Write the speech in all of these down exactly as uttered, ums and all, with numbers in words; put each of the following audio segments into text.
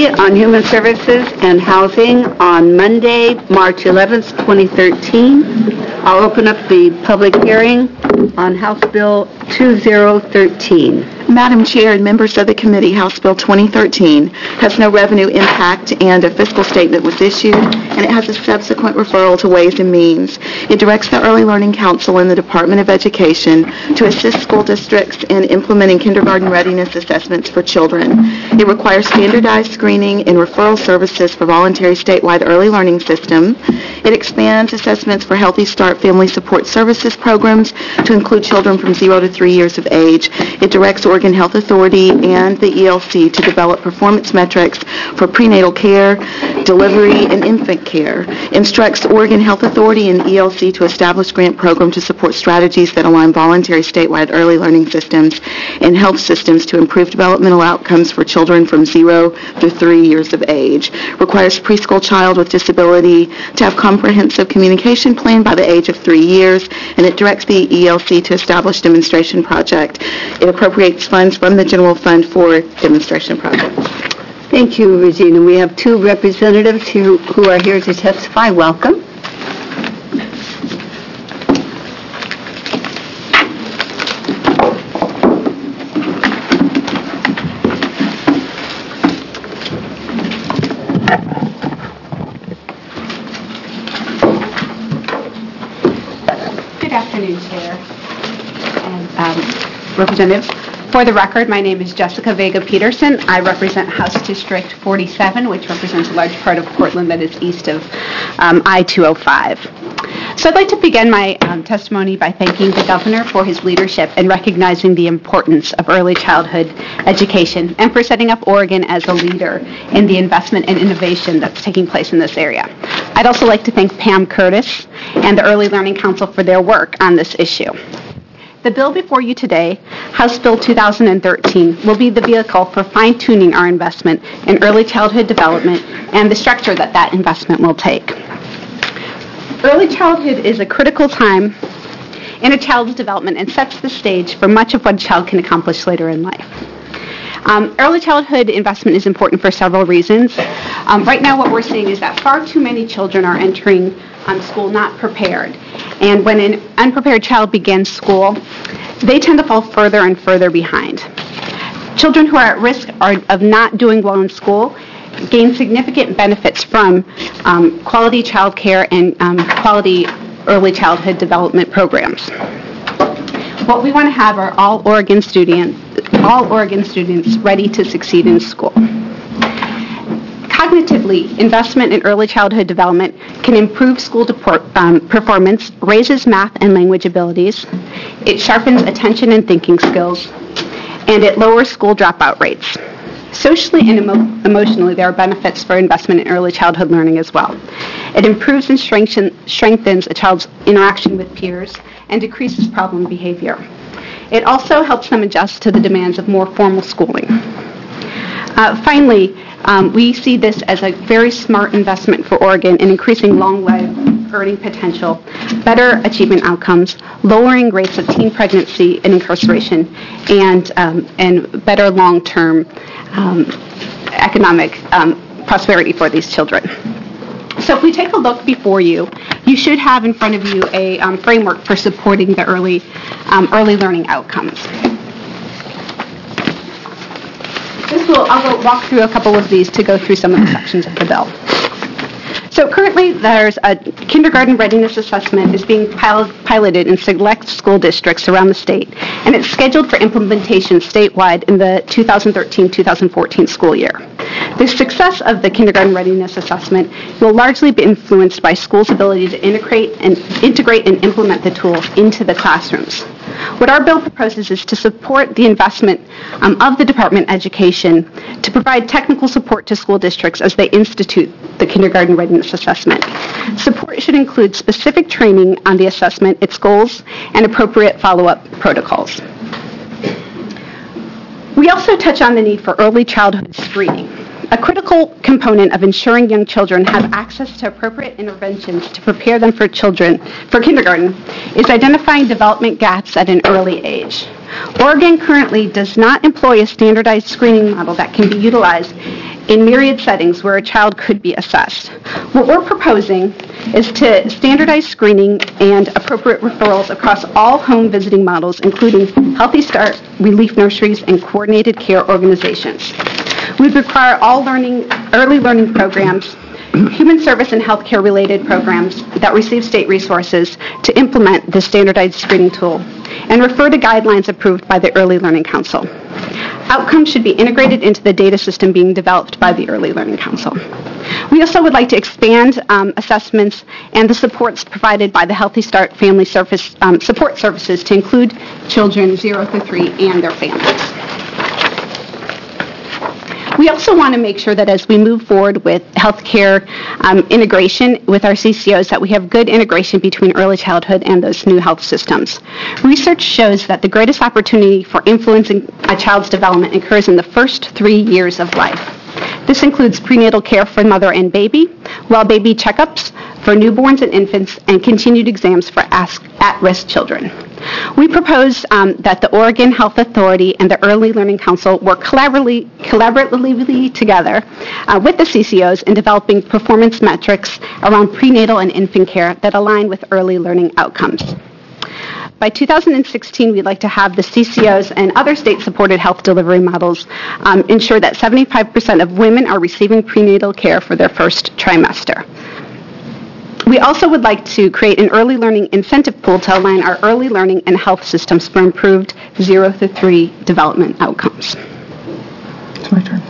Committee on Human Services and Housing on Monday, March eleventh, twenty thirteen. I'll open up the public hearing on House Bill two thousand thirteen. Madam Chair and members of the committee, House Bill twenty thirteen has no revenue impact and a fiscal statement was issued, and it has a subsequent referral to Ways and Means. It directs the Early Learning Council and the Department of Education to assist school districts in implementing kindergarten readiness assessments for children. It requires standardized screening and referral services for voluntary statewide early learning system. It expands assessments for Healthy Start Family Support Services programs to include children from zero to three years of age. It directs Oregon Health Authority and the E L C to develop performance metrics for prenatal care, delivery, and infant care. Instructs Oregon Health Authority and E L C to establish grant program to support strategies that align voluntary statewide early learning systems and health systems to improve developmental outcomes for children from zero to three years of age. Requires preschool child with disability to have comprehensive communication plan by the age of three years, and it directs the E L C to establish demonstration project. It appropriates funds from the general fund for demonstration projects. Thank you, Regina. We have two representatives here who are here to testify. Welcome. Good afternoon, Chair and um, representatives. For the record, my name is Jessica Vega Peterson. I represent House District forty-seven, which represents a large part of Portland that is east of um, I two oh five. So I'd like to begin my um, testimony by thanking the Governor for his leadership in recognizing the importance of early childhood education and for setting up Oregon as a leader in the investment and innovation that's taking place in this area. I'd also like to thank Pam Curtis and the Early Learning Council for their work on this issue. The bill before you today, House Bill two thousand thirteen, will be the vehicle for fine-tuning our investment in early childhood development and the structure that that investment will take. Early childhood is a critical time in a child's development and sets the stage for much of what a child can accomplish later in life. Um, early childhood investment is important for several reasons. Um, right now what we're seeing is that far too many children are entering um, school not prepared. And when an unprepared child begins school, they tend to fall further and further behind. Children who are at risk are, of not doing well in school gain significant benefits from um, quality child care and um, quality early childhood development programs. What we want to have are all Oregon students, all Oregon students ready to succeed in school. Cognitively, investment in early childhood development can improve school deport, um, performance, raises math and language abilities, it sharpens attention and thinking skills, and it lowers school dropout rates. Socially and emo- emotionally, there are benefits for investment in early childhood learning as well. It improves and strengthen, strengthens a child's interaction with peers and decreases problem behavior. It also helps them adjust to the demands of more formal schooling. Uh, finally, um, we see this as a very smart investment for Oregon in increasing long-lived earning potential, better achievement outcomes, lowering rates of teen pregnancy and incarceration, and, um, and better long-term um, economic um, prosperity for these children. So if we take a look before you, you should have in front of you a um, framework for supporting the early, um, early learning outcomes. This will, I'll go walk through a couple of these to go through some of the sections of the bill. So currently there's a kindergarten readiness assessment is being pilot, piloted in select school districts around the state, and it's scheduled for implementation statewide in the two thousand thirteen two thousand fourteen school year. The success of the kindergarten readiness assessment will largely be influenced by schools' ability to integrate and integrate and implement the tools into the classrooms. What our bill proposes is to support the investment um, of the Department of Education to provide technical support to school districts as they institute the kindergarten readiness assessment. Support should include specific training on the assessment, its goals, and appropriate follow-up protocols. We also touch on the need for early childhood screening. A critical component of ensuring young children have access to appropriate interventions to prepare them for children for kindergarten is identifying development gaps at an early age. Oregon currently does not employ a standardized screening model that can be utilized in myriad settings where a child could be assessed. What we're proposing is to standardize screening and appropriate referrals across all home visiting models, including Healthy Start, relief nurseries, and coordinated care organizations. We'd require all learning, early learning programs, human service and healthcare related programs that receive state resources to implement the standardized screening tool and refer to guidelines approved by the Early Learning Council. Outcomes should be integrated into the data system being developed by the Early Learning Council. We also would like to expand um, assessments and the supports provided by the Healthy Start Family Service, um, Support Services to include children zero through three and their families. We also want to make sure that as we move forward with healthcare um, integration with our C C Os, that we have good integration between early childhood and those new health systems. Research shows that the greatest opportunity for influencing a child's development occurs in the first three years of life. This includes prenatal care for mother and baby, well baby checkups for newborns and infants, and continued exams for at-risk children. We propose um, that the Oregon Health Authority and the Early Learning Council work collaboratively, collaboratively together uh, with the C C Os in developing performance metrics around prenatal and infant care that align with early learning outcomes. By two thousand sixteen, we'd like to have the C C Os and other state-supported health delivery models um, ensure that seventy-five percent of women are receiving prenatal care for their first trimester. We also would like to create an early learning incentive pool to align our early learning and health systems for improved zero to three development outcomes. It's my turn.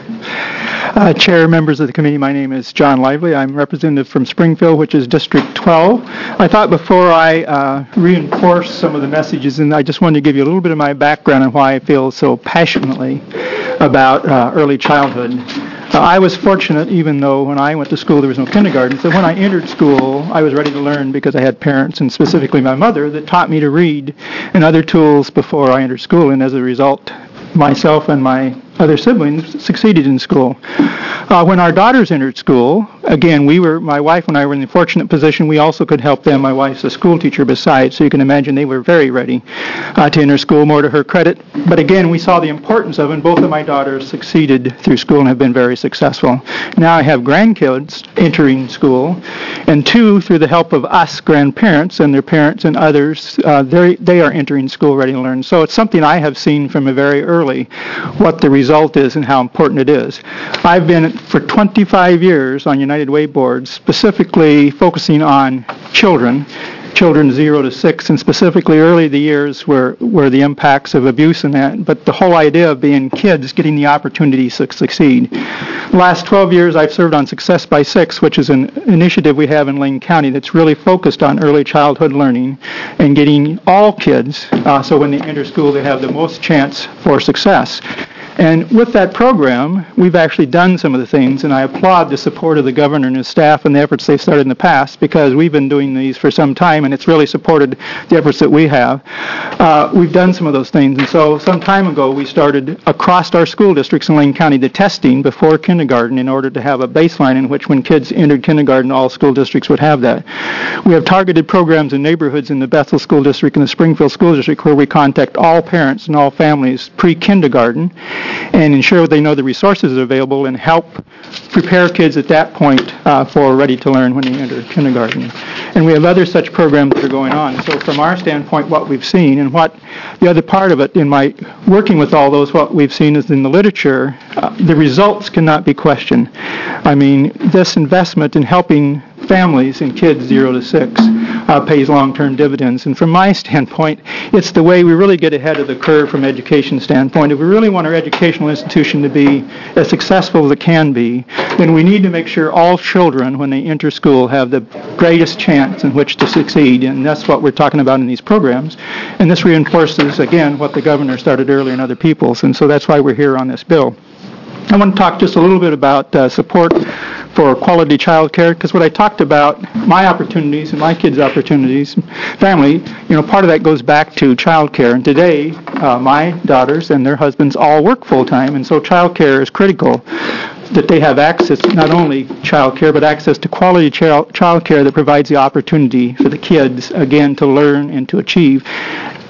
Mm-hmm. uh, Chair, members of the committee, my name is John Lively. I'm representative from Springfield, which is District twelve. I thought before I uh, reinforce some of the messages, and I just wanted to give you a little bit of my background on why I feel so passionately about uh, early childhood. Uh, I was fortunate, even though when I went to school there was no kindergarten, so when I entered school I was ready to learn because I had parents, and specifically my mother, that taught me to read and other tools before I entered school, and as a result myself and my other siblings succeeded in school. Uh, when our daughters entered school, again, we were, my wife and I were in the fortunate position we also could help them. My wife's a school teacher besides, so you can imagine they were very ready uh, to enter school, more to her credit. But again, we saw the importance of it, and both of my daughters succeeded through school and have been very successful. Now I have grandkids entering school, and two, through the help of us grandparents and their parents and others, uh, they are entering school ready to learn. So it's something I have seen from a very early what the result is and how important it is. I've been for twenty-five years on United Way boards, specifically focusing on children, children zero to six, and specifically early the years where, where the impacts of abuse and that, but the whole idea of being kids getting the opportunity to succeed. The last twelve years I've served on Success by Six, which is an initiative we have in Lane County that's really focused on early childhood learning and getting all kids, uh, so when they enter school they have the most chance for success. And with that program, we've actually done some of the things, and I applaud the support of the governor and his staff and the efforts they've started in the past, because we've been doing these for some time, and it's really supported the efforts that we have. Uh, we've done some of those things, and so some time ago we started across our school districts in Lane County the testing before kindergarten in order to have a baseline in which when kids entered kindergarten, all school districts would have that. We have targeted programs in neighborhoods in the Bethel School District and the Springfield School District where we contact all parents and all families pre-kindergarten and ensure they know the resources available and help prepare kids at that point uh, for ready to learn when they enter kindergarten. And we have other such programs that are going on. So from our standpoint, what we've seen, and what the other part of it in my working with all those, what we've seen is in the literature, uh, the results cannot be questioned. I mean, this investment in helping families and kids zero to six uh, pays long-term dividends. And from my standpoint, it's the way we really get ahead of the curve from education standpoint. If we really want our educational institution to be as successful as it can be, then we need to make sure all children, when they enter school, have the greatest chance in which to succeed. And that's what we're talking about in these programs. And this reinforces, again, what the governor started earlier and other people's. And so that's why we're here on this bill. I want to talk just a little bit about uh, support for quality child care, because what I talked about, my opportunities and my kids' opportunities, family, you know, part of that goes back to child care. And today, uh, my daughters and their husbands all work full-time, and so child care is critical, that they have access, not only child care, but access to quality child care that provides the opportunity for the kids, again, to learn and to achieve.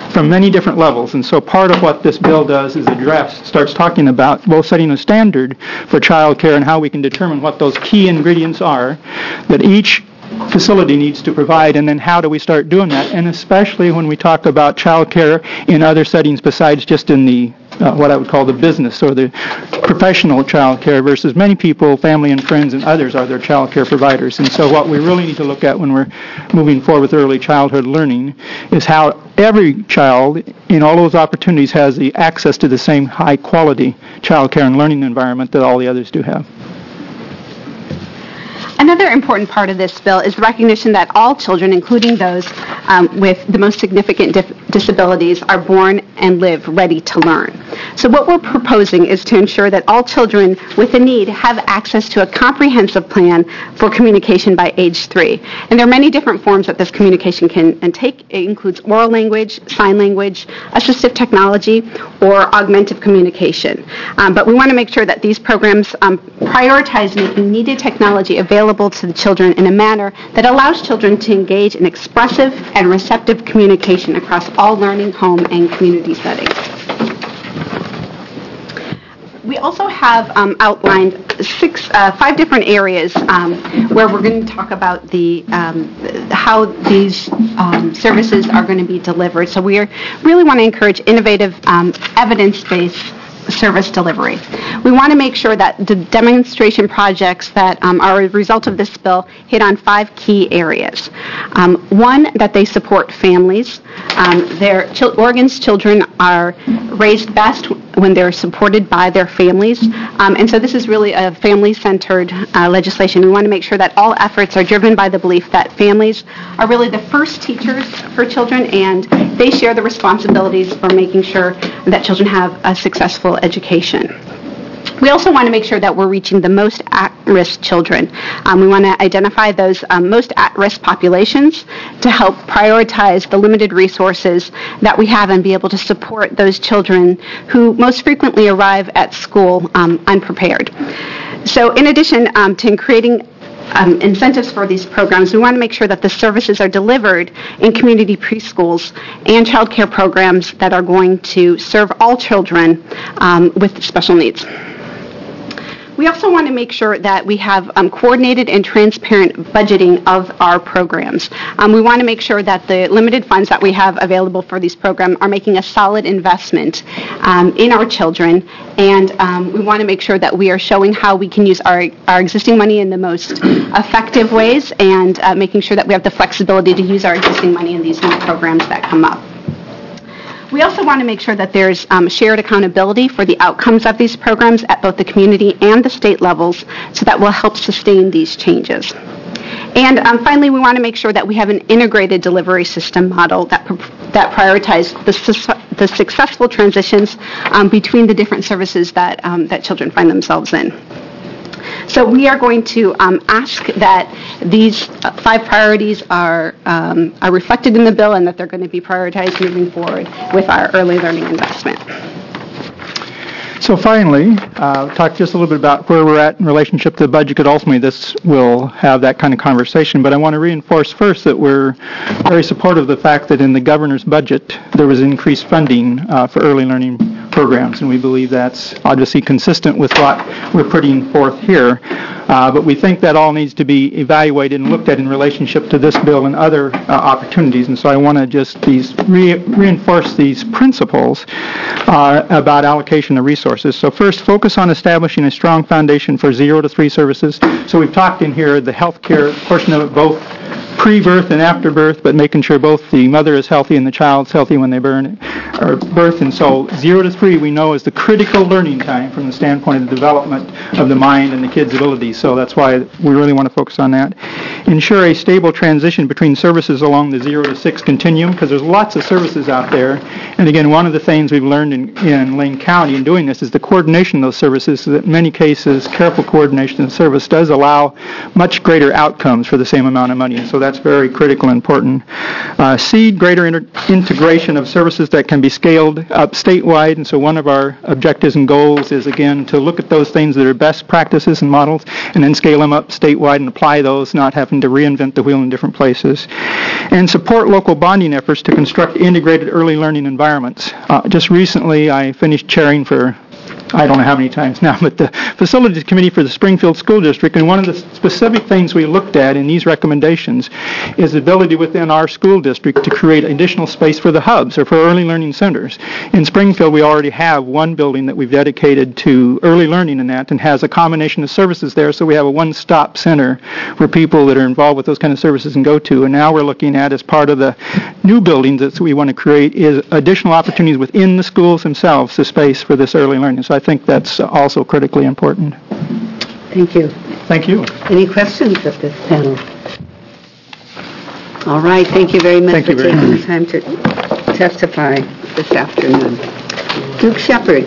from many different levels. And so part of what this bill does is address, starts talking about both setting a standard for child care and how we can determine what those key ingredients are that each facility needs to provide, and then how do we start doing that, and especially when we talk about child care in other settings besides just in the uh, what I would call the business or the professional child care, versus many people, family and friends and others, are their child care providers. And so what we really need to look at when we're moving forward with early childhood learning is how every child in all those opportunities has the access to the same high quality child care and learning environment that all the others do have. Another important part of this bill is the recognition that all children, including those um, with the most significant dif- disabilities, are born and live ready to learn. So what we're proposing is to ensure that all children with a need have access to a comprehensive plan for communication by age three. And there are many different forms that this communication can and take. It includes oral language, sign language, assistive technology, or augmentative communication. Um, but we want to make sure that these programs um, prioritize making needed technology available to the children in a manner that allows children to engage in expressive and receptive communication across all learning, home, and community settings. We also have um, outlined six, uh, five different areas um, where we're going to talk about the um, how these um, services are going to be delivered. So we are, really want to encourage innovative, um, evidence-based service delivery. We want to make sure that the demonstration projects that um, are a result of this bill hit on five key areas. Um, one, that they support families. Um, their chil- Oregon's children are raised best when they're supported by their families. Um, and so this is really a family-centered uh, legislation. We want to make sure that all efforts are driven by the belief that families are really the first teachers for children, and they share the responsibilities for making sure that children have a successful education. We also want to make sure that we're reaching the most at-risk children. Um, we want to identify those um, most at-risk populations to help prioritize the limited resources that we have and be able to support those children who most frequently arrive at school um, unprepared. So in addition um, to creating Um, incentives for these programs, we want to make sure that the services are delivered in community preschools and child care programs that are going to serve all children um, with special needs. We also want to make sure that we have um, coordinated and transparent budgeting of our programs. Um, we want to make sure that the limited funds that we have available for these programs are making a solid investment um, in our children, and um, we want to make sure that we are showing how we can use our, our existing money in the most effective ways, and uh, making sure that we have the flexibility to use our existing money in these new programs that come up. We also want to make sure that there's um, shared accountability for the outcomes of these programs at both the community and the state levels, so that will help sustain these changes. And um, finally, we want to make sure that we have an integrated delivery system model that that prioritizes the, su- the successful transitions um, between the different services that um, that children find themselves in. So we are going to um, ask that these five priorities are um, are reflected in the bill, and that they're going to be prioritized moving forward with our early learning investment. So finally, uh, talk just a little bit about where we're at in relationship to the budget, because ultimately this will have that kind of conversation. But I want to reinforce first that we're very supportive of the fact that in the governor's budget there was increased funding uh, for early learning programs, and we believe that's obviously consistent with what we're putting forth here. Uh, but we think that all needs to be evaluated and looked at in relationship to this bill and other uh, opportunities. And so I want to just these re- reinforce these principles uh, about allocation of resources. So first, focus on establishing a strong foundation for zero to three services. So we've talked in here the healthcare portion of it, both pre-birth and after birth, but making sure both the mother is healthy and the child's healthy when they burn or birth. And so zero to three we know is the critical learning time from the standpoint of the development of the mind and the kid's abilities. So that's why we really want to focus on that. Ensure a stable transition between services along the zero to six continuum, because there's lots of services out there. And again, one of the things we've learned in, in Lane County in doing this is the coordination of those services, so that in many cases careful coordination of service does allow much greater outcomes for the same amount of money. And so that's very critical and important. Uh, seed greater inter- integration of services that can be scaled up statewide. And so one of our objectives and goals is, again, to look at those things that are best practices and models and then scale them up statewide and apply those, not having to reinvent the wheel in different places. And support local bonding efforts to construct integrated early learning environments. Uh, just recently, I finished chairing for I don't know how many times now, but the Facilities Committee for the Springfield School District, and one of the specific things we looked at in these recommendations is the ability within our school district to create additional space for the hubs or for early learning centers. In Springfield, we already have one building that we've dedicated to early learning in that and has a combination of services there, so we have a one-stop center where people that are involved with those kind of services can go to. And now we're looking at, as part of the new buildings that we want to create, is additional opportunities within the schools themselves, the space for this early learning. So I think that's also critically important. Thank you. Thank you. Any questions of this panel? All right. Thank you very much Thank for you very taking much. the time to testify this afternoon. Duke Shepard.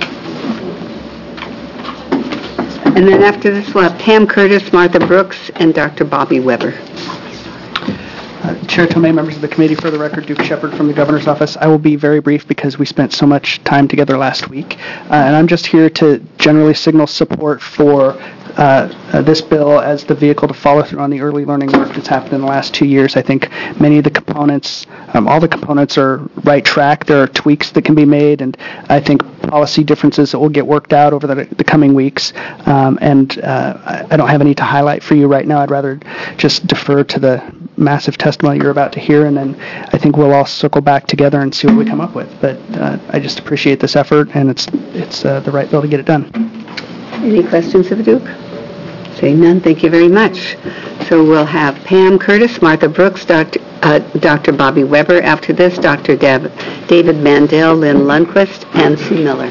And then after this, we'll have Pam Curtis, Martha Brooks, and Doctor Bobby Weber. Uh, Chair Tomei, members of the committee, for the record, Duke Shepard from the Governor's Office. I will be very brief because we spent so much time together last week, uh, and I'm just here to generally signal support for uh, uh, this bill as the vehicle to follow through on the early learning work that's happened in the last two years. I think many of the components, um, all the components are right track. There are tweaks that can be made, and I think policy differences that will get worked out over the, the coming weeks. Um, and uh, I, I don't have any to highlight for you right now. I'd rather just defer to the massive testimony you're about to hear, and then I think we'll all circle back together and see what we come up with. But uh, I just appreciate this effort, and it's it's uh, the right bill to get it done. Any questions of the Duke? Seeing none, thank you very much. So we'll have Pam Curtis, Martha Brooks, Doctor Uh, Doctor Bobby Weber. After this, Doctor Deb, David Mandel, Lynn Lundquist, and Sue Miller.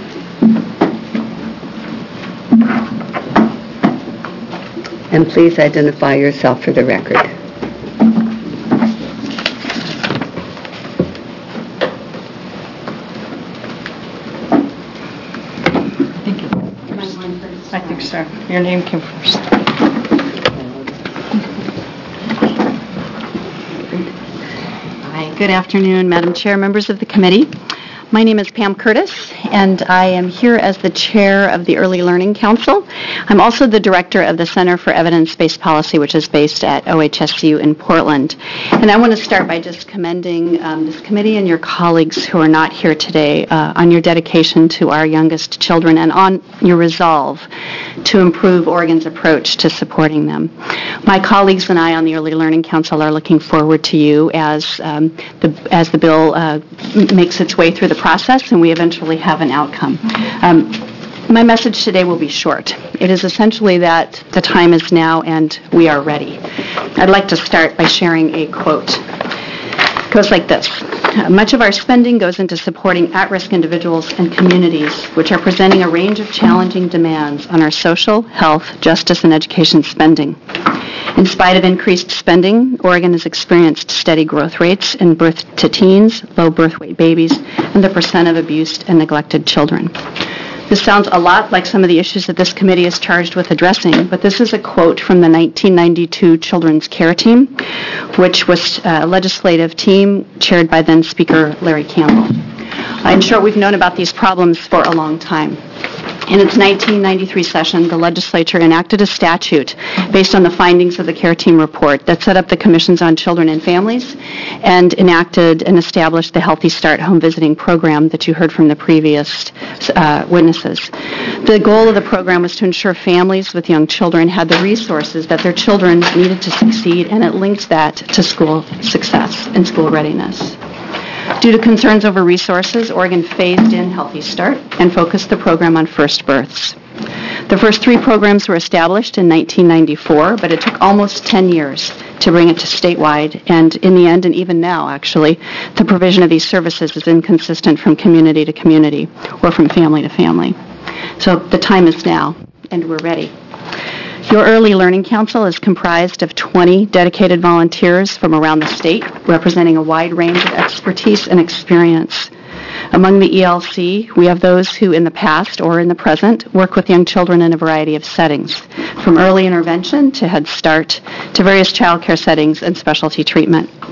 And please identify yourself for the record. I think so. Your name came first. Hi, good afternoon, Madam Chair, members of the committee. My name is Pam Curtis, and I am here as the chair of the Early Learning Council. I'm also the director of the Center for Evidence-Based Policy, which is based at O H S U in Portland. And I want to start by just commending um, this committee and your colleagues who are not here today uh, on your dedication to our youngest children and on your resolve to improve Oregon's approach to supporting them. My colleagues and I on the Early Learning Council are looking forward to you as um, the as the bill uh, makes its way through the process and we eventually have an outcome. Um, my message today will be short. It is essentially that the time is now and we are ready. I'd like to start by sharing a quote. It goes like this. Much of our spending goes into supporting at-risk individuals and communities which are presenting a range of challenging demands on our social, health, justice, and education spending. In spite of increased spending, Oregon has experienced steady growth rates in birth to teens, low birth weight babies, and the percent of abused and neglected children. This sounds a lot like some of the issues that this committee is charged with addressing, but this is a quote from the nineteen ninety-two Children's Care Team, which was a legislative team chaired by then Speaker Larry Campbell. I'm sure we've known about these problems for a long time. In its nineteen ninety-three session, the legislature enacted a statute based on the findings of the Care Team report that set up the Commissions on Children and Families and enacted and established the Healthy Start home visiting program that you heard from the previous uh, witnesses. The goal of the program was to ensure families with young children had the resources that their children needed to succeed, and it linked that to school success and school readiness. Due to concerns over resources, Oregon phased in Healthy Start and focused the program on first births. The first three programs were established in nineteen ninety-four, but it took almost ten years to bring it to statewide, and in the end, and even now, actually, the provision of these services is inconsistent from community to community or from family to family. So the time is now, and we're ready. Your Early Learning Council is comprised of twenty dedicated volunteers from around the state, representing a wide range of expertise and experience. Among the E L C, we have those who in the past or in the present work with young children in a variety of settings, from early intervention to Head Start to various child care settings and specialty treatment.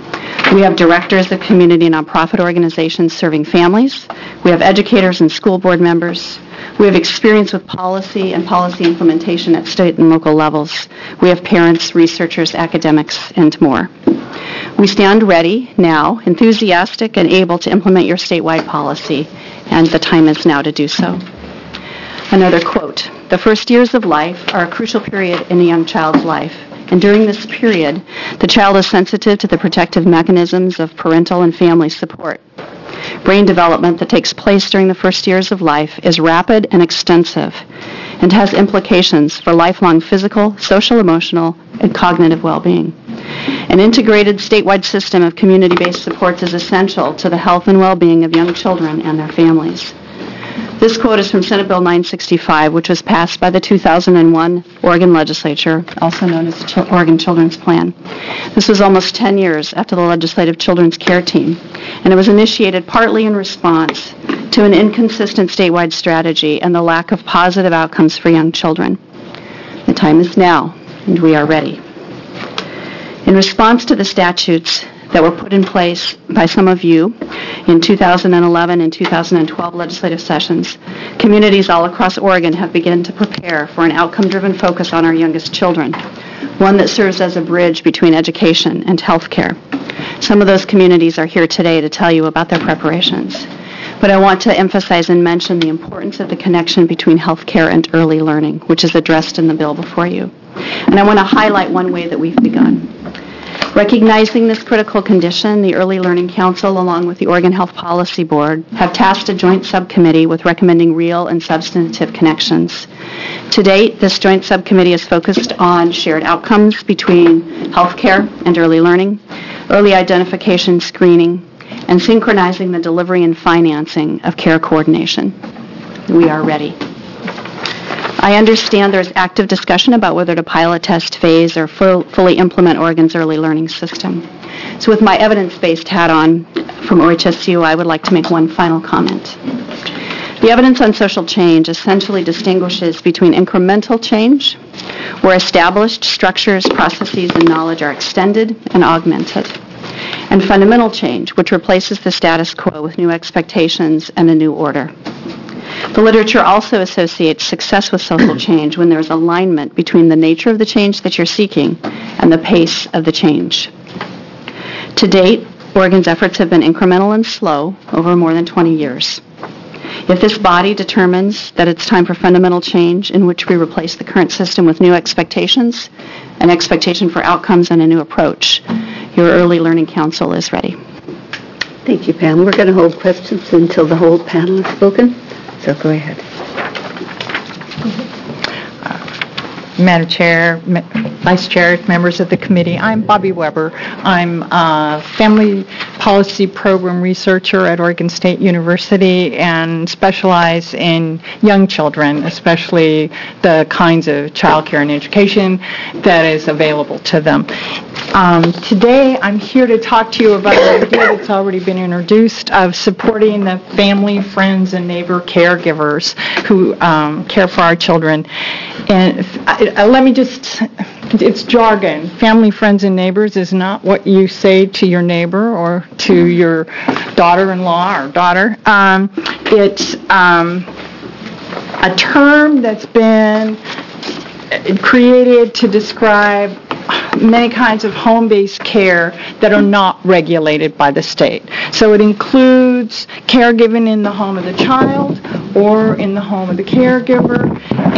We have directors of community and nonprofit organizations serving families. We have educators and school board members. We have experience with policy and policy implementation at state and local levels. We have parents, researchers, academics, and more. We stand ready now, enthusiastic and able to implement your statewide policy, and the time is now to do so. Another quote, "The first years of life are a crucial period in a young child's life, and during this period, the child is sensitive to the protective mechanisms of parental and family support. Brain development that takes place during the first years of life is rapid and extensive and has implications for lifelong physical, social, emotional, and cognitive well-being. An integrated statewide system of community-based supports is essential to the health and well-being of young children and their families." This quote is from Senate Bill nine sixty-five, which was passed by the two thousand one Oregon Legislature, also known as the Oregon Children's Plan. This was almost ten years after the Legislative Children's Care Team, and it was initiated partly in response to an inconsistent statewide strategy and the lack of positive outcomes for young children. The time is now, and we are ready. In response to the statutes that were put in place by some of you in two thousand eleven and two thousand twelve legislative sessions, communities all across Oregon have begun to prepare for an outcome-driven focus on our youngest children, one that serves as a bridge between education and health care. Some of those communities are here today to tell you about their preparations. But I want to emphasize and mention the importance of the connection between health care and early learning, which is addressed in the bill before you. And I want to highlight one way that we've begun. Recognizing this critical condition, the Early Learning Council, along with the Oregon Health Policy Board, have tasked a joint subcommittee with recommending real and substantive connections. To date, this joint subcommittee is focused on shared outcomes between healthcare and early learning, early identification screening, and synchronizing the delivery and financing of care coordination. We are ready. I understand there's active discussion about whether to pilot test phase or full, fully implement Oregon's early learning system. So with my evidence-based hat on from O H S U, I would like to make one final comment. The evidence on social change essentially distinguishes between incremental change, where established structures, processes, and knowledge are extended and augmented, and fundamental change, which replaces the status quo with new expectations and a new order. The literature also associates success with social change when there is alignment between the nature of the change that you're seeking and the pace of the change. To date, Oregon's efforts have been incremental and slow over more than twenty years. If this body determines that it's time for fundamental change in which we replace the current system with new expectations, an expectation for outcomes, and a new approach, your Early Learning Council is ready. Thank you, Pam. We're going to hold questions until the whole panel has spoken. So go ahead. Madam Chair, Vice Chair, members of the committee, I'm Bobby Weber. I'm a family policy program researcher at Oregon State University and specialize in young children, especially the kinds of child care and education that is available to them. Um, today, I'm here to talk to you about an idea that's already been introduced of supporting the family, friends, and neighbor caregivers who um, care for our children. And uh, let me just, it's jargon. Family, friends, and neighbors is not what you say to your neighbor or to your daughter-in-law or daughter. Um, it's um, a term that's been created to describe many kinds of home-based care that are not regulated by the state. So it includes caregiving in the home of the child or in the home of the caregiver,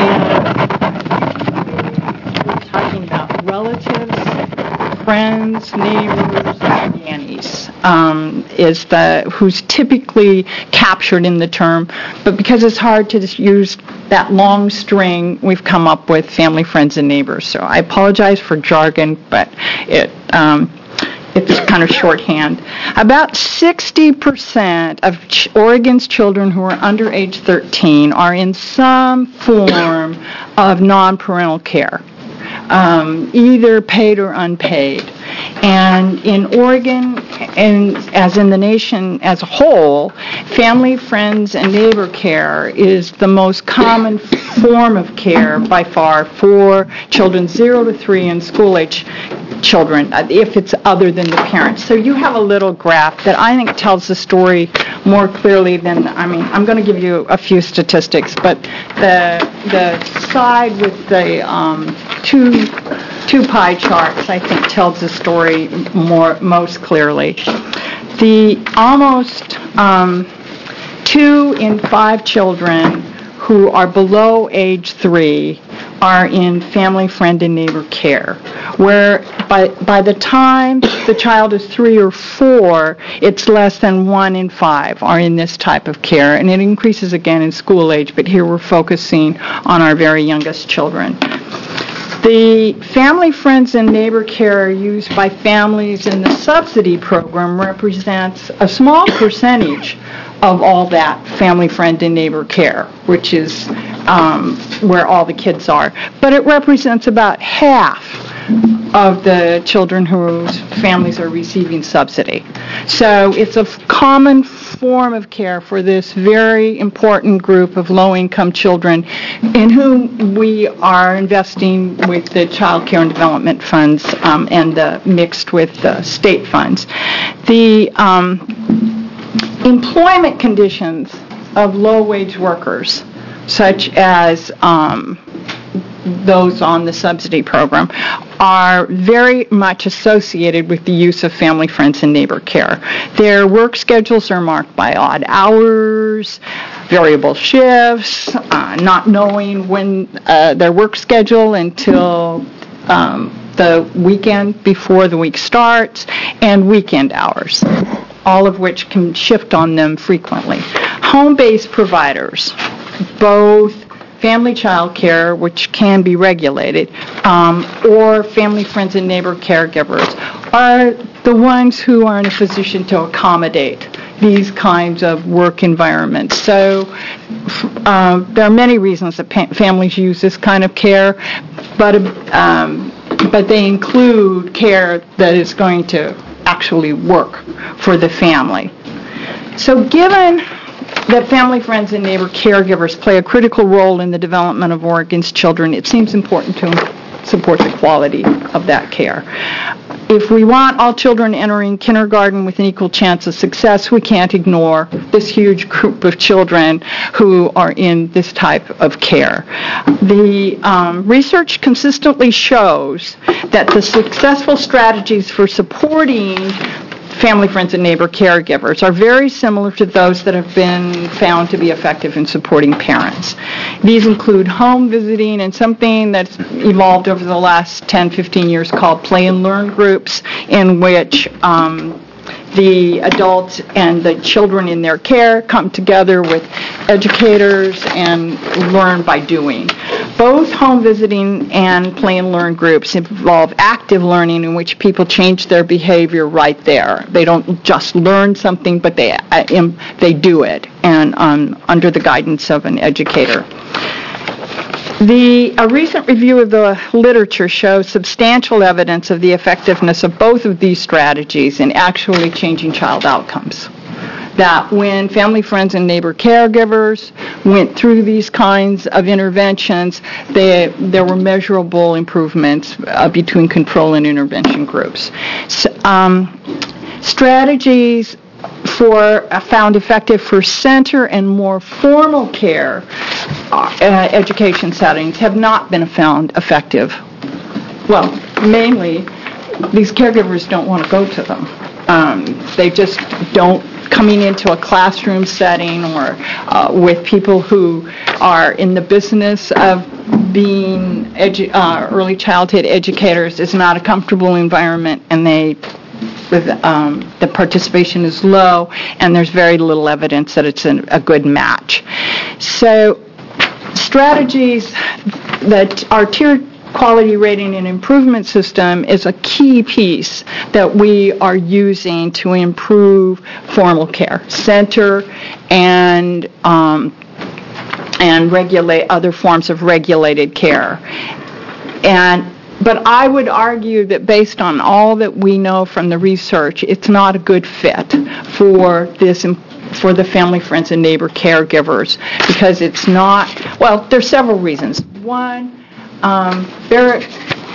and we're talking about relatives, friends, neighbors, and nannies um, is the who's typically captured in the term, but because it's hard to just use that long string, we've come up with family, friends, and neighbors. So I apologize for jargon, but it um, it's kind of shorthand. About sixty percent of ch- Oregon's children who are under age thirteen are in some form of non-parental care, um, either paid or unpaid. And in Oregon, and as in the nation as a whole, family, friends, and neighbor care is the most common form of care by far for children zero to three and school-age children, uh, if it's other than the parents. So you have a little graph that I think tells the story more clearly than, I mean, I'm going to give you a few statistics, but the the side with the um, two two pie charts, I think, tells the story more most clearly. The almost um, two in five children who are below age three are in family, friend, and neighbor care, where by by the time the child is three or four, it's less than one in five are in this type of care, and it increases again in school age, but here we're focusing on our very youngest children. The family, friends, and neighbor care used by families in the subsidy program represents a small percentage of all that family, friend, and neighbor care, which is um, where all the kids are. But it represents about half of the children whose families are receiving subsidy. So it's a f- common form of care for this very important group of low-income children in whom we are investing with the child care and development funds um, and the mixed with the state funds. The um, employment conditions of low-wage workers, such as um, those on the subsidy program, are very much associated with the use of family, friends, and neighbor care. Their work schedules are marked by odd hours, variable shifts, uh, not knowing when uh, their work schedule until um, the weekend before the week starts, and weekend hours, all of which can shift on them frequently. Home-based providers, both family child care, which can be regulated, um, or family, friends, and neighbor caregivers, are the ones who are in a position to accommodate these kinds of work environments. So uh, there are many reasons that pa- families use this kind of care, but um, but they include care that is going to actually work for the family. So given that family, friends, and neighbor caregivers play a critical role in the development of Oregon's children, it seems important to support the quality of that care. If we want all children entering kindergarten with an equal chance of success, we can't ignore this huge group of children who are in this type of care. The um, research consistently shows that the successful strategies for supporting family, friends, and neighbor caregivers are very similar to those that have been found to be effective in supporting parents. These include home visiting and something that's evolved over the last ten, fifteen years called play and learn groups, in which um, the adults and the children in their care come together with educators and learn by doing. Both home visiting and play and learn groups involve active learning in which people change their behavior right there. They don't just learn something, but they uh, they do it, and um, under the guidance of an educator. The, a recent review of the literature shows substantial evidence of the effectiveness of both of these strategies in actually changing child outcomes. That when family, friends, and neighbor caregivers went through these kinds of interventions, they, there were measurable improvements uh, between control and intervention groups. So, um, strategies for uh, found effective for center and more formal care uh, education settings have not been found effective. Well, mainly, these caregivers don't want to go to them. Um, they just don't. Coming into a classroom setting or uh, with people who are in the business of being edu- uh, early childhood educators is not a comfortable environment, and they um, the participation is low, and there's very little evidence that it's an, a good match. So strategies that are tiered quality rating and improvement system is a key piece that we are using to improve formal care, center, and um, and regulate other forms of regulated care. And but I would argue that based on all that we know from the research, it's not a good fit for this for the family, friends, and neighbor caregivers, because it's not, well, there's several reasons. One, Um, there,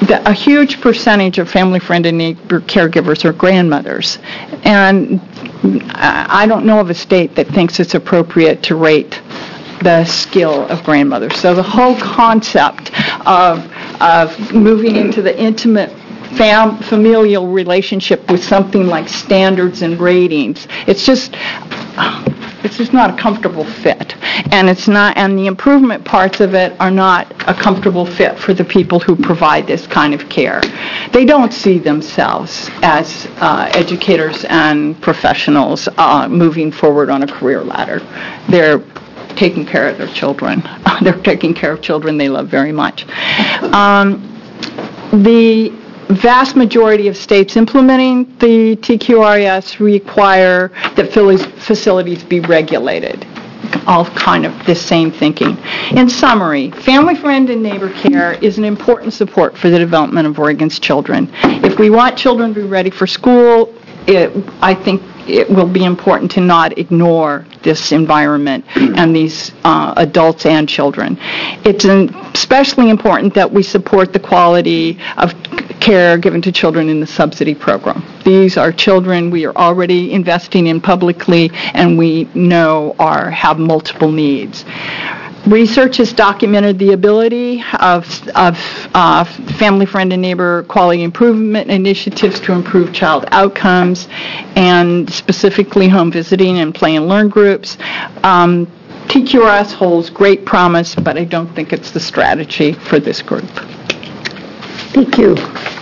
the, a huge percentage of family, friend, and neighbor caregivers are grandmothers. And I don't know of a state that thinks it's appropriate to rate the skill of grandmothers. So the whole concept of, of moving into the intimate fam- familial relationship with something like standards and ratings, it's just... It's just not a comfortable fit, and it's not. And the improvement parts of it are not a comfortable fit for the people who provide this kind of care. They don't see themselves as uh, educators and professionals uh, moving forward on a career ladder. They're taking care of their children. They're taking care of children they love very much. Um, the vast majority of states implementing the T Q R S require that facilities be regulated. All kind of the same thinking. In summary, family, friend, and neighbor care is an important support for the development of Oregon's children. If we want children to be ready for school, it, I think it will be important to not ignore this environment and these uh, adults and children. It's an, especially important that we support the quality of care given to children in the subsidy program. These are children we are already investing in publicly and we know are have multiple needs. Research has documented the ability of, of uh, family, friend, and neighbor quality improvement initiatives to improve child outcomes, and specifically home visiting and play and learn groups. Um, T Q R S holds great promise, but I don't think it's the strategy for this group. Thank you.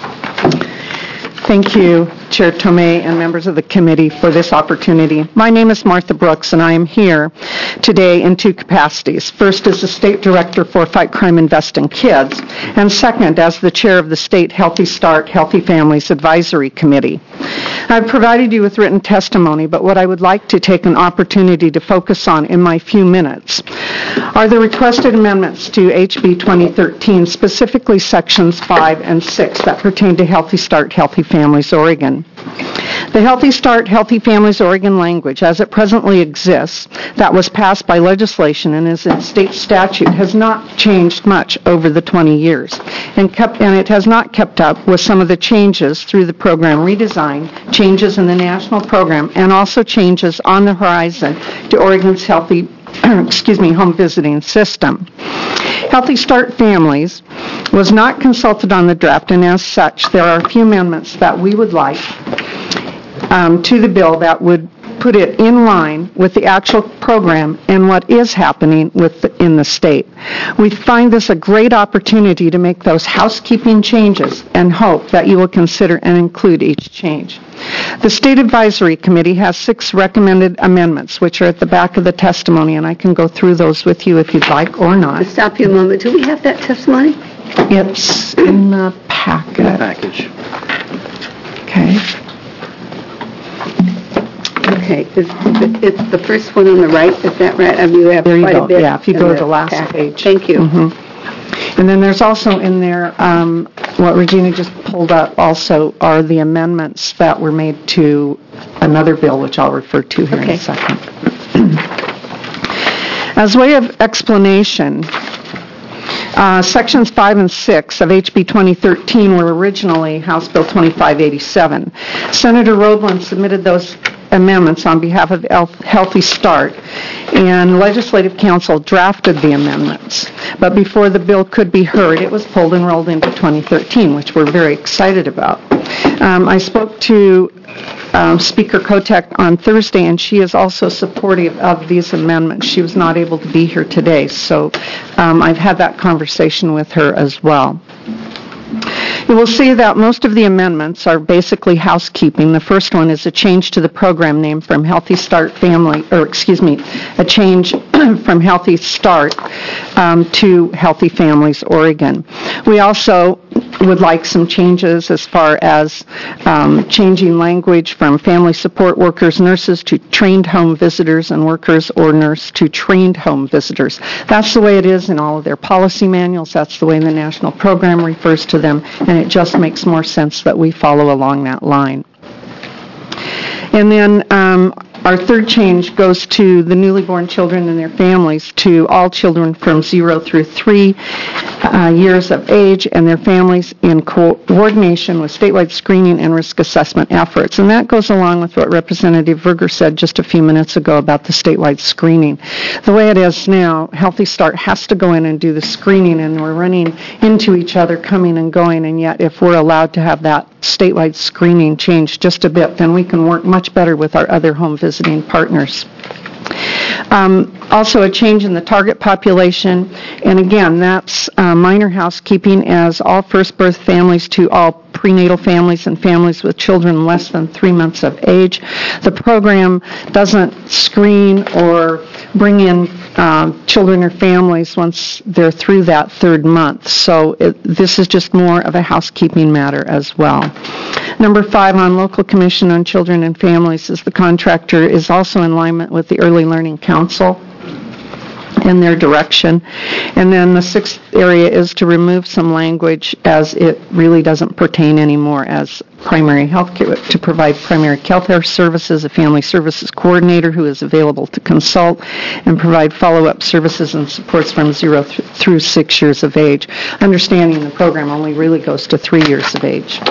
Thank you, Chair Tomei and members of the committee, for this opportunity. My name is Martha Brooks, and I am here today in two capacities. First, as the State Director for Fight Crime, Invest in Kids, and second, as the Chair of the State Healthy Start, Healthy Families Advisory Committee. I've provided you with written testimony, but what I would like to take an opportunity to focus on in my few minutes are the requested amendments to H B twenty thirteen, specifically Sections five and six that pertain to Healthy Start, Healthy Families Oregon. The Healthy Start, Healthy Families Oregon language, as it presently exists, that was passed by legislation and is in state statute, has not changed much over the twenty years, and, kept, and it has not kept up with some of the changes through the program redesign, changes in the national program, and also changes on the horizon to Oregon's healthy, excuse me, home visiting system. Healthy Start Families was not consulted on the draft, and as such, there are a few amendments that we would like um, to the bill that would put it in line with the actual program and what is happening with the, in the state. We find this a great opportunity to make those housekeeping changes and hope that you will consider and include each change. The State Advisory Committee has six recommended amendments, which are at the back of the testimony, and I can go through those with you if you'd like or not. I'll stop you a moment. Do we have that testimony? It's in the packet. Package. Okay. Okay, is, it's the first one on the right, is that right? I mean, you have There you quite go. a bit. Yeah, if you in go to the last packet. page. Thank you. Mm-hmm. And then there's also in there, um, what Regina just pulled up also are the amendments that were made to another bill, which I'll refer to here Okay. in a second. As way of explanation, Uh, Sections five and six of H B twenty thirteen were originally House Bill twenty-five eighty-seven. Senator Roebland submitted those amendments on behalf of Healthy Start, and Legislative Council drafted the amendments. But before the bill could be heard, it was pulled and rolled into twenty thirteen, which we're very excited about. Um, I spoke to um, Speaker Kotek on Thursday, and she is also supportive of these amendments. She was not able to be here today, so um, I've had that conversation with her as well. You will see that most of the amendments are basically housekeeping. The first one is a change to the program name from Healthy Start Family, or excuse me, a change from Healthy Start um, to Healthy Families Oregon. We also would like some changes as far as um, changing language from family support workers, nurses to trained home visitors and workers, or nurse to trained home visitors. That's the way it is in all of their policy manuals. That's the way the national program refers to them, and it just makes more sense that we follow along that line. And then um, our third change goes to the newly born children and their families, to all children from zero through three uh, years of age and their families in co- coordination with statewide screening and risk assessment efforts. And that goes along with what Representative Verger said just a few minutes ago about the statewide screening. The way it is now, Healthy Start has to go in and do the screening, and we're running into each other, coming and going, and yet if we're allowed to have that statewide screening change just a bit, then we can work much better with our other home visiting partners. Um, also a change in the target population, and again, that's uh, minor housekeeping as all first birth families to all prenatal families and families with children less than three months of age. The program doesn't screen or bring in um, children or families once they're through that third month. So it, this is just more of a housekeeping matter as well. Number five on Local Commission on Children and Families is the contractor is also in alignment with the Early Learning Council in their direction. And then the sixth area is to remove some language as it really doesn't pertain anymore as primary health care, to provide primary health care services, a family services coordinator who is available to consult and provide follow-up services and supports from zero th- through six years of age. Understanding the program only really goes to three years of age.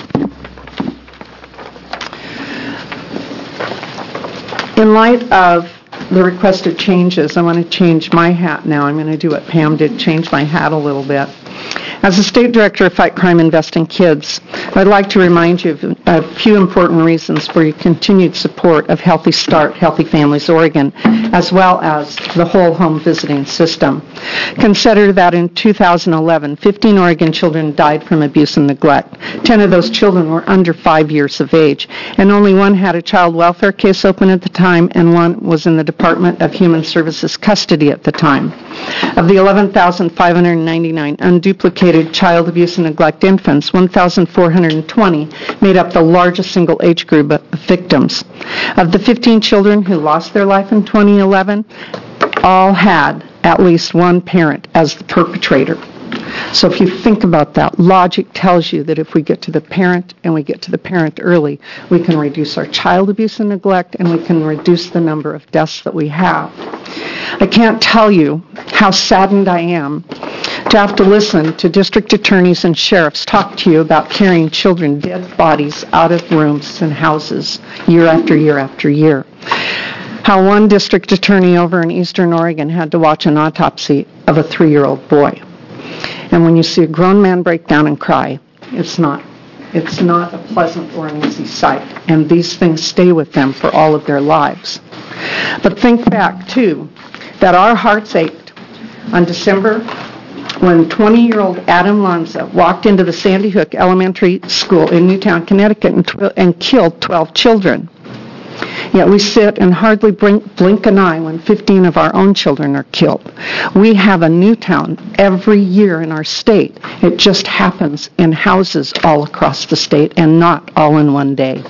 In light of the requested changes, I want to change my hat now. I'm going to do what Pam did, change my hat a little bit. As the State Director of Fight Crime, Invest in Kids, I'd like to remind you of a few important reasons for your continued support of Healthy Start, Healthy Families Oregon, as well as the whole home visiting system. Consider that in two thousand eleven, fifteen Oregon children died from abuse and neglect. ten of those children were under five years of age, and only one had a child welfare case open at the time, and one was in the Department of Human Services custody at the time. Of the eleven thousand five hundred ninety-nine unduplicated child abuse and neglect infants, one thousand four hundred twenty made up the largest single age group of victims. Of the fifteen children who lost their life in twenty eleven, all had at least one parent as the perpetrator. So if you think about that, logic tells you that if we get to the parent and we get to the parent early, we can reduce our child abuse and neglect, and we can reduce the number of deaths that we have. I can't tell you how saddened I am to have to listen to district attorneys and sheriffs talk to you about carrying children, dead bodies, out of rooms and houses year after year after year. How one district attorney over in Eastern Oregon had to watch an autopsy of a three-year-old boy. And when you see a grown man break down and cry, it's not it's not a pleasant or an easy sight. And these things stay with them for all of their lives. But think back, too, that our hearts ached on December when twenty-year-old Adam Lanza walked into the Sandy Hook Elementary School in Newtown, Connecticut, and, tw- and killed twelve children. Yet we sit and hardly blink, blink an eye when fifteen of our own children are killed. We have a Newtown every year in our state. It just happens in houses all across the state and not all in one day.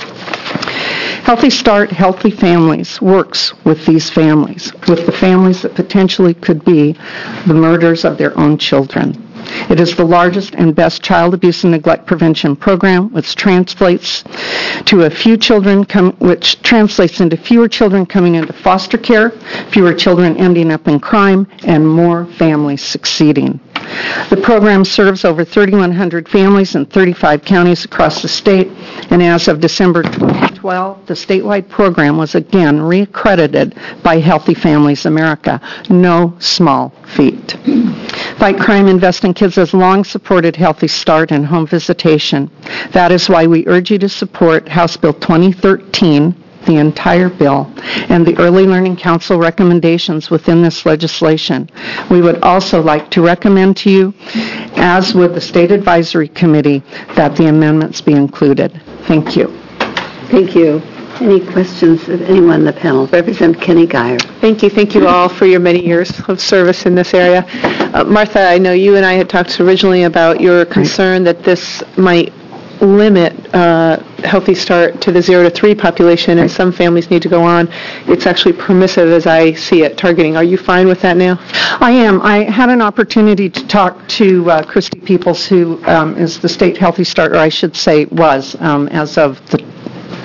Healthy Start, Healthy Families works with these families, with the families that potentially could be the murders of their own children. It is the largest and best child abuse and neglect prevention program, which translates to a few children, com- which translates into fewer children coming into foster care, fewer children ending up in crime, and more families succeeding. The program serves over thirty-one hundred families in thirty-five counties across the state, and as of December twenty twelve, the statewide program was again reaccredited by Healthy Families America. No small feat. Fight Crime, Invest in Kids has long supported Healthy Start and home visitation. That is why we urge you to support House Bill twenty thirteen, the entire bill, and the Early Learning Council recommendations within this legislation. We would also like to recommend to you, as would the State Advisory Committee, that the amendments be included. Thank you. Thank you. Any questions of anyone on the panel? Representative Kenny Geyer. Thank you. Thank you all for your many years of service in this area. Uh, Martha, I know you and I had talked originally about your concern that this might limit uh, Healthy Start to the zero to three population, and some families need to go on. It's actually permissive, as I see it, targeting. Are you fine with that now? I am. I had an opportunity to talk to uh, Christy Peoples, who um, is the state Healthy Start, or I should say was, um, as of the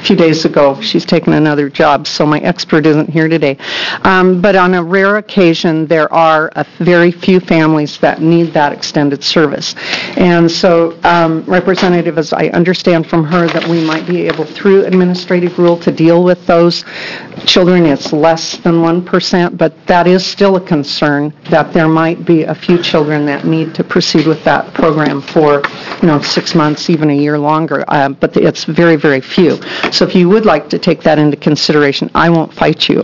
few days ago. She's taken another job, so my expert isn't here today. Um, But on a rare occasion, there are a very few families that need that extended service. And so, um, Representative, as I understand from her, that we might be able, through administrative rule, to deal with those children. It's less than one percent, but that is still a concern, that there might be a few children that need to proceed with that program for, you know, six months, even a year longer. Uh, But it's very, very few. So if you would like to take that into consideration, I won't fight you.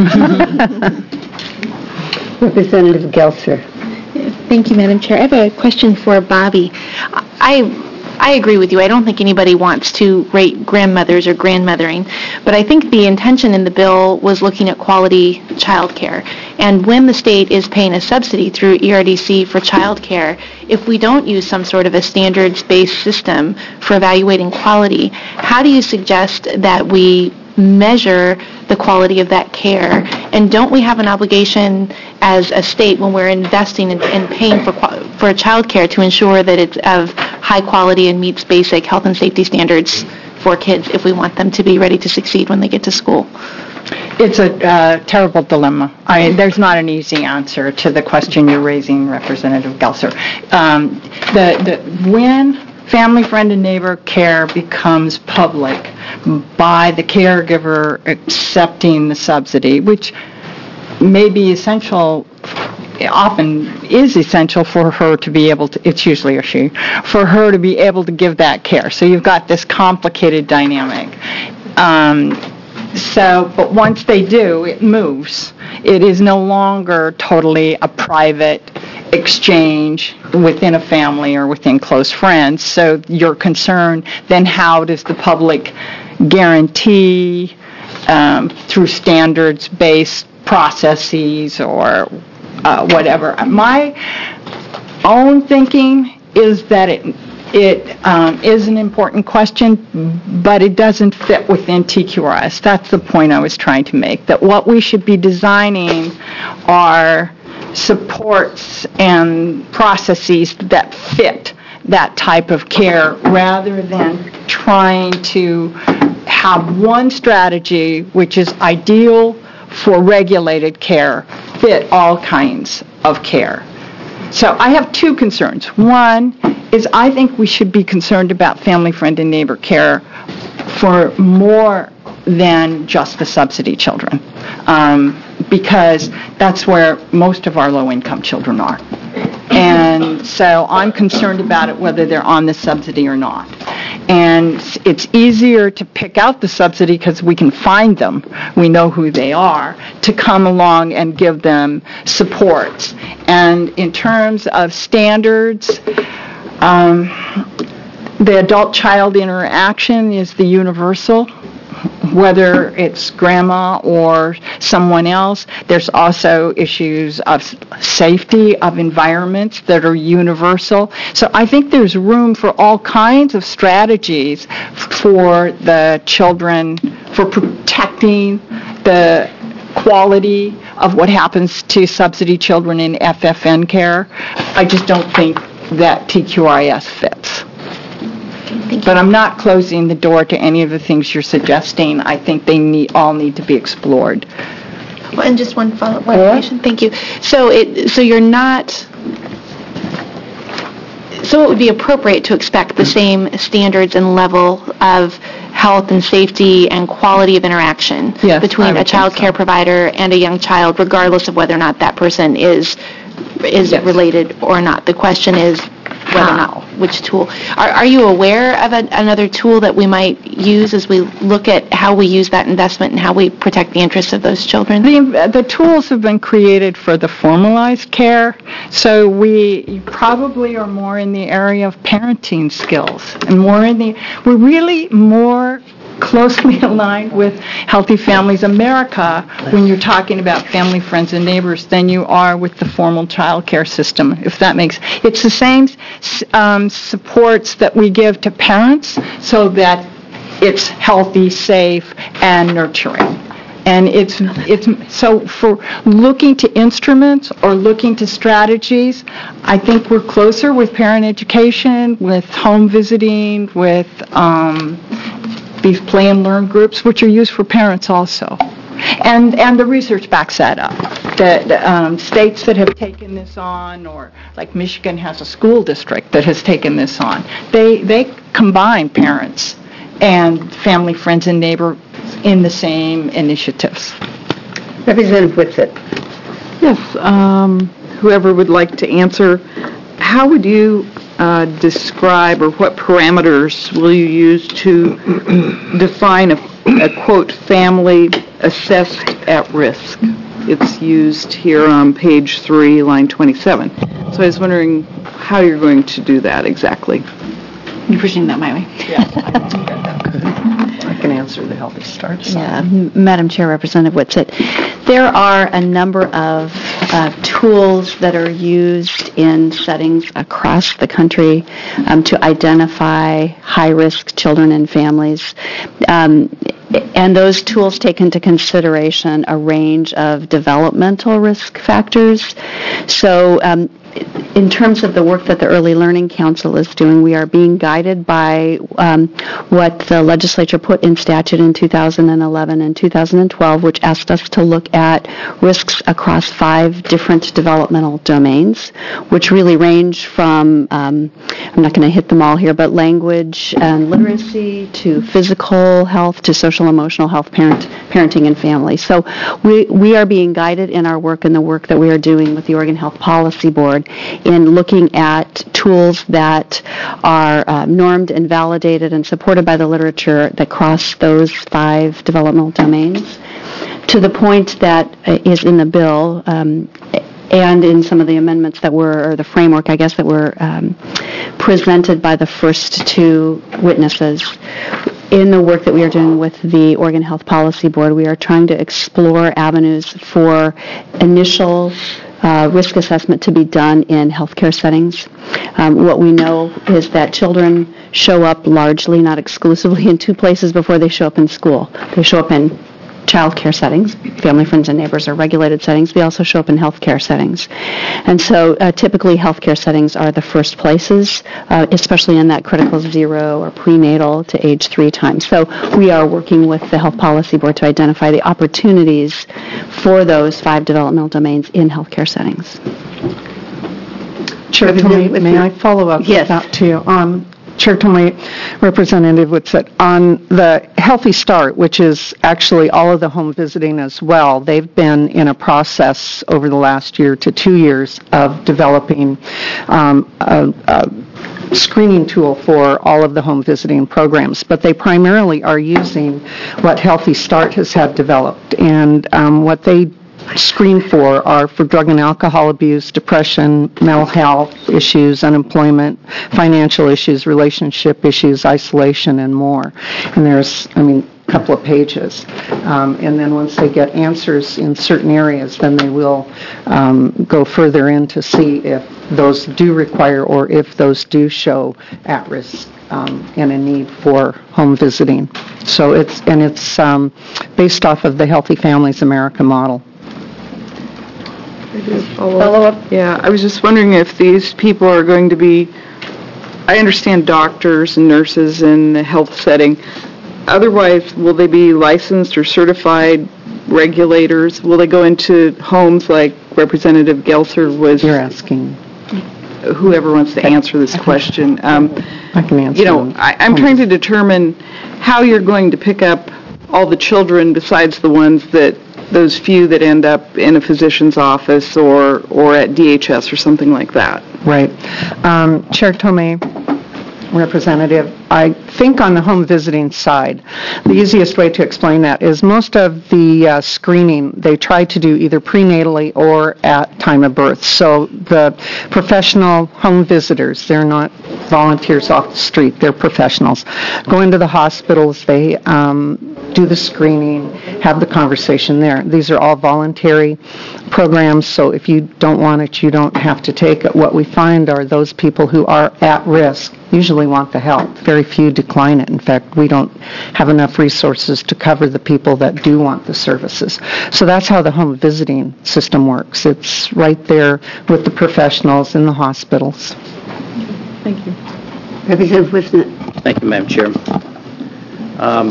Representative Gelser. Thank you, Madam Chair. I have a question for Bobby. I I agree with you. I don't think anybody wants to rate grandmothers or grandmothering, but I think the intention in the bill was looking at quality child care. And when the state is paying a subsidy through E R D C for child care, if we don't use some sort of a standards-based system for evaluating quality, how do you suggest that we measure the quality of that care? And don't we have an obligation as a state when we're investing in, in paying for for child care to ensure that it's of high quality and meets basic health and safety standards for kids if we want them to be ready to succeed when they get to school? It's a uh, terrible dilemma. I, there's not an easy answer to the question you're raising, Representative Gelser. Um, the, the, when family, friend, and neighbor care becomes public by the caregiver accepting the subsidy, which may be essential, often is essential for her to be able to, it's usually a she, for her to be able to give that care. So you've got this complicated dynamic. Um, So, but once they do, it moves. It is no longer totally a private exchange within a family or within close friends. So your concern, then how does the public guarantee um, through standards-based processes or uh, whatever? My own thinking is that it It um, is an important question, but it doesn't fit within T Q R S. That's the point I was trying to make, that what we should be designing are supports and processes that fit that type of care rather than trying to have one strategy, which is ideal for regulated care, fit all kinds of care. So I have two concerns. One is I think we should be concerned about family, friend, and neighbor care for more than just the subsidy children, um, because that's where most of our low-income children are. And so I'm concerned about it whether they're on the subsidy or not. And it's easier to pick out the subsidy because we can find them. We know who they are, to come along and give them supports. And in terms of standards, um, the adult-child interaction is the universal, whether it's grandma or someone else. There's also issues of safety of environments that are universal. So I think there's room for all kinds of strategies for the children, for protecting the quality of what happens to subsidy children in F F N care. I just don't think that T Q R S fits. But I'm not closing the door to any of the things you're suggesting. I think they need, all need to be explored. Well, and just one follow-up question. Thank you. So it, so you're not, so it would be appropriate to expect the same standards and level of health and safety and quality of interaction Yes, I between would a child think so. care provider and a young child, regardless of whether or not that person is is Yes. related or not. The question is whether or not, which tool. Are, are you aware of a, another tool that we might use as we look at how we use that investment and how we protect the interests of those children? The, the tools have been created for the formalized care, so we probably are more in the area of parenting skills and more in the, we're really more closely aligned with Healthy Families America when you're talking about family, friends, and neighbors than you are with the formal child care system, if that makes, it's the same um, supports that we give to parents so that it's healthy, safe, and nurturing. And it's, it's so for looking to instruments or looking to strategies, I think we're closer with parent education, with home visiting, with um, these play and learn groups, which are used for parents also. And and the research backs that up. That um, states that have taken this on, or like Michigan has a school district that has taken this on, they they combine parents and family, friends, and neighbors in the same initiatives. Representative Whitsitt. Yes, um, whoever would like to answer, how would you uh, describe, or what parameters will you use to define a, a quote, family assessed at risk? It's used here on page three, line twenty-seven. So I was wondering how you're going to do that exactly. You're pushing that my way. I can answer the Healthy Start side. Yeah, M- Madam Chair, Representative Whitsitt, there are a number of uh, tools that are used in settings across the country um, to identify high-risk children and families. Um, and those tools take into consideration a range of developmental risk factors. So um, in terms of the work that the Early Learning Council is doing, we are being guided by um, what the legislature put in statute in two thousand eleven and two thousand twelve, which asked us to look at risks across five different developmental domains, which really range from, um, I'm not going to hit them all here, but language and literacy to physical health to social emotional health, parent, parenting and family. So we, we are being guided in our work and the work that we are doing with the Oregon Health Policy Board in looking at tools that are uh, normed and validated and supported by the literature that cross those five developmental domains, to the point that uh, is in the bill um, and in some of the amendments that were, or the framework, I guess, that were um, presented by the first two witnesses. In the work that we are doing with the Oregon Health Policy Board, we are trying to explore avenues for initial Uh, risk assessment to be done in healthcare settings. Um, what we know is that children show up largely, not exclusively, in two places before they show up in school. They show up in child care settings, family, friends, and neighbors, or regulated settings. They also show up in healthcare settings. And so uh, typically healthcare settings are the first places, uh, especially in that critical zero or prenatal to age three time. So we are working with the Health Policy Board to identify the opportunities for those five developmental domains in healthcare settings. Chair Tomei, may I follow up Yes. with that too? Um, Chair Tomei, Representative Whitsitt, on the Healthy Start, which is actually all of the home visiting as well, they've been in a process over the last year to two years of developing um, a, a screening tool for all of the home visiting programs, but they primarily are using what Healthy Start has had developed, and um, what they screen for are for drug and alcohol abuse, depression, mental health issues, unemployment, financial issues, relationship issues, isolation, and more. And there's, I mean, a couple of pages. Um, and then once they get answers in certain areas, then they will um, go further in to see if those do require or if those do show at risk um, and a need for home visiting. So it's, and it's um, based off of the Healthy Families America model. Follow up? Yeah, I was just wondering if these people are going to be, I understand doctors and nurses in the health setting. Otherwise, will they be licensed or certified regulators? Will they go into homes like Representative Gelser was? You're asking. Whoever wants to answer this question. Um, I can answer. You know, I, I'm trying to determine how you're going to pick up all the children besides the ones that those few that end up in a physician's office or, or at D H S or something like that. Right. Um, Chair Tomei, Representative, I think on the home visiting side, the easiest way to explain that is most of the uh, screening they try to do either prenatally or at time of birth. So the professional home visitors, they're not volunteers off the street, they're professionals, go into the hospitals, they um, do the screening, have the conversation there. These are all voluntary programs, so if you don't want it, you don't have to take it. What we find are those people who are at risk usually want the help. Very few decline it. In fact, we don't have enough resources to cover the people that do want the services. So that's how the home visiting system works. It's right there with the professionals in the hospitals. Thank you. Representative Whitsitt. Thank you, Madam Chair. Um,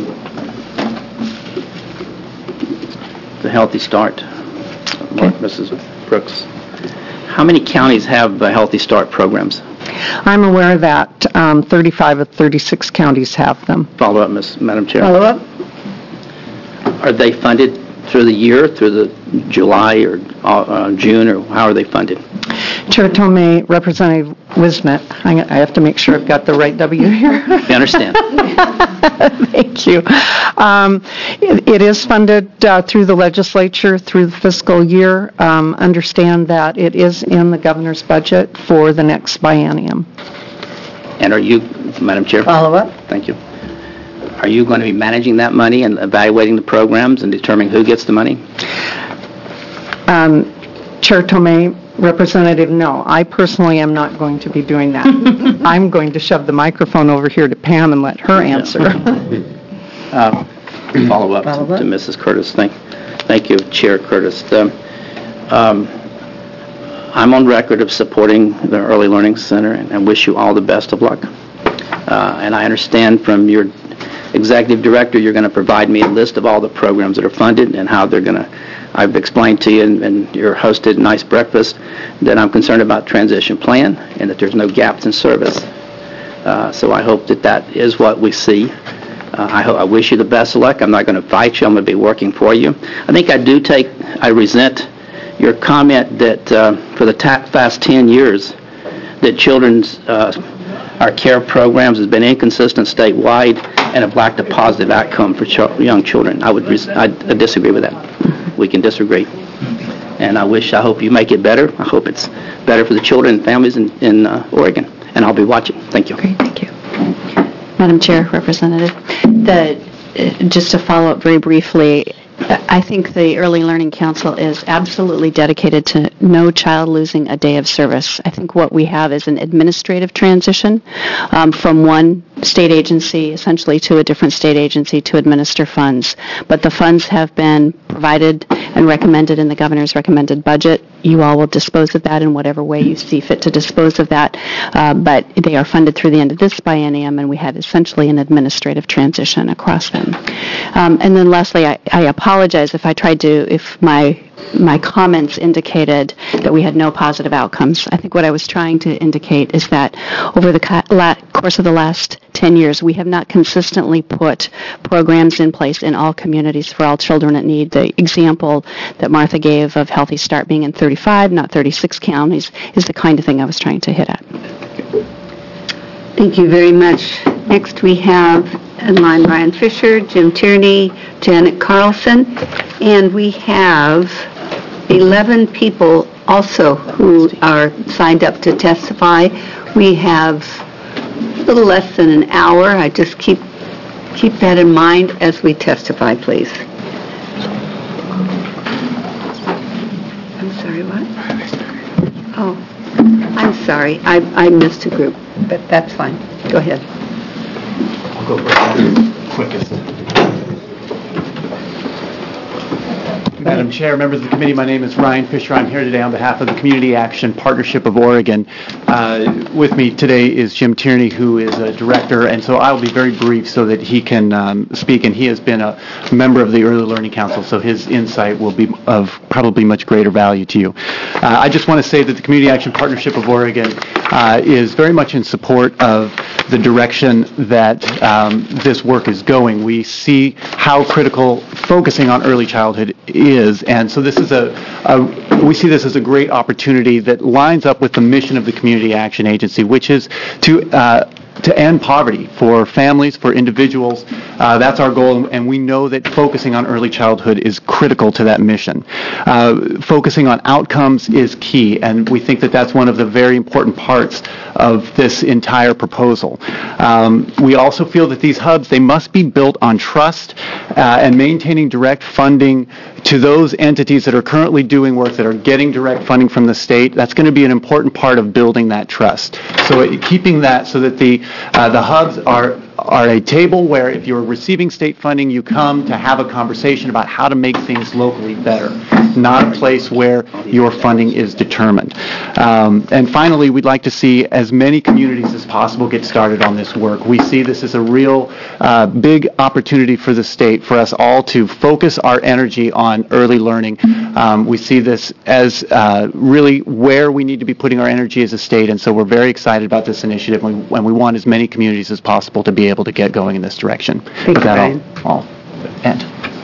the Healthy Start, Missus Brooks. How many counties have uh, Healthy Start programs? I'm aware that um, thirty-five of thirty-six counties have them. Follow up, Miz Madam Chair. Follow up? Are they funded through the year, through the July or uh, June, or how are they funded? Chair Tomei, Representative Wisnet, I I have to make sure I've got the right W here. I understand. Thank you. Um, It it is funded uh, through the legislature, through the fiscal year. Um, Understand that it is in the governor's budget for the next biennium. And are you, Madam Chair? Follow up? Thank you. Are you going to be managing that money and evaluating the programs and determining who gets the money? Um, Chair Tomei, Representative, no, I personally am not going to be doing that. I'm going to shove the microphone over here to Pam and let her answer. Uh, follow up Follow to, up. to Missus Curtis. Thank, thank you, Chair Curtis. The, um, I'm on record of supporting the Early Learning Center and, and wish you all the best of luck. Uh, and I understand from your executive director, you're going to provide me a list of all the programs that are funded and how they're going to. I've explained to you, and, and you're hosted nice breakfast, that I'm concerned about transition plan and that there's no gaps in service. Uh, so I hope that that is what we see. Uh, I, ho- I wish you the best of luck. I'm not going to fight you. I'm going to be working for you. I think I do take, I resent your comment that uh, for the ta- past ten years that children's, uh, our care programs has been inconsistent statewide and have lacked a positive outcome for ch- young children. I would res- I, I disagree with that. We can disagree. And I wish, I hope you make it better. I hope it's better for the children and families in, in uh, Oregon. And I'll be watching. Thank you. Great, thank you. Madam Chair, Representative, the, uh, just to follow up very briefly, I think the Early Learning Council is absolutely dedicated to no child losing a day of service. I think what we have is an administrative transition um, from one state agency essentially to a different state agency to administer funds. But the funds have been provided and recommended in the governor's recommended budget. You all will dispose of that in whatever way you see fit to dispose of that. Uh, but they are funded through the end of this biennium, and we have essentially an administrative transition across them. Um, and then lastly, I, I apologize if I tried to, if my my comments indicated that we had no positive outcomes. I think what I was trying to indicate is that over the co- la- course of the last ten years, we have not consistently put programs in place in all communities for all children in need. The example that Martha gave of Healthy Start being in thirty-five, not thirty-six counties, is the kind of thing I was trying to hit at. Thank you very much. Next we have in line Brian Fisher, Jim Tierney, Janet Carlson, and we have eleven people also who are signed up to testify. We have a little less than an hour. I just keep keep that in mind as we testify, please. I'm sorry, what? Oh, I'm sorry. I, I missed a group, but that's fine. Go ahead. I'll go first. Quickest. Madam Chair, members of the committee, my name is Ryan Fisher. I'm here today on behalf of the Community Action Partnership of Oregon. Uh, with me today is Jim Tierney, who is a director, and so I'll be very brief so that he can um, speak, and he has been a member of the Early Learning Council, so his insight will be of probably much greater value to you. Uh, I just want to say that the Community Action Partnership of Oregon uh, is very much in support of the direction that um, this work is going. We see how critical focusing on early childhood is, and so this is a, a we see this as a great opportunity that lines up with the mission of the Community Action Agency, which is to uh, to end poverty for families, for individuals. Uh, that's our goal, and we know that focusing on early childhood is critical to that mission. Uh, focusing on outcomes is key, and we think that that's one of the very important parts of this entire proposal. Um, we also feel that these hubs, they must be built on trust uh, and maintaining direct funding to those entities that are currently doing work, that are getting direct funding from the state. That's going to be an important part of building that trust. So it, keeping that so that the uh, the hubs are are a table where if you're receiving state funding, you come to have a conversation about how to make things locally better, not a place where your funding is determined. Um, and finally, we'd like to see as many communities as possible get started on this work. We see this as a real uh, big opportunity for the state, for us all to focus our energy on early learning. Um, we see this as uh, really where we need to be putting our energy as a state, and so we're very excited about this initiative, and we, and we want as many communities as possible to be able to get going in this direction. Thank you, Brian. I'll, I'll end.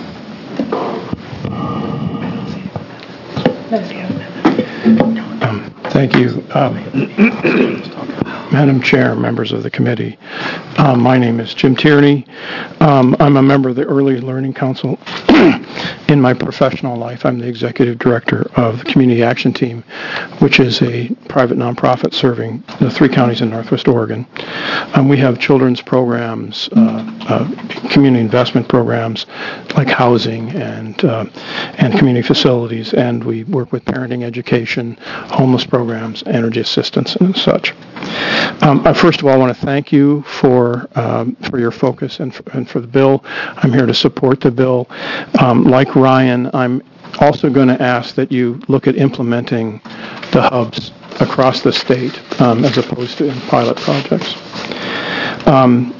Um, thank you. Um, Madam Chair, members of the committee, um, my name is Jim Tierney. Um, I'm a member of the Early Learning Council. In my professional life, I'm the executive director of the Community Action Team, which is a private nonprofit serving the three counties in Northwest Oregon. Um, we have children's programs, uh, uh, community investment programs like housing and uh, and community facilities, and we work with parenting education, homeless programs, energy assistance, and such. Um, I first of all want to thank you for um, for your focus and for, and for the bill. I'm here to support the bill. Um, like Ryan, I'm also going to ask that you look at implementing the hubs across the state um, as opposed to in pilot projects. Um,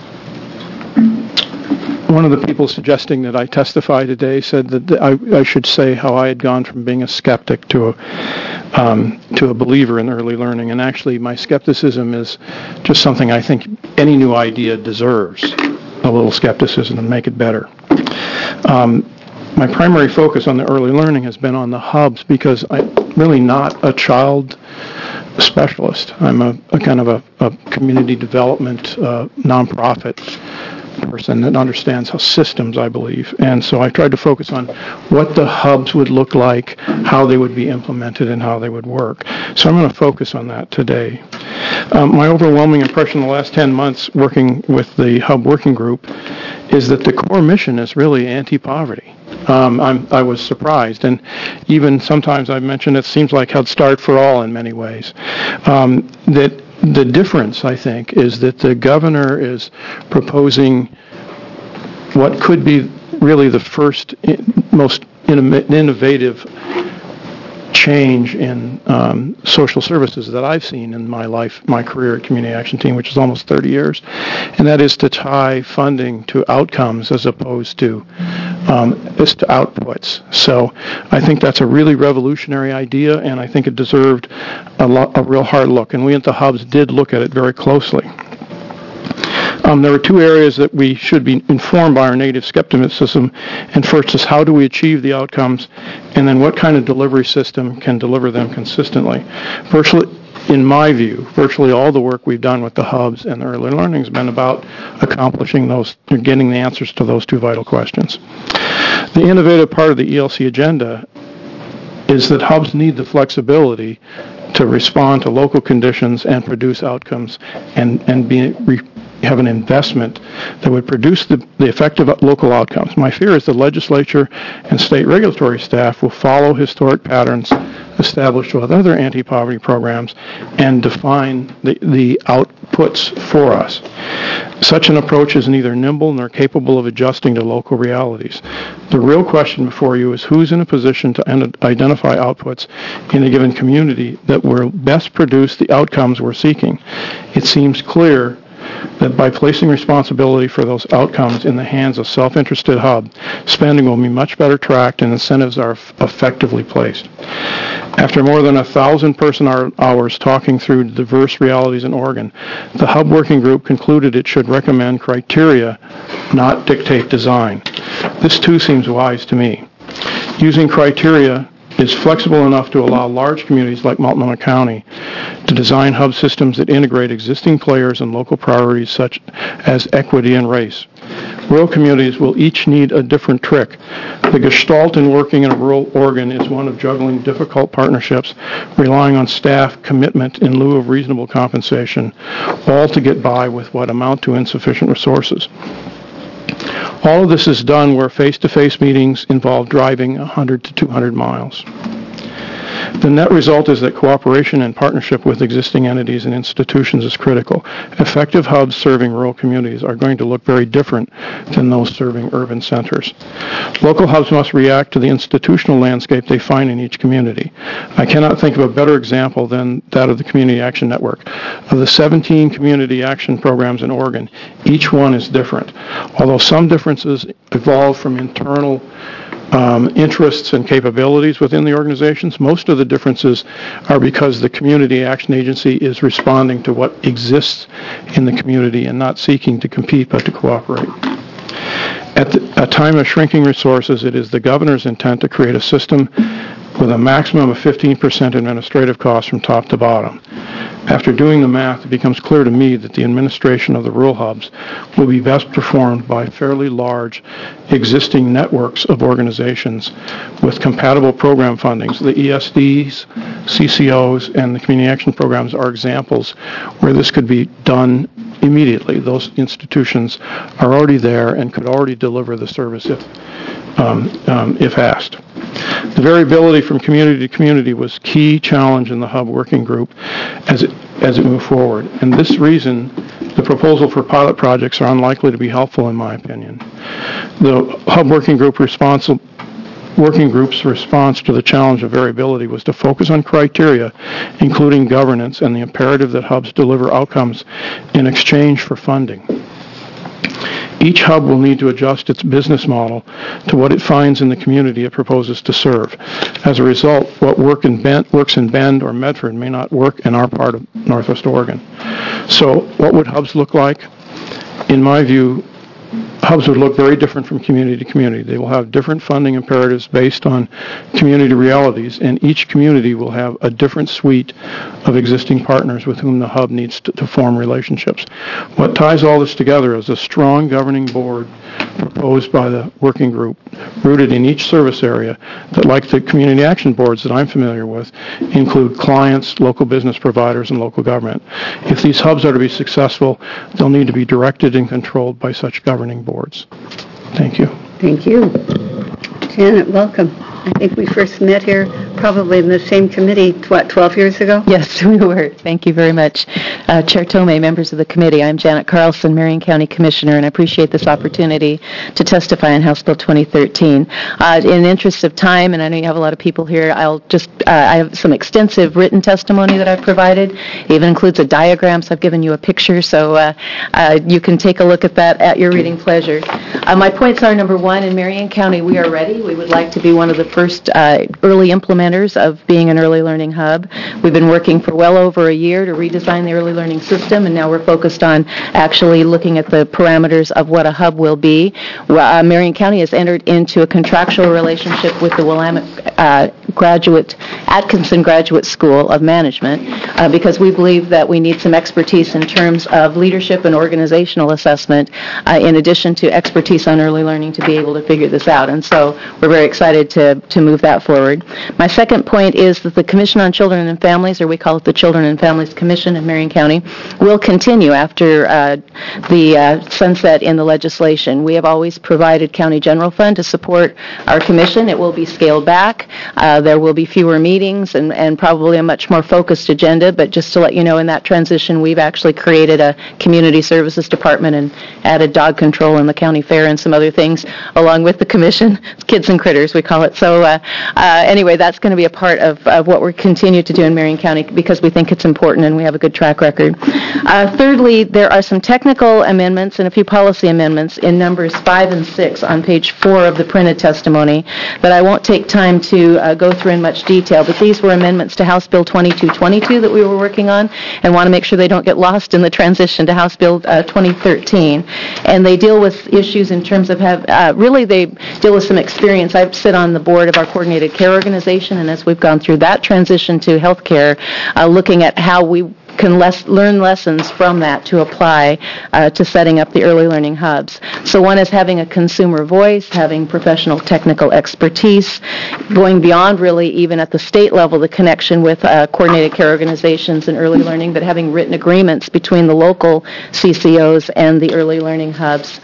One of the people suggesting that I testify today said that I, I should say how I had gone from being a skeptic to a um, to a believer in early learning, and actually my skepticism is just something I think any new idea deserves a little skepticism to make it better. Um, my primary focus on the early learning has been on the hubs because I'm really not a child specialist. I'm a, a kind of a, a community development uh, nonprofit person that understands how systems, I believe. And so I tried to focus on what the hubs would look like, how they would be implemented, and how they would work. So I'm going to focus on that today. Um, my overwhelming impression in the last ten months working with the Hub Working Group is that the core mission is really anti-poverty. Um, I'm, I was surprised, and even sometimes I've mentioned it seems like Head Start for All in many ways. Um, that the difference, I think, is that the governor is proposing what could be really the first, most innovative change in um, social services that I've seen in my life, my career at Community Action Team, which is almost thirty years, and that is to tie funding to outcomes as opposed to um, as to outputs. So I think that's a really revolutionary idea, and I think it deserved a, lo- a real hard look, and we at the Hubs did look at it very closely. Um, there are two areas that we should be informed by our native skepticism, and first is how do we achieve the outcomes, and then what kind of delivery system can deliver them consistently. Virtually, in my view, virtually all the work we've done with the hubs and the early learning has been about accomplishing those, getting the answers to those two vital questions. The innovative part of the E L C agenda is that hubs need the flexibility to respond to local conditions and produce outcomes and, and be re- have an investment that would produce the, the effective local outcomes. My fear is the legislature and state regulatory staff will follow historic patterns established with other anti-poverty programs and define the, the outputs for us. Such an approach is neither nimble nor capable of adjusting to local realities. The real question before you is who's in a position to identify outputs in a given community that will best produce the outcomes we're seeking. It seems clear that by placing responsibility for those outcomes in the hands of self-interested hub, spending will be much better tracked and incentives are f- effectively placed. After more than a thousand person hours talking through diverse realities in Oregon, the Hub Working Group concluded it should recommend criteria, not dictate design. This too seems wise to me. Using criteria is flexible enough to allow large communities like Multnomah County to design hub systems that integrate existing players and local priorities such as equity and race. Rural communities will each need a different trick. The gestalt in working in rural Oregon is one of juggling difficult partnerships, relying on staff commitment in lieu of reasonable compensation, all to get by with what amount to insufficient resources. All of this is done where face-to-face meetings involve driving one hundred to two hundred miles. The net result is that cooperation and partnership with existing entities and institutions is critical. Effective hubs serving rural communities are going to look very different than those serving urban centers. Local hubs must react to the institutional landscape they find in each community. I cannot think of a better example than that of the Community Action Network. Of the seventeen community action programs in Oregon, each one is different. Although some differences evolve from internal Um, interests and capabilities within the organizations, most of the differences are because the Community Action Agency is responding to what exists in the community and not seeking to compete but to cooperate. At the, a time of shrinking resources, it is the governor's intent to create a system with a maximum of fifteen percent administrative costs from top to bottom. After doing the math, it becomes clear to me that the administration of the rural hubs will be best performed by fairly large existing networks of organizations with compatible program fundings. The E S Ds, C C Os, and the community action programs are examples where this could be done immediately. Those institutions are already there and could already deliver the service if, um, um, if asked. The variability from community to community was a key challenge in the Hub Working Group as it, as it moved forward. And this reason, the proposal for pilot projects are unlikely to be helpful in my opinion. The Hub Working Group responsible Working Group's response to the challenge of variability was to focus on criteria, including governance and the imperative that hubs deliver outcomes in exchange for funding. Each hub will need to adjust its business model to what it finds in the community it proposes to serve. As a result, what work in Bend, works in Bend or Medford may not work in our part of Northwest Oregon. So what would hubs look like? In my view, hubs would look very different from community to community. They will have different funding imperatives based on community realities, and each community will have a different suite of existing partners with whom the hub needs to, to form relationships. What ties all this together is a strong governing board proposed by the working group, rooted in each service area that, like the community action boards that I'm familiar with, include clients, local business providers, and local government. If these hubs are to be successful, they'll need to be directed and controlled by such governing boards. Thank you. Thank you. Janet, welcome. I think we first met here probably in the same committee, what, twelve years ago? Yes, we were. Thank you very much. Uh, Chair Tomei, members of the committee, I'm Janet Carlson, Marion County Commissioner, and I appreciate this opportunity to testify on House Bill twenty thirteen. Uh, in the interest of time, and I know you have a lot of people here, I'll just, uh, I have some extensive written testimony that I've provided. It even includes a diagram, so I've given you a picture, so uh, uh, you can take a look at that at your reading pleasure. Uh, my points are, number one, in Marion County, we are ready. We would like to be one of the first uh, early implementers of being an early learning hub. We've been working for well over a year to redesign the early learning system, and now we're focused on actually looking at the parameters of what a hub will be. Uh, Marion County has entered into a contractual relationship with the Willamette uh, Graduate, Atkinson Graduate School of Management uh, because we believe that we need some expertise in terms of leadership and organizational assessment uh, in addition to expertise on early learning to be able to figure this out. And so we're very excited to, to move that forward. My second point is that the Commission on Children and Families, or we call it the Children and Families Commission in Marion County, will continue after uh, the uh, sunset in the legislation. We have always provided county general fund to support our commission. It will be scaled back. Uh, there will be fewer meetings and, and probably a much more focused agenda, but just to let you know, in that transition, we've actually created a community services department and added dog control in the county fair and some other things along with the commission. It's kids and critters, we call it. So uh, uh, anyway, that's going to be a part of, of what we continue to do in Marion County because we think it's important and we have a good track record. Uh, thirdly, there are some technical amendments and a few policy amendments in numbers five and six on page four of the printed testimony that I won't take time to uh, go through in much detail, but these were amendments to House Bill twenty-two twenty-two that we were working on and want to make sure they don't get lost in the transition to House Bill uh, twenty thirteen. And they deal with issues in terms of have, uh, really they deal with some experience. I sit on the board of our coordinated care organization, and as we've gone through that transition to health care, uh, looking at how we can less, learn lessons from that to apply uh, to setting up the early learning hubs. So one is having a consumer voice, having professional technical expertise, going beyond really even at the state level, the connection with uh, coordinated care organizations and early learning, but having written agreements between the local C C Os and the early learning hubs.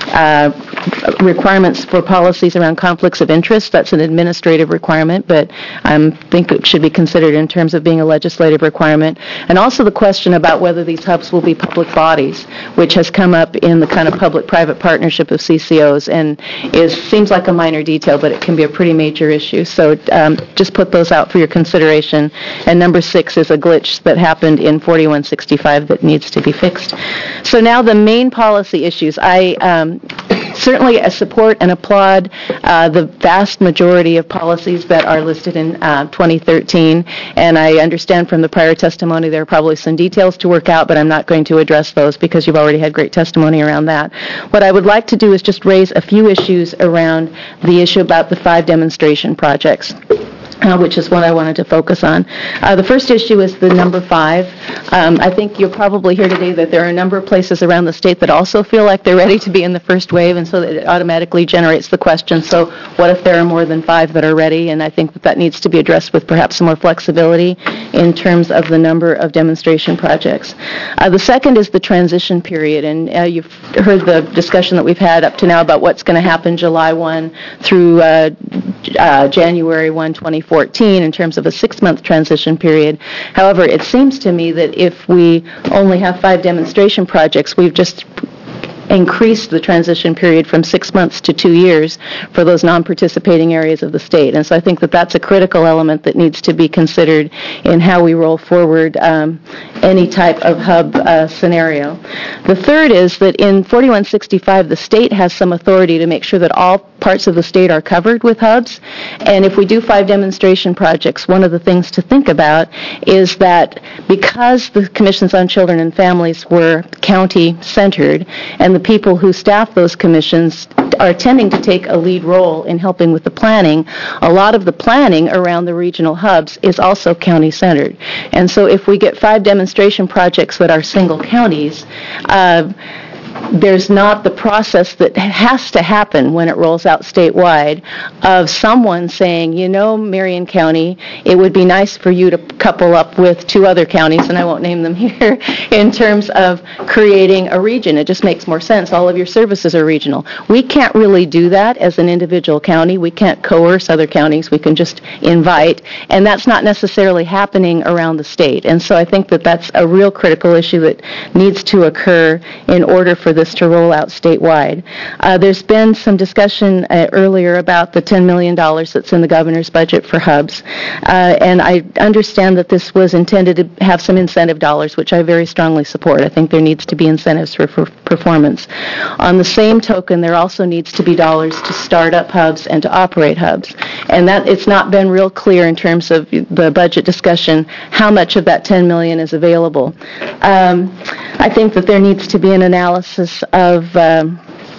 uh, requirements for policies around conflicts of interest. That's an administrative requirement, but I think it should be considered in terms of being a legislative requirement. And also the question about whether these hubs will be public bodies, which has come up in the kind of public-private partnership of C C Os and is seems like a minor detail, but it can be a pretty major issue. So um, just put those out for your consideration. And number six is a glitch that happened in forty-one sixty-five that needs to be fixed. So now the main policy issues. I um, certainly support and applaud uh, the vast majority of policies that are listed in uh, twenty thirteen, and I understand from the prior testimony there are probably some details to work out, but I'm not going to address those because you've already had great testimony around that. What I would like to do is just raise a few issues around the issue about the five demonstration projects. Uh, which is what I wanted to focus on. Uh, the first issue is the number five. Um, I think you'll probably hear today that there are a number of places around the state that also feel like they're ready to be in the first wave, and so that it automatically generates the question, so what if there are more than five that are ready? And I think that that needs to be addressed with perhaps some more flexibility in terms of the number of demonstration projects. Uh, the second is the transition period, and uh, you've heard the discussion that we've had up to now about what's going to happen July first through uh, uh, January first, twenty fourteen in terms of a six-month transition period. However, it seems to me that if we only have five demonstration projects, we've just increased the transition period from six months to two years for those non-participating areas of the state. And so I think that that's a critical element that needs to be considered in how we roll forward um, any type of hub uh, scenario. The third is that in forty-one sixty-five, the state has some authority to make sure that all parts of the state are covered with hubs. And if we do five demonstration projects, one of the things to think about is that because the commissions on children and families were county-centered, and the people who staff those commissions are tending to take a lead role in helping with the planning, a lot of the planning around the regional hubs is also county-centered. And so if we get five demonstration projects that are single counties, uh, there's not the process that has to happen when it rolls out statewide of someone saying, you know, Marion County, it would be nice for you to couple up with two other counties, and I won't name them here, in terms of creating a region. It just makes more sense. All of your services are regional. We can't really do that as an individual county. We can't coerce other counties. We can just invite, and that's not necessarily happening around the state. And so I think that that's a real critical issue that needs to occur in order for this to roll out statewide. Uh, there's been some discussion uh, earlier about the ten million dollars that's in the governor's budget for hubs, uh, and I understand that this was intended to have some incentive dollars, which I very strongly support. I think there needs to be incentives for, for performance. On the same token, there also needs to be dollars to start up hubs and to operate hubs, and that it's not been real clear in terms of the budget discussion how much of that ten million dollars is available. Um, I think that there needs to be an analysis of um,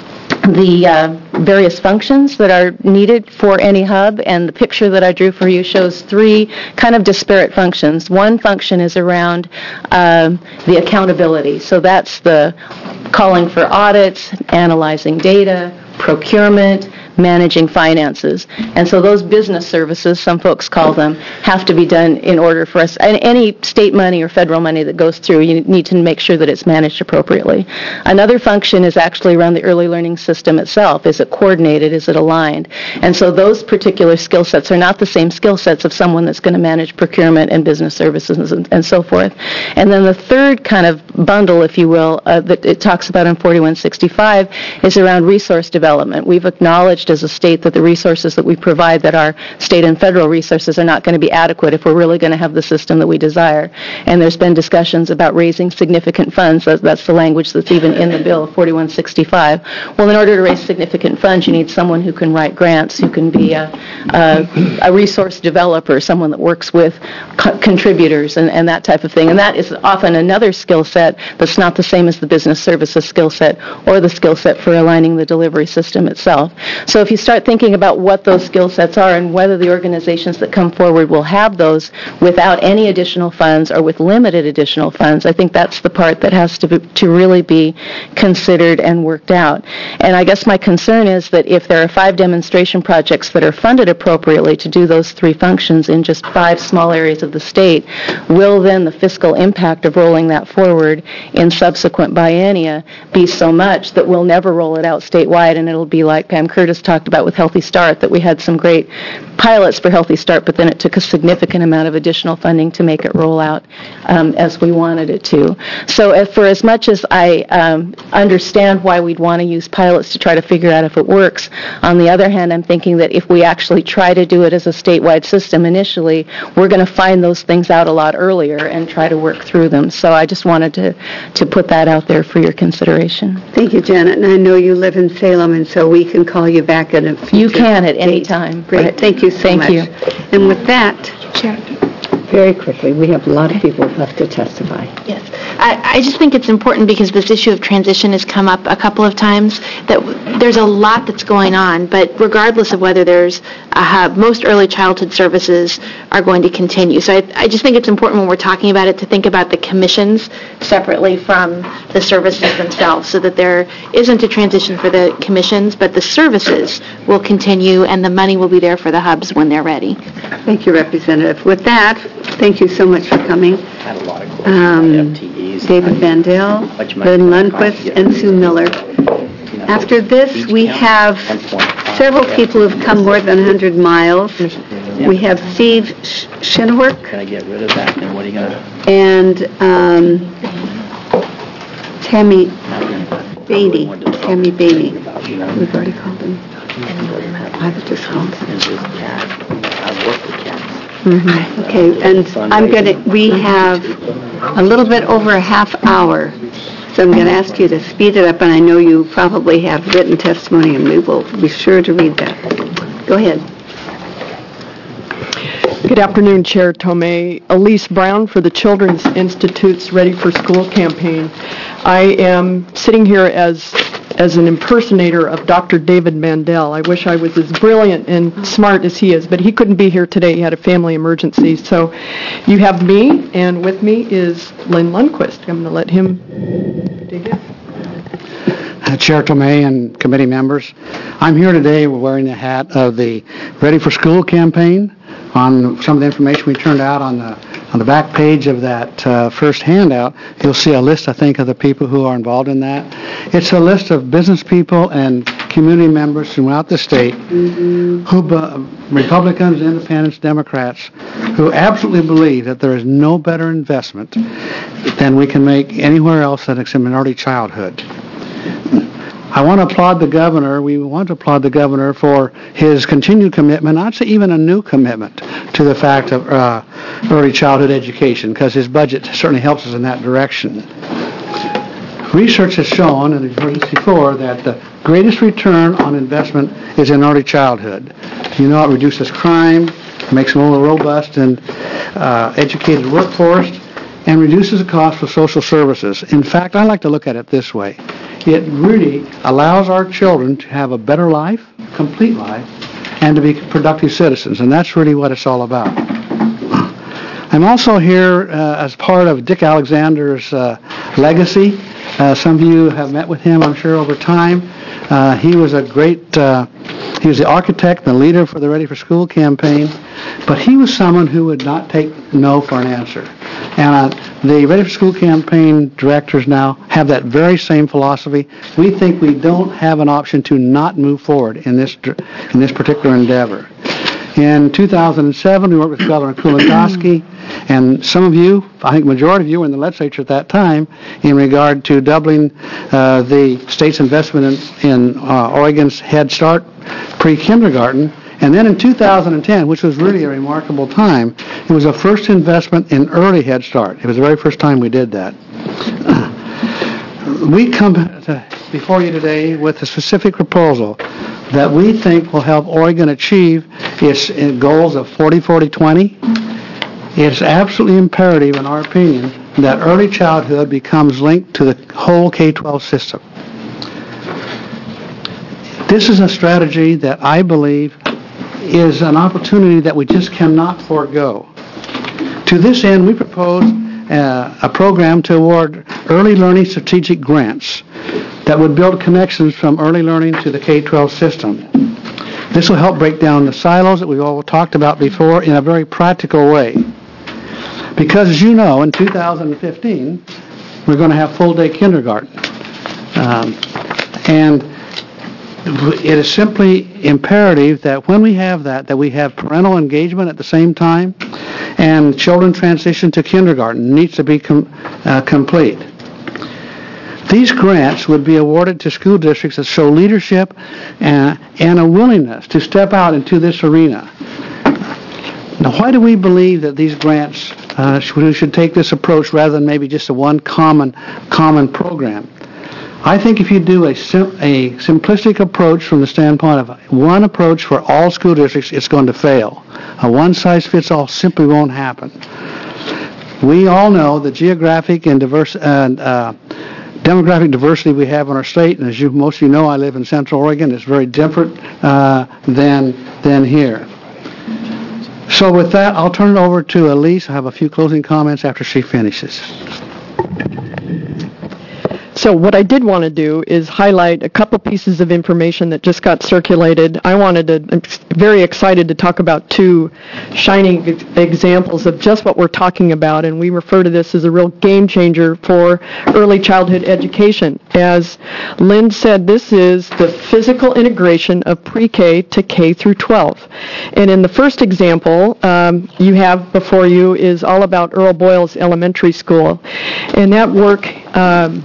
the uh, various functions that are needed for any hub, and the picture that I drew for you shows three kind of disparate functions. One function is around um, the accountability, so that's the calling for audits, analyzing data, procurement, managing finances. And so those business services, some folks call them, have to be done in order for us. And any state money or federal money that goes through, you need to make sure that it's managed appropriately. Another function is actually around the early learning system itself. Is it coordinated? Is it aligned? And so those particular skill sets are not the same skill sets of someone that's going to manage procurement and business services and, and so forth. And then the third kind of bundle, if you will, uh, that it talks about in forty-one sixty-five is around resource development. We've acknowledged as a state that the resources that we provide, that our state and federal resources are not going to be adequate if we're really going to have the system that we desire. And there's been discussions about raising significant funds. That's the language that's even in the bill, forty-one sixty-five. Well, in order to raise significant funds, you need someone who can write grants, who can be a, a, a resource developer, someone that works with co- contributors and, and that type of thing. And that is often another skill set that's not the same as the business services skill set or the skill set for aligning the delivery system itself. So if you start thinking about what those skill sets are and whether the organizations that come forward will have those without any additional funds or with limited additional funds, I think that's the part that has to be, to really be considered and worked out. And I guess my concern is that if there are five demonstration projects that are funded appropriately to do those three functions in just five small areas of the state, will then the fiscal impact of rolling that forward in subsequent biennia be so much that we'll never roll it out statewide, and it'll be like Pam Curtis talked about with Healthy Start, that we had some great pilots for Healthy Start, but then it took a significant amount of additional funding to make it roll out um, as we wanted it to. So if, for as much as I um, understand why we'd want to use pilots to try to figure out if it works, on the other hand, I'm thinking that if we actually try to do it as a statewide system initially, we're going to find those things out a lot earlier and try to work through them. So I just wanted to, to put that out there for your consideration. Thank you, Janet. And I know you live in Salem, and so we can call you back at a future You can at any date. time. Great. Right. Thank you so Thank much. you. And with that, very quickly, we have a lot of people left to testify. Yes. I, I just think it's important because this issue of transition has come up a couple of times, that w- there's a lot that's going on, but regardless of whether there's a hub, most early childhood services are going to continue. So I, I just think it's important when we're talking about it to think about the commissions separately from the services themselves, so that there isn't a transition for the commissions, but the services will continue and the money will be there for the hubs when they're ready. Thank you, Representative. With that, thank you so much for coming. Um, David Vandell, Lynn Lundquist, and Sue Miller. After this, we have several people who've come more than one hundred miles. We have Steve Sh- Shinnework. Can I get rid of that? And what are you going to... And um, Tammy Bainey. Tammy Bainey. We've already called them. I've just called them. I've worked with cats. Mm-hmm. Okay, and I'm going to, we have a little bit over a half hour, so I'm going to ask you to speed it up, and I know you probably have written testimony, and we will be sure to read that. Go ahead. Good afternoon, Chair Tomei. Elise Brown for the Children's Institute's Ready for School campaign. I am sitting here as as an impersonator of Doctor David Mandel. I wish I was as brilliant and smart as he is, but he couldn't be here today. He had a family emergency. So you have me, and with me is Lynn Lundquist. I'm going to let him dig in. Uh, Chair Tomei and committee members, I'm here today wearing the hat of the Ready for School campaign. On some of the information we turned out on the on the back page of that uh, first handout, you'll see a list, I think, of the people who are involved in that. It's a list of business people and community members throughout the state, mm-hmm. who, uh, Republicans, Independents, Democrats, who absolutely believe that there is no better investment than we can make anywhere else than it's in minority childhood. I want to applaud the governor. We want to applaud the governor for his continued commitment, I'd say even a new commitment, to the fact of uh, early childhood education, because his budget certainly helps us in that direction. Research has shown, and you've heard this before, that the greatest return on investment is in early childhood. You know, it reduces crime, makes a more robust and uh, educated workforce, and reduces the cost for social services. In fact, I like to look at it this way. It really allows our children to have a better life, complete life, and to be productive citizens, and that's really what it's all about. I'm also here uh, as part of Dick Alexander's uh, legacy. Uh, some of you have met with him, I'm sure, over time. Uh, he was a great, uh, he was the architect and the leader for the Ready for School campaign, but he was someone who would not take no for an answer. And uh, the Ready for School campaign directors now have that very same philosophy. We think we don't have an option to not move forward in this in this particular endeavor. In two thousand seven, we worked with Governor Kulongoski, and some of you, I think majority of you, were in the legislature at that time in regard to doubling uh, the state's investment in, in uh, Oregon's Head Start pre-kindergarten. And then in two thousand ten, which was really a remarkable time, it was the first investment in early Head Start. It was the very first time we did that. We come to, before you today with a specific proposal that we think will help Oregon achieve its goals of forty forty twenty. It's absolutely imperative, in our opinion, that early childhood becomes linked to the whole K twelve system. This is a strategy that I believe is an opportunity that we just cannot forego. To this end, we propose uh, a program to award early learning strategic grants that would build connections from early learning to the K twelve system. This will help break down the silos that we've all talked about before in a very practical way. Because as you know, in two thousand fifteen, we're going to have full-day kindergarten. Um, and it is simply imperative that when we have that, that we have parental engagement at the same time, and children transition to kindergarten needs to be com- uh, complete. These grants would be awarded to school districts that show leadership and, and a willingness to step out into this arena. Now, why do we believe that these grants, uh, should, we should take this approach rather than maybe just a one common, common program? I think if you do a, sim- a simplistic approach from the standpoint of one approach for all school districts, it's going to fail. A one-size-fits-all simply won't happen. We all know the geographic and diverse and uh, demographic diversity we have in our state, and as you most of you know, I live in Central Oregon. It's very different uh, than than here. So with that, I'll turn it over to Elise. I have a few closing comments after she finishes. So what I did want to do is highlight a couple pieces of information that just got circulated. I wanted to, I'm very excited to talk about two shining examples of just what we're talking about, and we refer to this as a real game changer for early childhood education. As Lynn said, this is the physical integration of pre-K to K through twelve. And in the first example um, you have before you is all about Earl Boyles Elementary School. And that work um,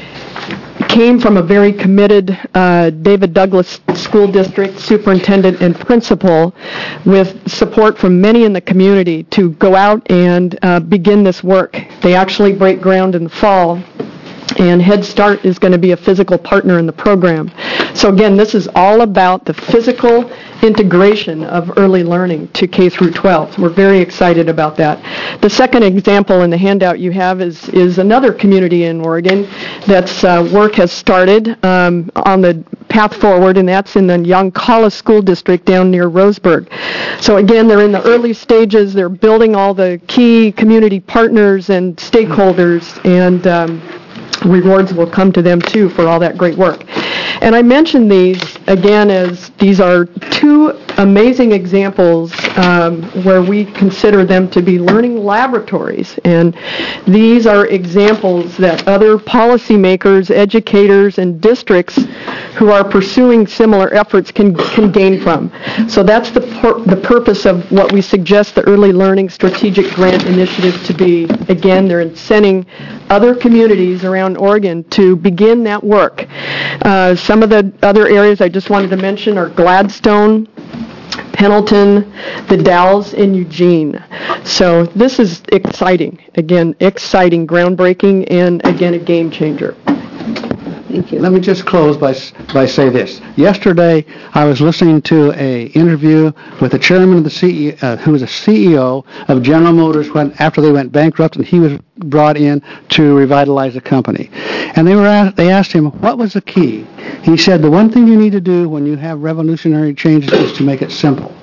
came from a very committed uh, David Douglas School District superintendent and principal with support from many in the community to go out and uh, begin this work. They actually break ground in the fall, and Head Start is going to be a physical partner in the program. So again, this is all about the physical integration of early learning to K through twelve. We're very excited about that. The second example in the handout you have is, is another community in Oregon that's uh, work has started um, on the path forward, and that's in the Yoncalla School District down near Roseburg. So again, they're in the early stages. They're building all the key community partners and stakeholders, and um, rewards will come to them too for all that great work. And I mention these again as these are two amazing examples um, where we consider them to be learning laboratories. And these are examples that other policymakers, educators, and districts who are pursuing similar efforts can, can gain from. So that's the, pur- the purpose of what we suggest the Early Learning Strategic Grant Initiative to be. Again, they're incenting other communities around Oregon to begin that work. Uh, some of the other areas I just wanted to mention are Gladstone, Pendleton, the Dalles, and Eugene. So this is exciting. Again, exciting, groundbreaking, and again, a game changer. Thank you. Let me just close by by say this. Yesterday, I was listening to a interview with the chairman of the C E O, uh, who was a C E O of General Motors when after they went bankrupt, and he was brought in to revitalize the company. And they were asked, they asked him what was the key. He said the one thing you need to do when you have revolutionary changes is to make it simple.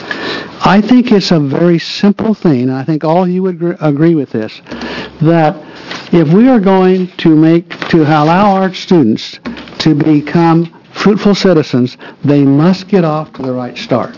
I think it's a very simple thing, and I think all of you would gr- agree with this, that if we are going to make, to allow our students to become fruitful citizens, they must get off to the right start.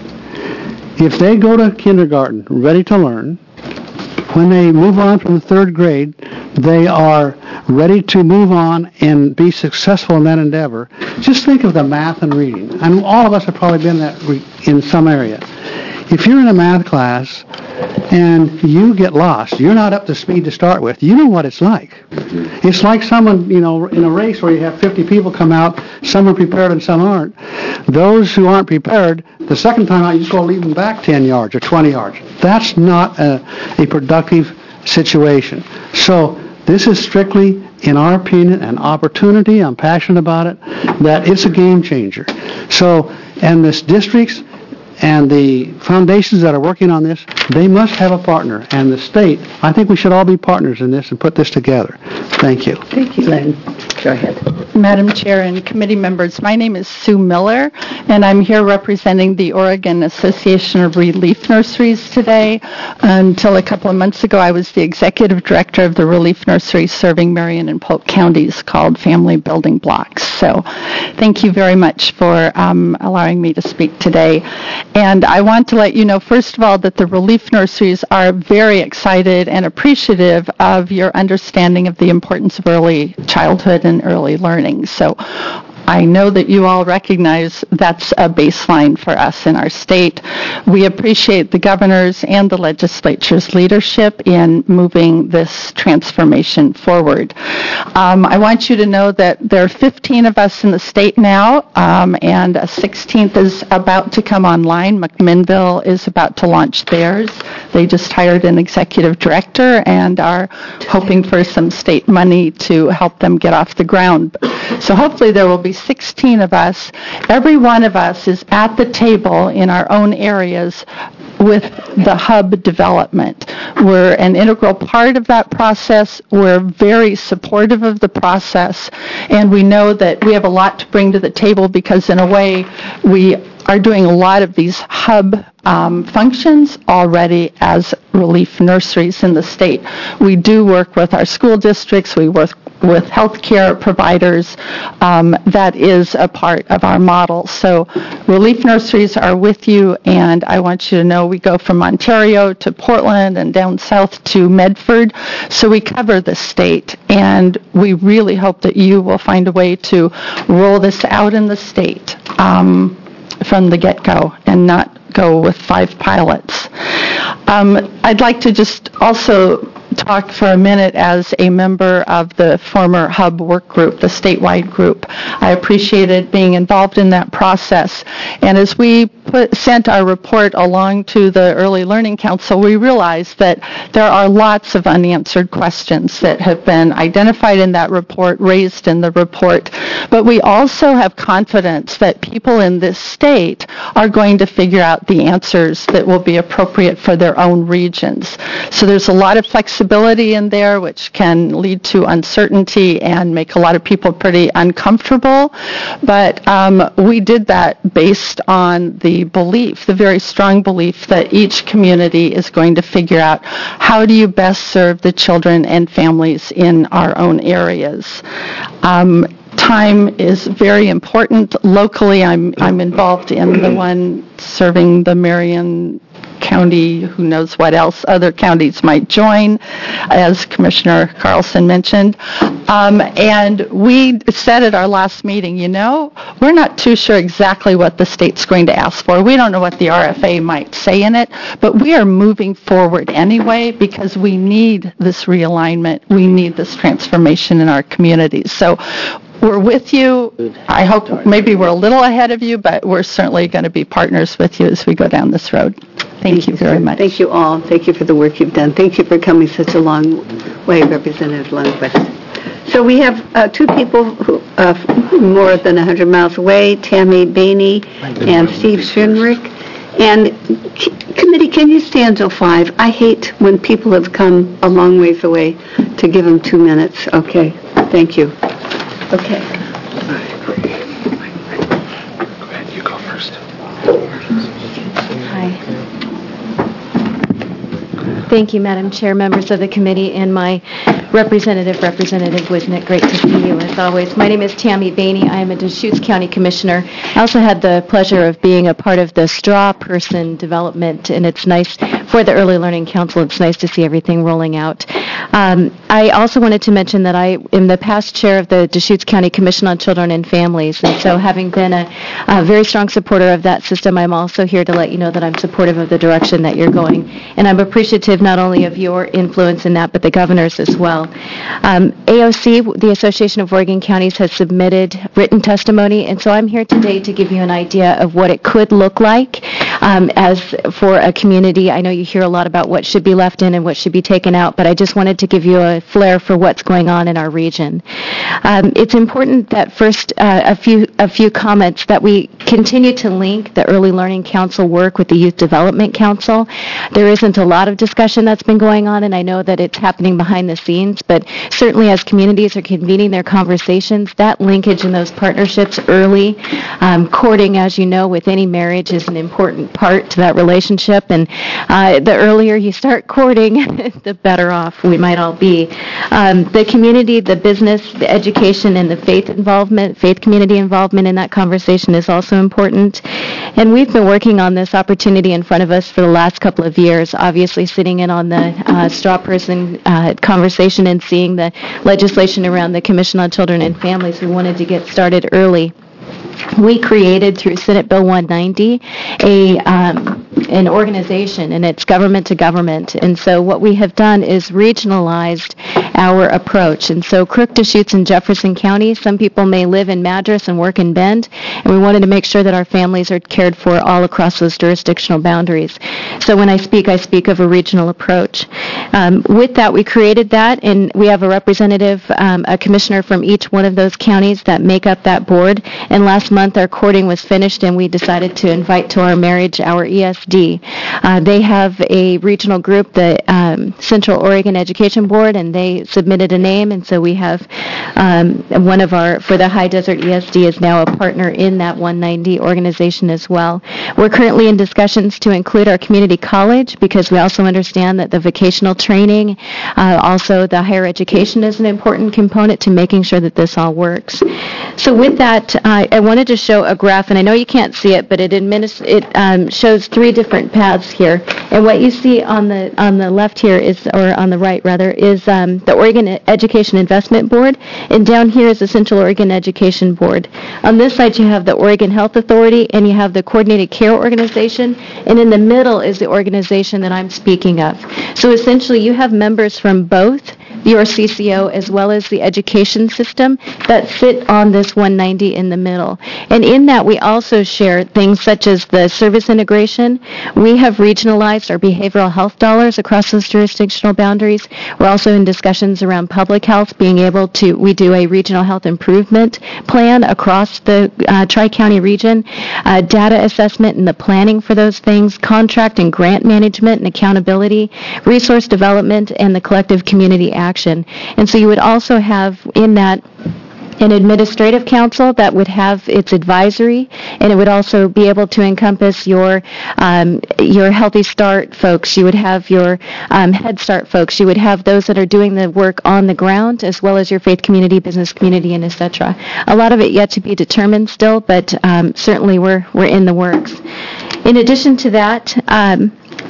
If they go to kindergarten ready to learn, when they move on from the third grade, they are ready to move on and be successful in that endeavor. Just think of the math and reading. And all of us have probably been that re- in some area. If you're in a math class and you get lost, you're not up to speed to start with, you know what it's like. It's like someone, you know, in a race where you have fifty people come out, some are prepared and some aren't. Those who aren't prepared, the second time out, you just go leave them back ten yards or twenty yards. That's not a, a productive situation. So this is strictly, in our opinion, an opportunity. I'm passionate about it, that it's a game changer. So, and this districts, and the foundations that are working on this, they must have a partner. And the state, I think we should all be partners in this and put this together. Thank you. Thank you, Lynn. Go ahead. Madam Chair and committee members, my name is Sue Miller, and I'm here representing the Oregon Association of Relief Nurseries today. Until a couple of months ago, I was the executive director of the relief nursery serving Marion and Polk counties called Family Building Blocks. So thank you very much for um, allowing me to speak today. And I want to let you know, first of all, that the relief nurseries are very excited and appreciative of your understanding of the importance of early childhood and early learning. So I know that you all recognize that's a baseline for us in our state. We appreciate the governor's and the legislature's leadership in moving this transformation forward. Um, I want you to know that there are fifteen of us in the state now, um, and a sixteenth is about to come online. McMinnville is about to launch theirs. They just hired an executive director and are hoping for some state money to help them get off the ground. So hopefully there will be sixteen of us. Every one of us is at the table in our own areas with the hub development. We're an integral part of that process. We're very supportive of the process, and we know that we have a lot to bring to the table because in a way we are doing a lot of these hub um, functions already as relief nurseries in the state. We do work with our school districts. We work with healthcare providers. Um, that is a part of our model. So relief nurseries are with you, and I want you to know we go from Ontario to Portland and down south to Medford. So we cover the state, and we really hope that you will find a way to roll this out in the state um, from the get-go and not go with five pilots. Um, I'd like to just also talk for a minute as a member of the former Hub work group, the statewide group. I appreciated being involved in that process. And as we put, sent our report along to the Early Learning Council, we realized that there are lots of unanswered questions that have been identified in that report, raised in the report. But we also have confidence that people in this state are going to figure out the answers that will be appropriate for their own regions. So there's a lot of flexibility in there, which can lead to uncertainty and make a lot of people pretty uncomfortable. But um, we did that based on the belief, the very strong belief that each community is going to figure out how do you best serve the children and families in our own areas. Um, Time is very important. Locally, I'm I'm involved in the one serving the Marion County, who knows what else other counties might join, as Commissioner Carlson mentioned. Um, and we said at our last meeting, you know, we're not too sure exactly what the state's going to ask for. We don't know what the R F A might say in it, but we are moving forward anyway because we need this realignment. We need this transformation in our communities. So we're with you. I hope maybe we're a little ahead of you, but we're certainly going to be partners with you as we go down this road. Thank, Thank you very much. Thank you all. Thank you for the work you've done. Thank you for coming such a long way, Representative Lundquist. So we have uh, two people who uh, more than one hundred miles away, Tammy Bainey and Steve Schrinrich. And c- committee, can you stay until five? I hate when people have come a long ways away to give them two minutes. Okay. Thank you. Okay. Go ahead, you go first. Hi. Thank you, Madam Chair, members of the committee, and my representative, Representative Wisnick. Great to see you, as always. My name is Tammy Bainey. I am a Deschutes County Commissioner. I also had the pleasure of being a part of the straw person development, and it's nice for the Early Learning Council. It's nice to see everything rolling out. Um, I also wanted to mention that I am the past chair of the Deschutes County Commission on Children and Families, and so having been a, a very strong supporter of that system, I'm also here to let you know that I'm supportive of the direction that you're going, and I'm appreciative not only of your influence in that, but the governor's as well. Um, A O C, the Association of Oregon Counties, has submitted written testimony, and so I'm here today to give you an idea of what it could look like um, as for a community. I know you hear a lot about what should be left in and what should be taken out, but I just wanted to give you a flair for what's going on in our region. Um, it's important that first uh, a few a few comments that we continue to link the Early Learning Council work with the Youth Development Council. There isn't a lot of discussion that's been going on, and I know that it's happening behind the scenes, but certainly as communities are convening their conversations, that linkage and those partnerships early, um, courting, as you know, with any marriage is an important part to that relationship, and uh, the earlier you start courting, the better off we might all be. Um, the community, the business, the education, and the faith involvement, faith community involvement in that conversation is also important. And we've been working on this opportunity in front of us for the last couple of years, obviously sitting in on the uh, straw person uh, conversation and seeing the legislation around the Commission on Children and Families. We wanted to get started early. We created through Senate Bill one ninety a um, an organization, and it's government to government. And so what we have done is regionalized our approach. And so Crook, Deschutes, and Jefferson County, some people may live in Madras and work in Bend, and we wanted to make sure that our families are cared for all across those jurisdictional boundaries. So when I speak, I speak of a regional approach. Um, with that, we created that, and we have a representative, um, a commissioner from each one of those counties that make up that board. And last month, our courting was finished, and we decided to invite to our marriage our E S D. Uh, they have a regional group, the um, Central Oregon Education Board, and they submitted a name, and so we have um, one of our, for the High Desert E S D is now a partner in that one ninety organization as well. We're currently in discussions to include our community college because we also understand that the vocational training, uh, also the higher education is an important component to making sure that this all works. So with that, uh, I wanted to show a graph, and I know you can't see it, but it, administ- it um, shows three different paths here. And what you see on the on the left here is, or on the right rather, is um, the Oregon Education Investment Board, and down here is the Central Oregon Education Board. On this side, you have the Oregon Health Authority, and you have the Coordinated Care Organization, and in the middle is the organization that I'm speaking of. So essentially, you have members from both your C C O as well as the education system that sit on this one ninety in the middle. And in that, we also share things such as the service integration. We have regionalized our behavioral health dollars across those jurisdictional boundaries. We're also in discussions around public health, being able to, we do a regional health improvement plan across the uh, Tri-County region, uh, data assessment and the planning for those things, contract and grant management and accountability, resource development, and the collective community action. And so you would also have in that an administrative council that would have its advisory, and it would also be able to encompass your um, your Healthy Start folks. You would have your um, Head Start folks. You would have those that are doing the work on the ground, as well as your faith community, business community, and et cetera. A lot of it yet to be determined still, but um, certainly we're we're in the works. In addition to that, um,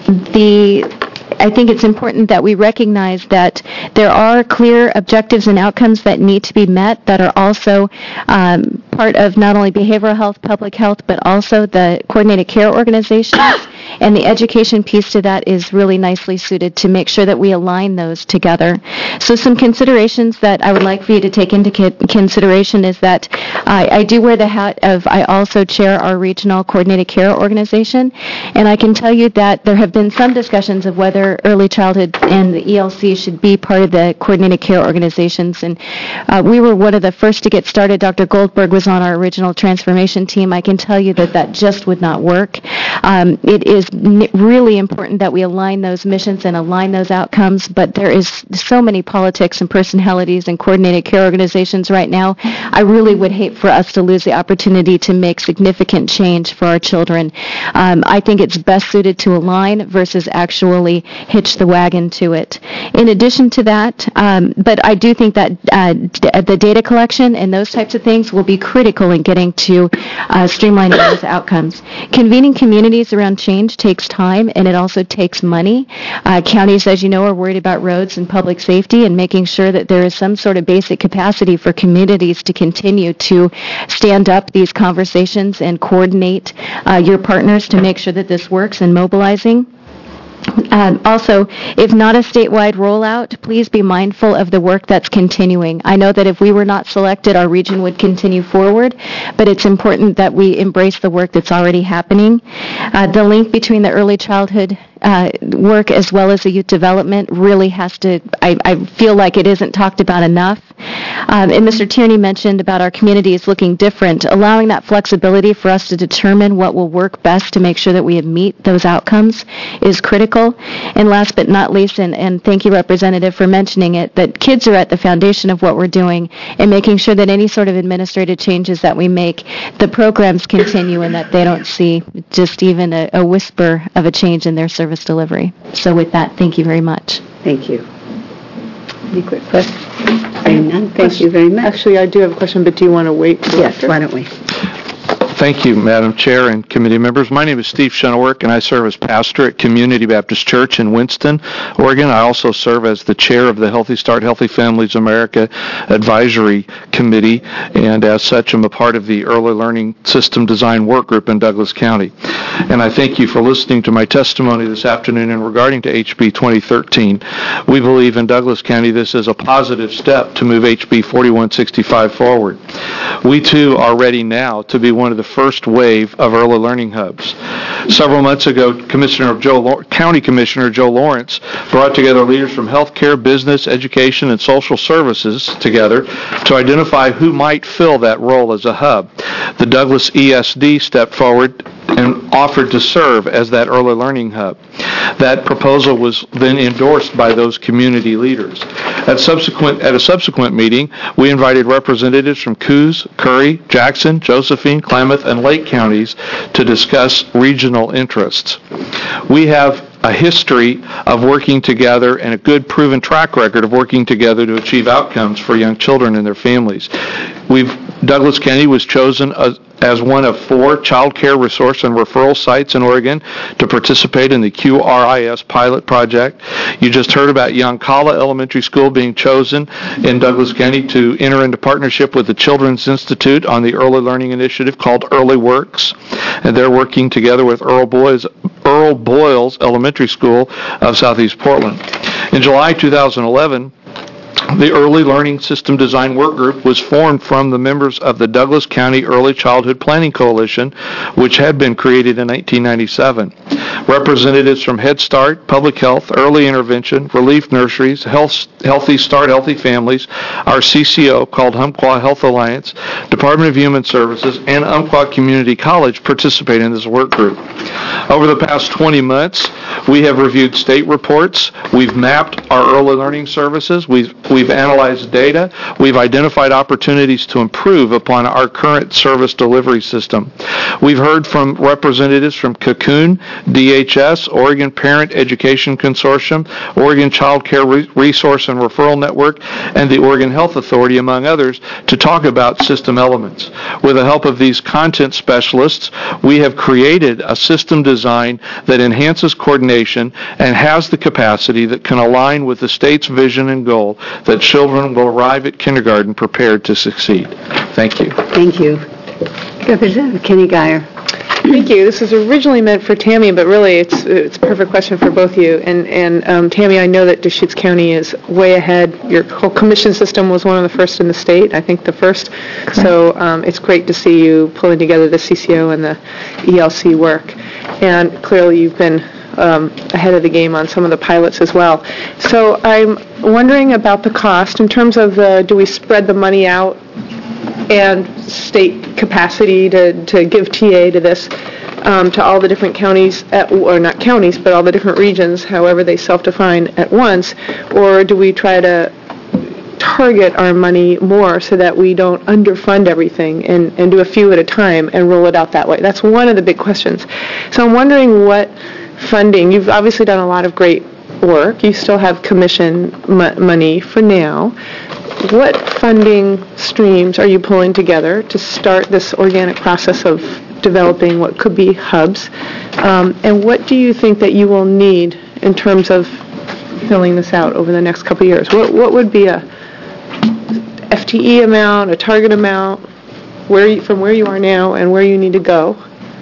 the I think it's important that we recognize that there are clear objectives and outcomes that need to be met that are also um, part of not only behavioral health, public health, but also the coordinated care organizations. And the education piece to that is really nicely suited to make sure that we align those together. So some considerations that I would like for you to take into consideration is that I, I do wear the hat of, I also chair our regional coordinated care organization, and I can tell you that there have been some discussions of whether early childhood and the E L C should be part of the coordinated care organizations, and uh, we were one of the first to get started. Doctor Goldberg was on our original transformation team. I can tell you that that just would not work. Um, it is n- really important that we align those missions and align those outcomes, but there is so many politics and personalities in coordinated care organizations right now. I really would hate for us to lose the opportunity to make significant change for our children. Um, I think it's best suited to align versus actually hitch the wagon to it. In addition to that, um, but I do think that uh, d- the data collection and those types of things will be critical in getting to uh, streamlining those outcomes. Convening communities around change takes time, and it also takes money. Uh, counties, as you know, are worried about roads and public safety and making sure that there is some sort of basic capacity for communities to continue to stand up these conversations and coordinate uh, your partners to make sure that this works and mobilizing. Um, also, if not a statewide rollout, please be mindful of the work that's continuing. I know that if we were not selected, our region would continue forward, but it's important that we embrace the work that's already happening. Uh, the link between the early childhood uh, work as well as the youth development really has to, I, I feel like it isn't talked about enough. Um, and Mister Tierney mentioned about our communities looking different, allowing that flexibility for us to determine what will work best to make sure that we meet those outcomes is critical. And last but not least, and, and thank you, Representative, for mentioning it, that kids are at the foundation of what we're doing and making sure that any sort of administrative changes that we make, the programs continue and that they don't see just even a, a whisper of a change in their service delivery. So with that, thank you very much. Thank you. Any quick questions? Seeing none, thank you very much. Actually, I do have a question, but do you want to wait? For Yes, why don't we? Thank you, Madam Chair and committee members. My name is Steve Shuttleworth, and I serve as pastor at Community Baptist Church in Winston, Oregon. I also serve as the chair of the Healthy Start, Healthy Families America Advisory Committee, and as such, I'm a part of the Early Learning System Design Work Group in Douglas County. And I thank you for listening to my testimony this afternoon in regarding to H B twenty thirteen. We believe in Douglas County this is a positive step to move H B forty-one sixty-five forward. We, too, are ready now to be one of the first wave of early learning hubs. Several months ago, Commissioner Joe, County Commissioner Joe Lawrence brought together leaders from healthcare, business, education, and social services together to identify who might fill that role as a hub. The Douglas E S D stepped forward and offered to serve as that early learning hub. That proposal was then endorsed by those community leaders. At subsequent at a subsequent meeting, we invited representatives from Coos, Curry, Jackson, Josephine, Klamath, and Lake counties to discuss regional interests. We have a history of working together and a good proven track record of working together to achieve outcomes for young children and their families. We've Douglas County was chosen as, as one of four child care resource and referral sites in Oregon to participate in the Q R I S pilot project. You just heard about Yoncalla Elementary School being chosen in Douglas County to enter into partnership with the Children's Institute on the early learning initiative called Early Works. And they're working together with Earl Boyles, Earl Boyles Elementary School of Southeast Portland. In July two thousand eleven, the Early Learning System Design Work Group was formed from the members of the Douglas County Early Childhood Planning Coalition, which had been created in nineteen ninety-seven. Representatives from Head Start, Public Health, Early Intervention, Relief Nurseries, Health, Healthy Start, Healthy Families, our C C O called Umpqua Health Alliance, Department of Human Services, and Umpqua Community College participate in this work group. Over the past twenty months, we have reviewed state reports, we've mapped our early learning services, we've We've analyzed data. We've identified opportunities to improve upon our current service delivery system. We've heard from representatives from Cocoon, D H S, Oregon Parent Education Consortium, Oregon Child Care Resource and Referral Network, and the Oregon Health Authority, among others, to talk about system elements. With the help of these content specialists, we have created a system design that enhances coordination and has the capacity that can align with the state's vision and goal that children will arrive at kindergarten prepared to succeed. Thank you. Thank you. Representative Kenny Guyer. Thank you. This was originally meant for Tammy, but really it's it's a perfect question for both of you. And, and um, Tammy, I know that Deschutes County is way ahead. Your whole commission system was one of the first in the state, I think the first. Correct. So um, it's great to see you pulling together the C C O and the E L C work. And clearly you've been Um, ahead of the game on some of the pilots as well. So I'm wondering about the cost in terms of the, do we spread the money out and state capacity to, to give T A to this, um, to all the different counties, at, or not counties, but all the different regions, however they self-define at once, or do we try to target our money more so that we don't underfund everything and, and do a few at a time and roll it out that way? That's one of the big questions. So I'm wondering what funding, you've obviously done a lot of great work. You still have commission m- money for now. What funding streams are you pulling together to start this organic process of developing what could be hubs? Um, and what do you think that you will need in terms of filling this out over the next couple of years? What, what would be a F T E amount, a target amount, where you, from where you are now and where you need to go?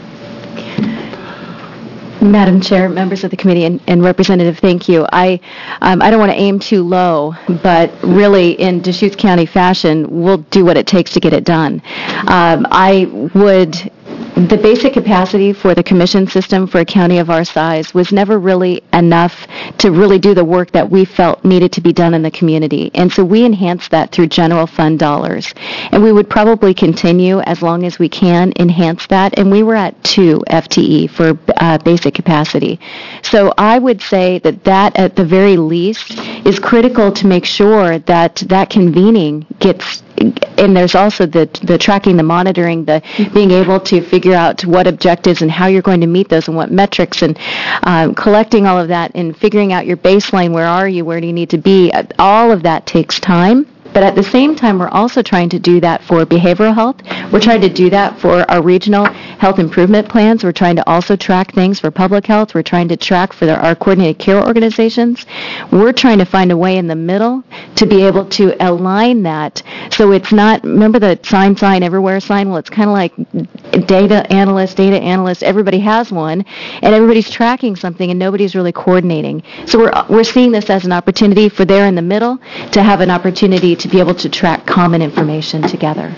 Madam Chair, members of the committee, and, and Representative, thank you. I um, I don't want to aim too low, but really in Deschutes County fashion, we'll do what it takes to get it done. Um, I would the basic capacity for the commission system for a county of our size was never really enough to really do the work that we felt needed to be done in the community. And so we enhanced that through general fund dollars. And we would probably continue as long as we can enhance that. And we were at two F T E for uh, basic capacity. So I would say that that at the very least is critical to make sure that that convening gets, and there's also the the tracking, the monitoring, the being able to figure out what objectives and how you're going to meet those and what metrics, and um, collecting all of that and figuring out your baseline, where are you, where do you need to be. All of that takes time. But at the same time, we're also trying to do that for behavioral health. We're trying to do that for our regional health improvement plans. We're trying to also track things for public health. We're trying to track for the, our coordinated care organizations. We're trying to find a way in the middle to be able to align that. So it's not, remember the sign, sign, everywhere sign? Well, it's kind of like data analyst, data analyst. Everybody has one, and everybody's tracking something, and nobody's really coordinating. So we're we're seeing this as an opportunity for there in the middle to have an opportunity to to be able to track common information together.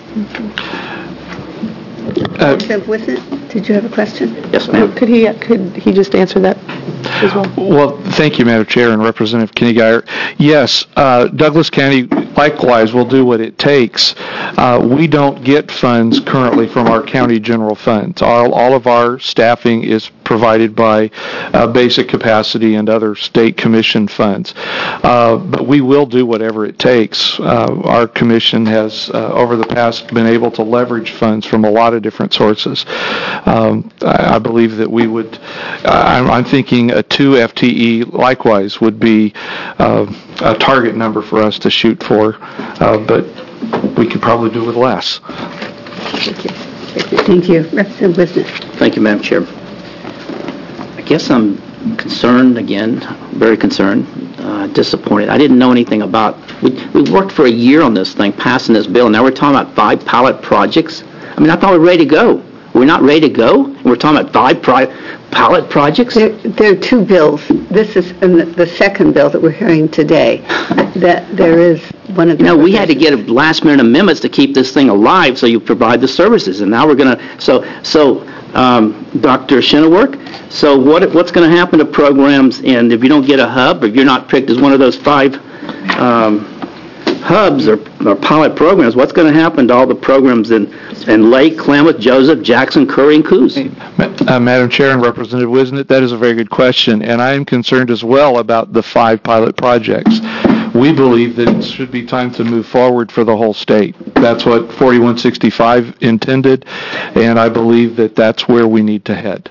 Uh, Did you have a question? Yes, ma'am. Could he, could he just answer that as well? Well, thank you, Madam Chair and Representative Kenny Geyer. Yes, uh, Douglas County likewise will do what it takes. Uh, we don't get funds currently from our county general funds. All, all of our staffing is provided by uh, basic capacity and other state commission funds. Uh, but we will do whatever it takes. Uh, our commission has, uh, over the past, been able to leverage funds from a lot of different sources. Um, I, I believe that we would, uh, I'm, I'm thinking a two F T E likewise would be uh, a target number for us to shoot for, uh, but we could probably do with less. Thank you. Thank you. Representative Wisnick. Thank you, Madam Chair. I guess I'm concerned again, very concerned, uh, disappointed. I didn't know anything about, we, we worked for a year on this thing, passing this bill, and now we're talking about five pilot projects. I mean, I thought we were ready to go. We're not ready to go? And we're talking about five pri- pilot projects? There, there are two bills. This is the, the second bill that we're hearing today. That there is one of the... No, we had to get last-minute amendments to keep this thing alive so you provide the services. And now we're going to... So, so um, Doctor Shinnework, so what, what's going to happen to programs, and if you don't get a hub, or if you're not picked as one of those five um, hubs or, or pilot programs, what's going to happen to all the programs in, in Lake, Klamath, Joseph, Jackson, Curry, and Coos? Uh, Madam Chair and Representative Wisnick, that is a very good question, and I am concerned as well about the five pilot projects. We believe that it should be time to move forward for the whole state. That's what forty-one sixty-five intended, and I believe that that's where we need to head.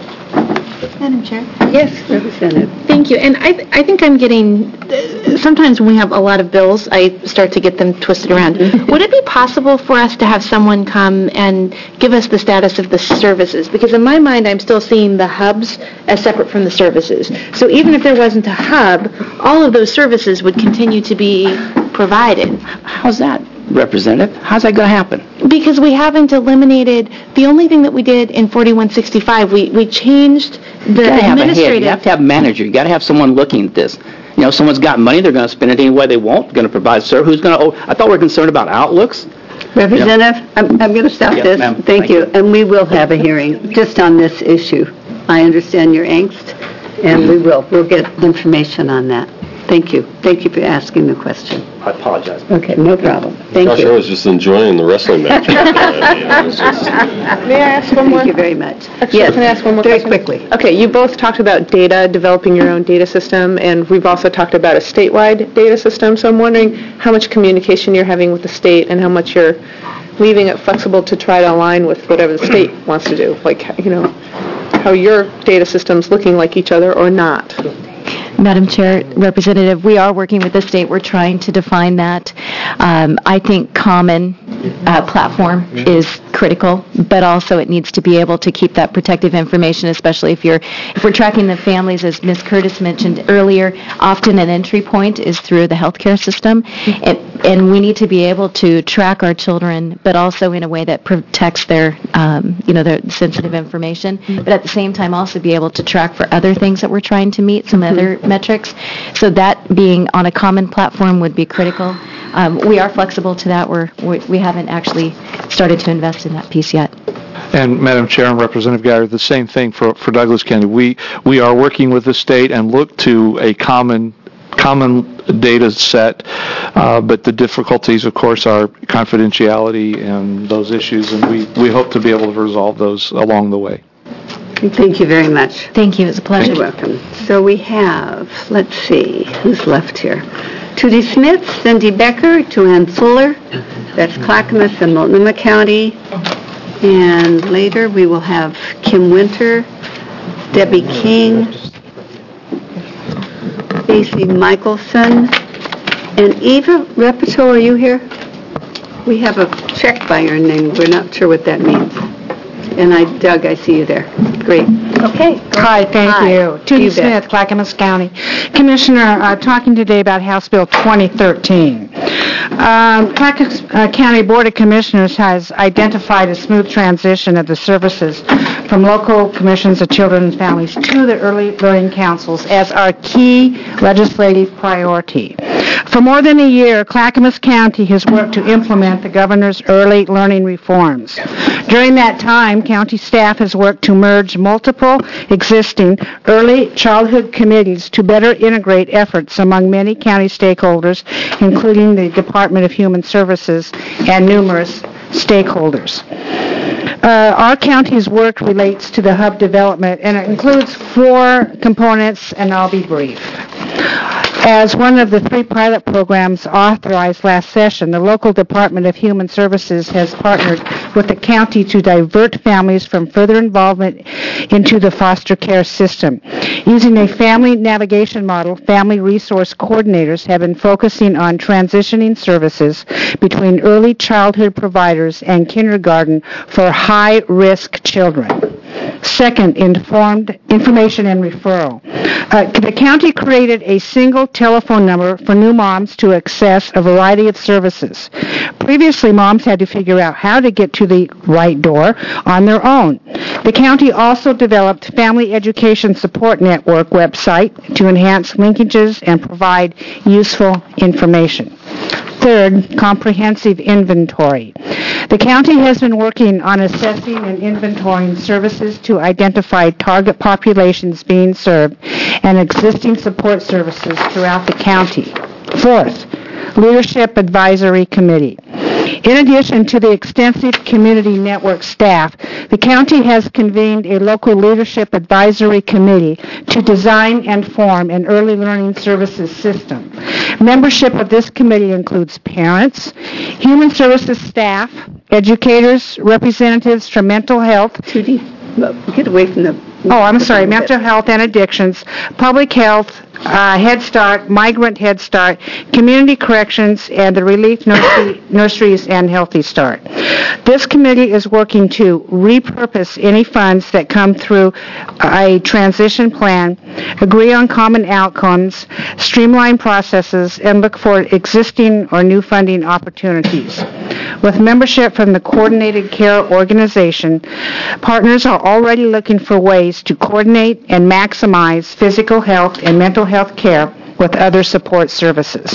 Madam Chair? Yes, Representative. Thank you. And I, th- I think I'm getting, uh, sometimes when we have a lot of bills, I start to get them twisted around. Would it be possible for us to have someone come and give us the status of the services? Because in my mind, I'm still seeing the hubs as separate from the services. So even if there wasn't a hub, all of those services would continue to be provided. How's that, Representative? How's that going to happen? Because we haven't eliminated, the only thing that we did in forty-one sixty-five, we, we changed the You got to have a head. administrative... You have to have a manager. You got to have someone looking at this. You know, someone's got money, they're going to spend it any way they want, going to provide service. Who's going to, oh, I thought we were concerned about outlooks. Representative, I'm, I'm going to stop Yes, this. ma'am. Thank, Thank you. you. And we will have a hearing just on this issue. I understand your angst, and we will. We'll get information on that. Thank you. Thank you for asking the question. I apologize. Okay, no problem. Thank Gosh, you. I was just enjoying the wrestling match. I mean, it was just- May I ask one more? Thank you very much. Actually, Yes, can I ask one more very question? quickly. Okay, you both talked about data, developing your own data system, and we've also talked about a statewide data system. So I'm wondering how much communication you're having with the state and how much you're leaving it flexible to try to align with whatever the state wants to do. Like, you know, how your data system's looking like each other or not. Madam Chair, Representative, we are working with the state. We're trying to define that. Um, I think common uh, platform is critical, but also it needs to be able to keep that protective information, especially if you're if we're tracking the families, as Miz Curtis mentioned earlier. Often an entry point is through the healthcare system, and, and we need to be able to track our children, but also in a way that protects their, um, you know, their sensitive information. But at the same time, also be able to track for other things that we're trying to meet, some other metrics. So that being on a common platform would be critical. Um, we are flexible to that. We're, we we haven't actually started to invest in in that piece yet. And Madam Chair and Representative Guyer, the same thing for, for Douglas County. We, we are working with the state and look to a common common data set, uh, but the difficulties, of course, are confidentiality and those issues, and we, we hope to be able to resolve those along the way. Thank you very much. Thank you. It's a pleasure. You're welcome. So we have, let's see, who's left here? Trudy Smith, Cindy Becker, Joanne Fuller, that's Clackamas and Multnomah County. And later we will have Kim Winter, Debbie King, Stacy Michelson, and Eva Repito, are you here? We have a check by your name. We're not sure what that means. And I, Doug, I see you there. Great. Okay. Hi, thank Hi. you. Judy You Smith, bet. Clackamas County. Commissioner, uh, talking today about House Bill twenty thirteen. Um, Clackamas uh, County Board of Commissioners has identified a smooth transition of the services from local commissions of children and families to the early learning councils as our key legislative priority. For more than a year, Clackamas County has worked to implement the governor's early learning reforms. During that time, county staff has worked to merge multiple existing early childhood committees to better integrate efforts among many county stakeholders, including the Department of Human Services and numerous stakeholders. Uh, our county's work relates to the hub development, and it includes four components, and I'll be brief. As one of the three pilot programs authorized last session, the local Department of Human Services has partnered with the county to divert families from further involvement into the foster care system. Using a family navigation model, family resource coordinators have been focusing on transitioning services between early childhood providers and kindergarten for high-risk children. Second, informed information and referral. Uh, the county created a single telephone number for new moms to access a variety of services. Previously, moms had to figure out how to get to the right door on their own. The county also developed Family Education Support Network website to enhance linkages and provide useful information. Third, comprehensive inventory. The county has been working on assessing and inventorying services to identify target populations being served and existing support services throughout the county. Fourth, Leadership Advisory Committee. In addition to the extensive community network staff, the county has convened a local leadership advisory committee to design and form an early learning services system. Membership of this committee includes parents, human services staff, educators, representatives from mental health. Judy, get away from the... Oh, I'm sorry, mental health and addictions, public health, uh, Head Start, Migrant Head Start, Community Corrections, and the Relief nursery, Nurseries and Healthy Start. This committee is working to repurpose any funds that come through a transition plan, agree on common outcomes, streamline processes, and look for existing or new funding opportunities. With membership from the Coordinated Care Organization, partners are already looking for ways to coordinate and maximize physical health and mental health care with other support services.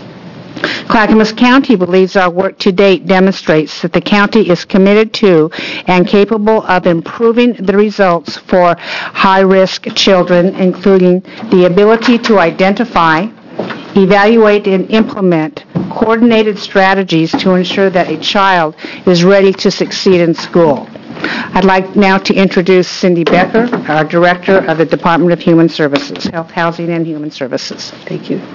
Clackamas County believes our work to date demonstrates that the county is committed to and capable of improving the results for high-risk children, including the ability to identify, evaluate, and implement coordinated strategies to ensure that a child is ready to succeed in school. I'd like now to introduce Cindy Becker, our Director of the Department of Human Services, Health, Housing, and Human Services. Thank you.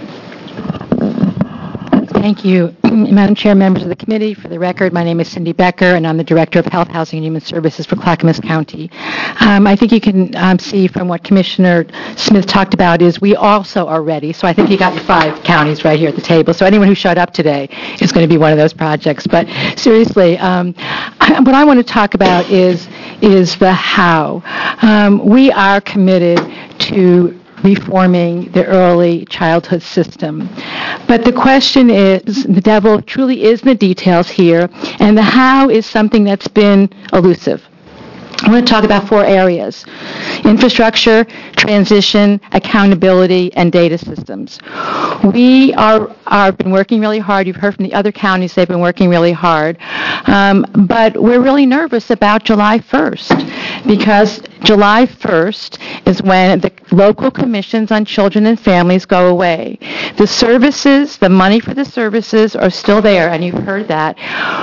Thank you, Madam Chair, members of the committee. For the record, my name is Cindy Becker, and I'm the Director of Health, Housing, and Human Services for Clackamas County. Um, I think you can um, see from what Commissioner Smith talked about is we also are ready. So I think you got your five counties right here at the table. So anyone who showed up today is going to be one of those projects. But seriously, um, what I want to talk about is is the how. Um, we are committed to reforming the early childhood system. But the question is, the devil truly is in the details here, and the how is something that's been elusive. I'm going to talk about four areas: infrastructure, transition, accountability, and data systems. We are are been working really hard. You've heard from the other counties; they've been working really hard. Um, but we're really nervous about July first, because July first is when the local commissions on children and families go away. The services, the money for the services are still there, and you've heard that.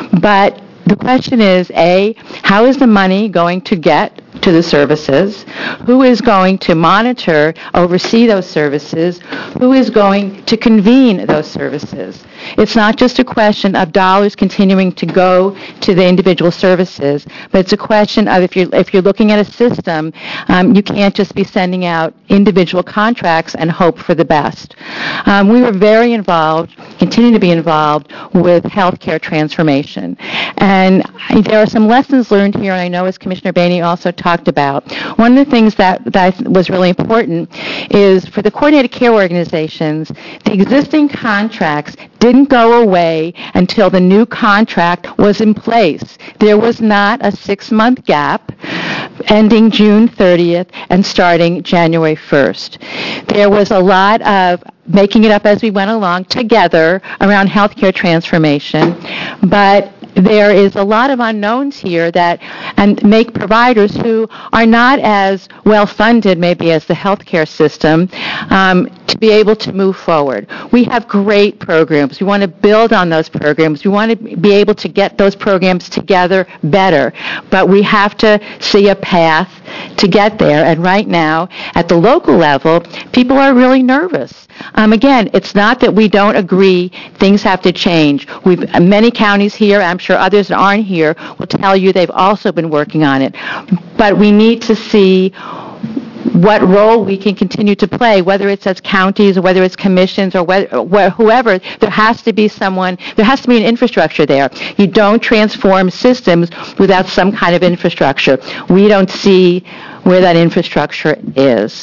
But the question is, A, how is the money going to get to the services? Who is going to monitor, oversee those services? Who is going to convene those services? It's not just a question of dollars continuing to go to the individual services, but it's a question of if you're, if you're looking at a system, um, you can't just be sending out individual contracts and hope for the best. Um, we were very involved, continue to be involved, with healthcare transformation. And there are some lessons learned here, and I know as Commissioner Boehne also talked about. One of the things that, that was really important is for the coordinated care organizations, the existing contracts didn't go away until the new contract was in place. There was not a six-month gap ending June thirtieth and starting January first. There was a lot of making it up as we went along together around healthcare transformation, but there is a lot of unknowns here that and make providers who are not as well funded maybe as the healthcare system um, to be able to move forward. We have great programs. We want to build on those programs. We want to be able to get those programs together better, but we have to see a path to get there. And right now, at the local level, people are really nervous. Um, again, it's not that we don't agree things have to change. We've many counties here, I'm sure others that aren't here, will tell you they've also been working on it. But we need to see what role we can continue to play, whether it's as counties or whether it's commissions or whether, whoever. There has to be someone, there has to be an infrastructure there. You don't transform systems without some kind of infrastructure. We don't see where that infrastructure is.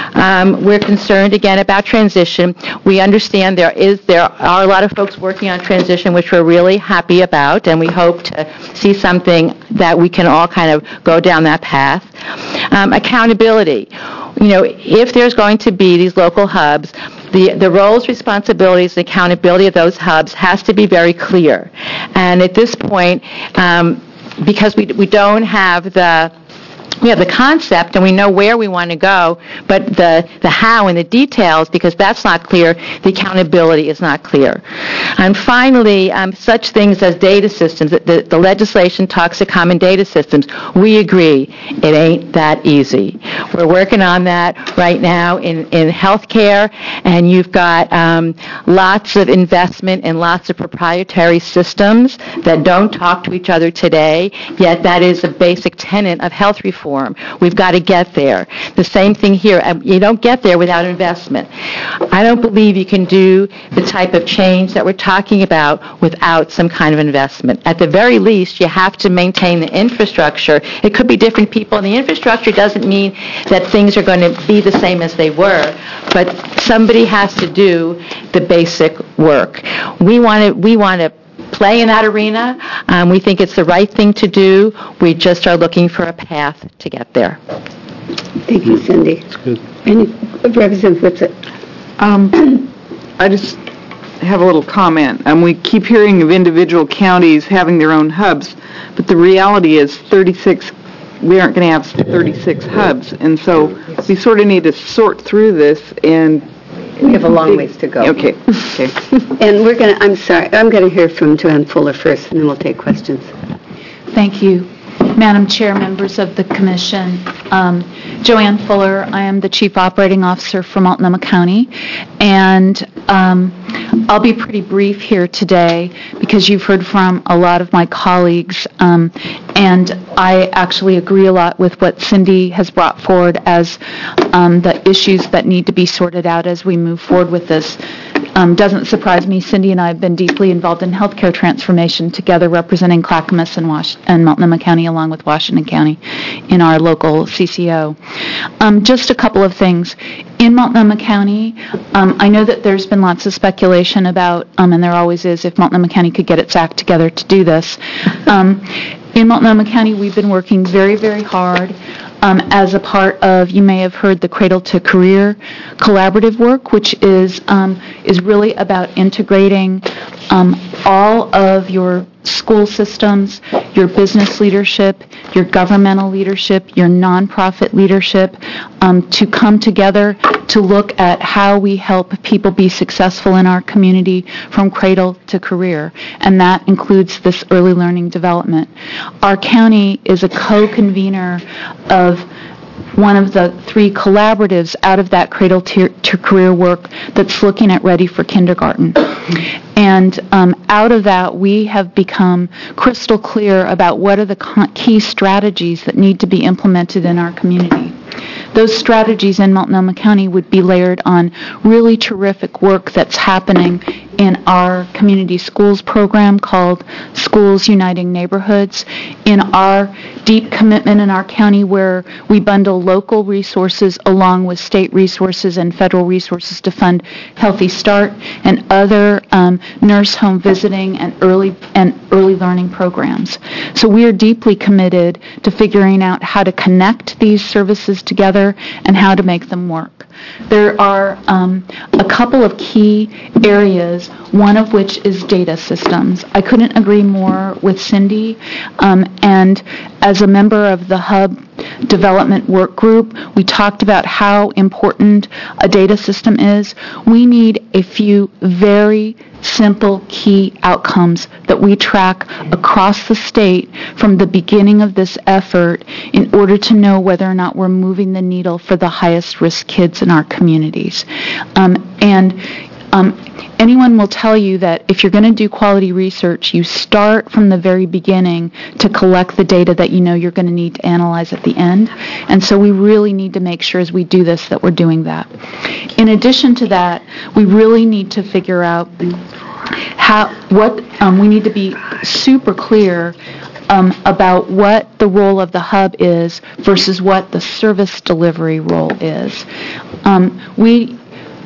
Um, we're concerned again about transition. We understand there is there are a lot of folks working on transition, which we're really happy about, and we hope to see something that we can all kind of go down that path. Um, accountability. You know, if there's going to be these local hubs, the, the roles, responsibilities, and accountability of those hubs has to be very clear. And at this point, um, because we we don't have the we have the concept and we know where we want to go, but the, the how and the details, because that's not clear, the accountability is not clear. And finally, um, such things as data systems. The, the legislation talks of common data systems. We agree it ain't that easy. We're working on that right now in, in healthcare, and you've got um, lots of investment in lots of proprietary systems that don't talk to each other today, yet that is a basic tenet of health reform. We've got to get there. The same thing here. You don't get there without investment. I don't believe you can do the type of change that we're talking about without some kind of investment. At the very least, you have to maintain the infrastructure. It could be different people, and the infrastructure doesn't mean that things are going to be the same as they were, but somebody has to do the basic work. We want to, we want to play in that arena. Um, we think it's the right thing to do. We just are looking for a path to get there. Thank you, Cindy. That's good. Any Representative Whitsitt? Um, I just have a little comment. Um, we keep hearing of individual counties having their own hubs, but the reality is thirty-six. We aren't going to have thirty-six hubs, and so we sort of need to sort through this and. We have a long ways to go. Okay. Okay. And we're going to, I'm sorry, I'm going to hear from Joanne Fuller first, and then we'll take questions. Thank you. Madam Chair, members of the Commission, um, Joanne Fuller, I am the Chief Operating Officer for Multnomah County, and um, I'll be pretty brief here today because you've heard from a lot of my colleagues, um, and I actually agree a lot with what Cindy has brought forward as um, the issues that need to be sorted out as we move forward with this. Um, doesn't surprise me. Cindy and I have been deeply involved in healthcare transformation together, representing Clackamas and, Was- and Multnomah County along with Washington County in our local C C O. Um, just a couple of things. In Multnomah County, um, I know that there's been lots of speculation about, um, and there always is, if Multnomah County could get its act together to do this. Um, in Multnomah County, we've been working very, very hard um, as a part of, you may have heard, the Cradle to Career collaborative work, which is um, is really about integrating um, all of your school systems, your business leadership, your governmental leadership, your nonprofit leadership, um, to come together to look at how we help people be successful in our community from cradle to career. And that includes this early learning development. Our county is a co-convener of one of the three collaboratives out of that cradle to, to career work that's looking at Ready for Kindergarten. And um, out of that, we have become crystal clear about what are the co- key strategies that need to be implemented in our community. Those strategies in Multnomah County would be layered on really terrific work that's happening in our community schools program called Schools Uniting Neighborhoods, in our deep commitment in our county where we bundle local resources along with state resources and federal resources to fund Healthy Start and other um, nurse home visiting and early and early learning programs. So we are deeply committed to figuring out how to connect these services together and how to make them work. There are um, a couple of key areas, one of which is data systems. I couldn't agree more with Cindy, um, and as a member of the Hub Development Work Group, we talked about how important a data system is. We need a few very simple key outcomes that we track across the state from the beginning of this effort in order to know whether or not we're moving the needle for the highest risk kids in our communities. Um, and um, anyone will tell you that if you're going to do quality research, you start from the very beginning to collect the data that you know you're going to need to analyze at the end. And so we really need to make sure as we do this that we're doing that. In addition to that, we really need to figure out how, what, um, we need to be super clear um, about what the role of the hub is versus what the service delivery role is. Um, we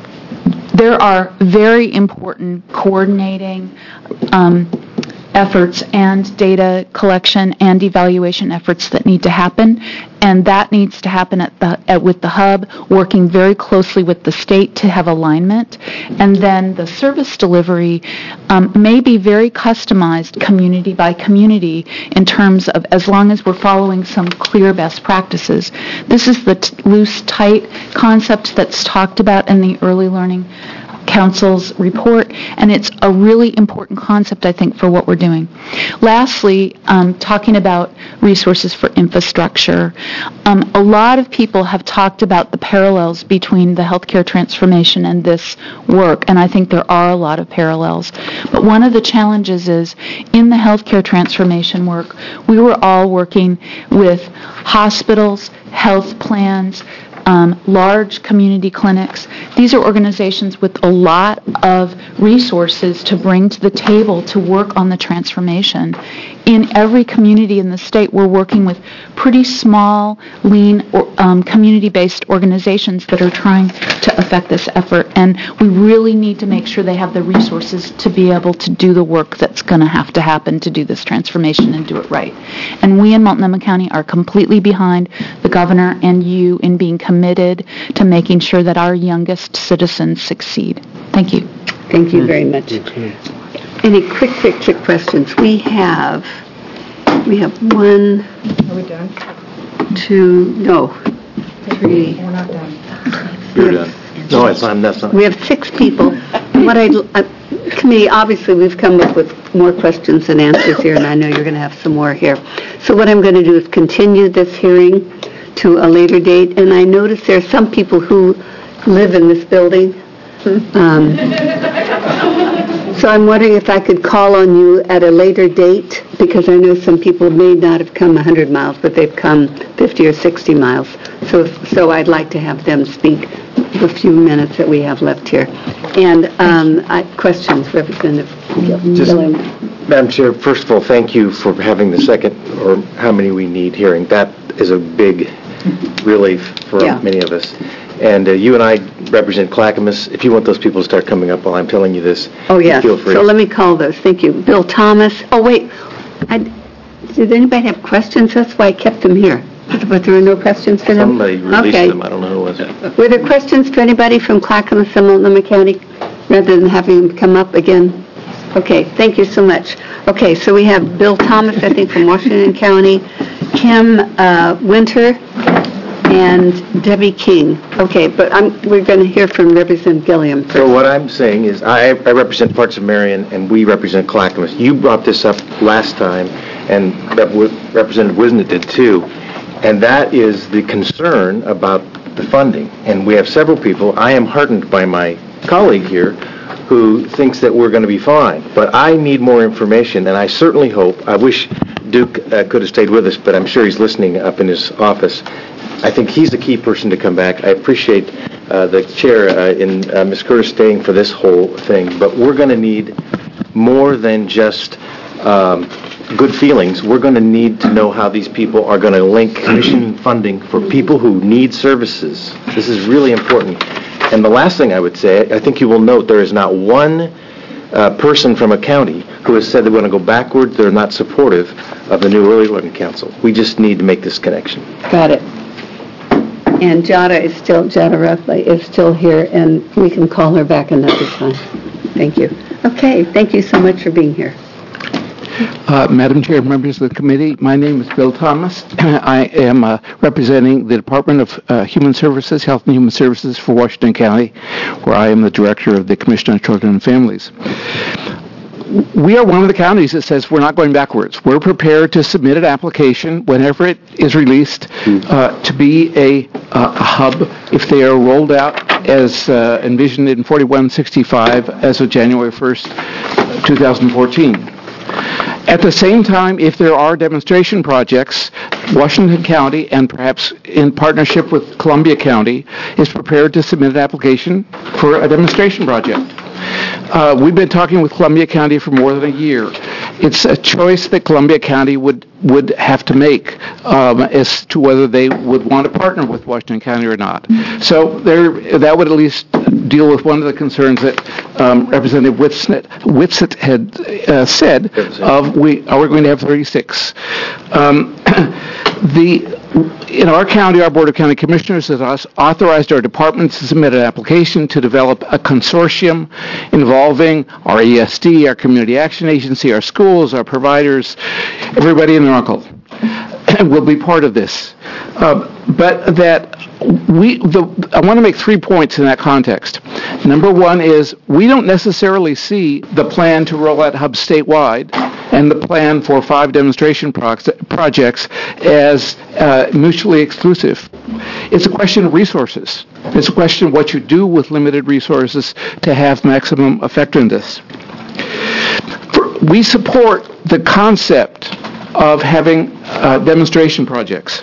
There are very important coordinating um, efforts and data collection and evaluation efforts that need to happen, and that needs to happen at the, at, with the hub, working very closely with the state to have alignment. And then the service delivery um, may be very customized community by community in terms of, as long as we're following some clear best practices. This is the t- loose, tight concept that's talked about in the Early Learning Council's report, and it's a really important concept, I think, for what we're doing. Lastly, um, talking about resources for infrastructure, um, a lot of people have talked about the parallels between the healthcare transformation and this work, and I think there are a lot of parallels. But one of the challenges is, in the healthcare transformation work, we were all working with hospitals, health plans, Um, large community clinics. These are organizations with a lot of resources to bring to the table to work on the transformation. In every community in the state, we're working with pretty small, lean, or, um, community-based organizations that are trying to affect this effort, and we really need to make sure they have the resources to be able to do the work that's going to have to happen to do this transformation and do it right. And we in Multnomah County are completely behind the governor and you in being committed to making sure that our youngest citizens succeed. Thank you. Thank you very much. Any quick, quick, quick questions? We have, we have one, Are we done? two, no, three. We're not done. You're done. No, it's not, that's not. We have six people. What I, uh, committee, obviously, we've come up with more questions than answers here, and I know you're going to have some more here. So what I'm going to do is continue this hearing to a later date, and I notice there are some people who live in this building. Um, so I'm wondering if I could call on you at a later date, because I know some people may not have come one hundred miles, but they've come fifty or sixty miles. So, so I'd like to have them speak the few minutes that we have left here. And um, I, questions, Representative Just, Miller. Madam Chair, first of all, thank you for having the second, or how many we need, hearing. That is a big relief for Yeah. many of us. And uh, you and I represent Clackamas. If you want those people to start coming up while I'm telling you this, Oh, yes. feel free. So let me call those. Thank you. Bill Thomas. Oh, wait. I, Did anybody have questions? That's why I kept them here. But there were no questions for them? Somebody released Okay. them, I don't know who was it. Were there questions for anybody from Clackamas and Multnomah County, rather than having them come up again? Okay, thank you so much. Okay, so we have Bill Thomas, I think, from Washington County, Kim uh, Winter, and Debbie King. Okay, but I'm, we're going to hear from Representative Gilliam first. So what I'm saying is, I, I represent parts of Marion, and we represent Clackamas. You brought this up last time, and that w- Representative Wisnett did too, and that is the concern about the funding. And we have several people. I am heartened by my colleague here, who thinks that we're going to be fine. But I need more information, and I certainly hope, I wish Duke uh, could have stayed with us, but I'm sure he's listening up in his office. I think he's the key person to come back. I appreciate uh, the chair uh, in uh, Miz Curtis staying for this whole thing, but we're going to need more than just um, good feelings. We're going to need to know how these people are going to link commission funding for people who need services. This is really important. And the last thing I would say, I think you will note there is not one uh, person from a county who has said they want to go backwards, they're not supportive of the new Early Learning Council. We just need to make this connection. Got it. And Jada is still, Jada Ruffley is still here, and we can call her back another time. Thank you. Okay, thank you so much for being here. Uh, Madam Chair, members of the committee, my name is Bill Thomas. I am uh, representing the Department of uh, Human Services, Health and Human Services for Washington County, where I am the director of the Commission on Children and Families. We are one of the counties that says we're not going backwards. We're prepared to submit an application whenever it is released uh, to be a, uh, a hub if they are rolled out as uh, envisioned in forty-one sixty-five as of January first, two thousand fourteen. At the same time, if there are demonstration projects, Washington County, and perhaps in partnership with Columbia County, is prepared to submit an application for a demonstration project. Uh, we've been talking with Columbia County for more than a year. It's a choice that Columbia County would, would have to make um, as to whether they would want to partner with Washington County or not. So there, that would at least deal with one of the concerns that um, Representative Whitsett, Whitsett had uh, said of we are we going to have thirty-six. Um, the In our county, our Board of County Commissioners has authorized our department to submit an application to develop a consortium involving our E S D, our Community Action Agency, our schools, our providers, everybody and their uncle will be part of this. Uh, but that we, the, I want to make three points in that context. Number one is we don't necessarily see the plan to roll out hubs statewide and the plan for five demonstration pro- projects as uh, mutually exclusive. It's a question of resources. It's a question of what you do with limited resources to have maximum effectiveness. For, we support the concept of having uh, demonstration projects.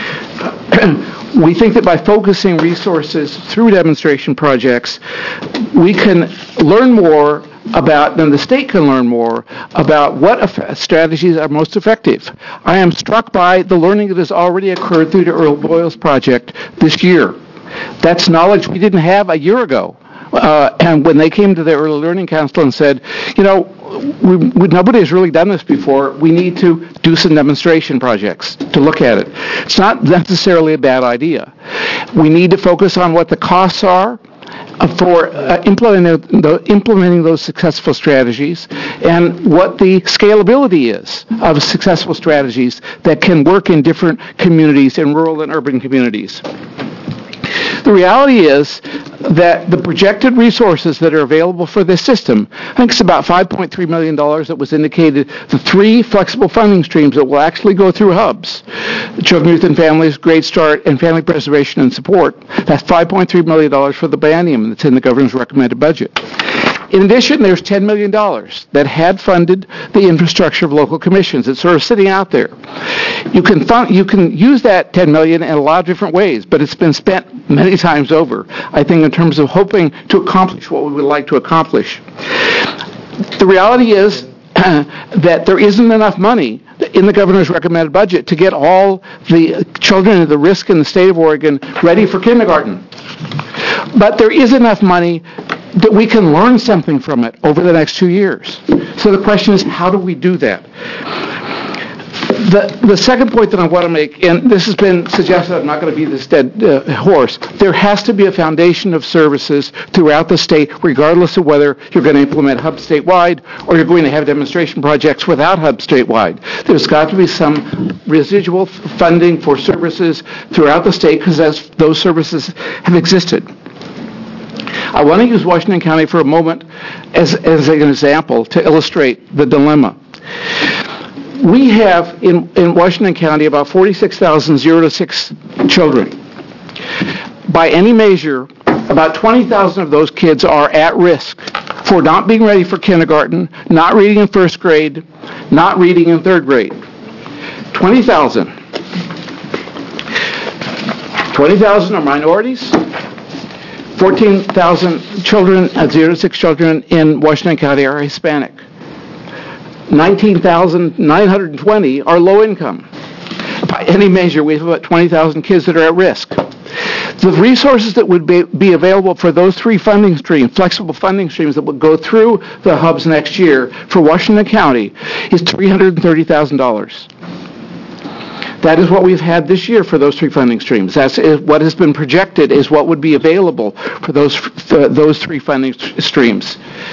We think that by focusing resources through demonstration projects, we can learn more about, then the state can learn more about what eff- strategies are most effective. I am struck by the learning that has already occurred through the Earl Boyles project this year. That's knowledge we didn't have a year ago. Uh, and when they came to the Early Learning Council and said, you know, we, we, nobody has really done this before, we need to do some demonstration projects to look at it. It's not necessarily a bad idea. We need to focus on what the costs are for uh, implementing, the, implementing those successful strategies and what the scalability is of successful strategies that can work in different communities, in rural and urban communities. The reality is that the projected resources that are available for this system, I think it's about five point three million dollars that was indicated, the three flexible funding streams that will actually go through hubs, Children, Youth and Families, Great Start, and Family Preservation and Support. That's five point three million dollars for the biennium that's in the governor's recommended budget. In addition, there's ten million dollars that had funded the infrastructure of local commissions. It's sort of sitting out there. You can fund, you can use that ten million dollars in a lot of different ways, but it's been spent many times over, I think, in terms of hoping to accomplish what we would like to accomplish. The reality is that there isn't enough money in the governor's recommended budget to get all the children at the risk in the state of Oregon ready for kindergarten. But there is enough money that we can learn something from it over the next two years. So the question is, how do we do that? The, the second point that I want to make, and this has been suggested, I'm not going to be this dead uh, horse, there has to be a foundation of services throughout the state, regardless of whether you're going to implement Hub statewide or you're going to have demonstration projects without Hub statewide. There's got to be some residual f- funding for services throughout the state because those services have existed. I want to use Washington County for a moment as, as an example to illustrate the dilemma. We have in, in Washington County about forty-six thousand zero to six children. By any measure, about twenty thousand of those kids are at risk for not being ready for kindergarten, not reading in first grade, not reading in third grade. twenty thousand. twenty thousand are minorities. fourteen thousand children, uh, zero to six children in Washington County are Hispanic. nineteen thousand nine hundred twenty are low income. By any measure, we have about twenty thousand kids that are at risk. The resources that would be, be available for those three funding streams, flexible funding streams that would go through the hubs next year for Washington County is three hundred thirty thousand dollars. That is what we've had this year for those three funding streams. That's what has been projected is what would be available for those uh, those three funding st- streams.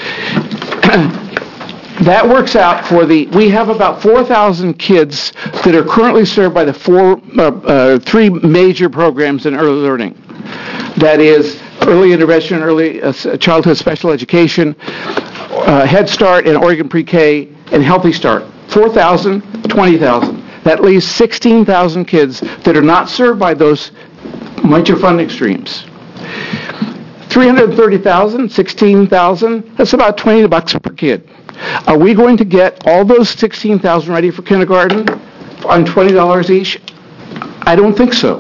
That works out for the, we have about four thousand kids that are currently served by the four, uh, uh, three major programs in early learning. That is early intervention, early uh, childhood special education, uh, Head Start and Oregon Pre-K, and Healthy Start. four thousand, twenty thousand. That leaves sixteen thousand kids that are not served by those major funding streams. three hundred thirty thousand, sixteen thousand, that's about twenty bucks per kid. Are we going to get all those sixteen thousand ready for kindergarten on twenty dollars each? I don't think so.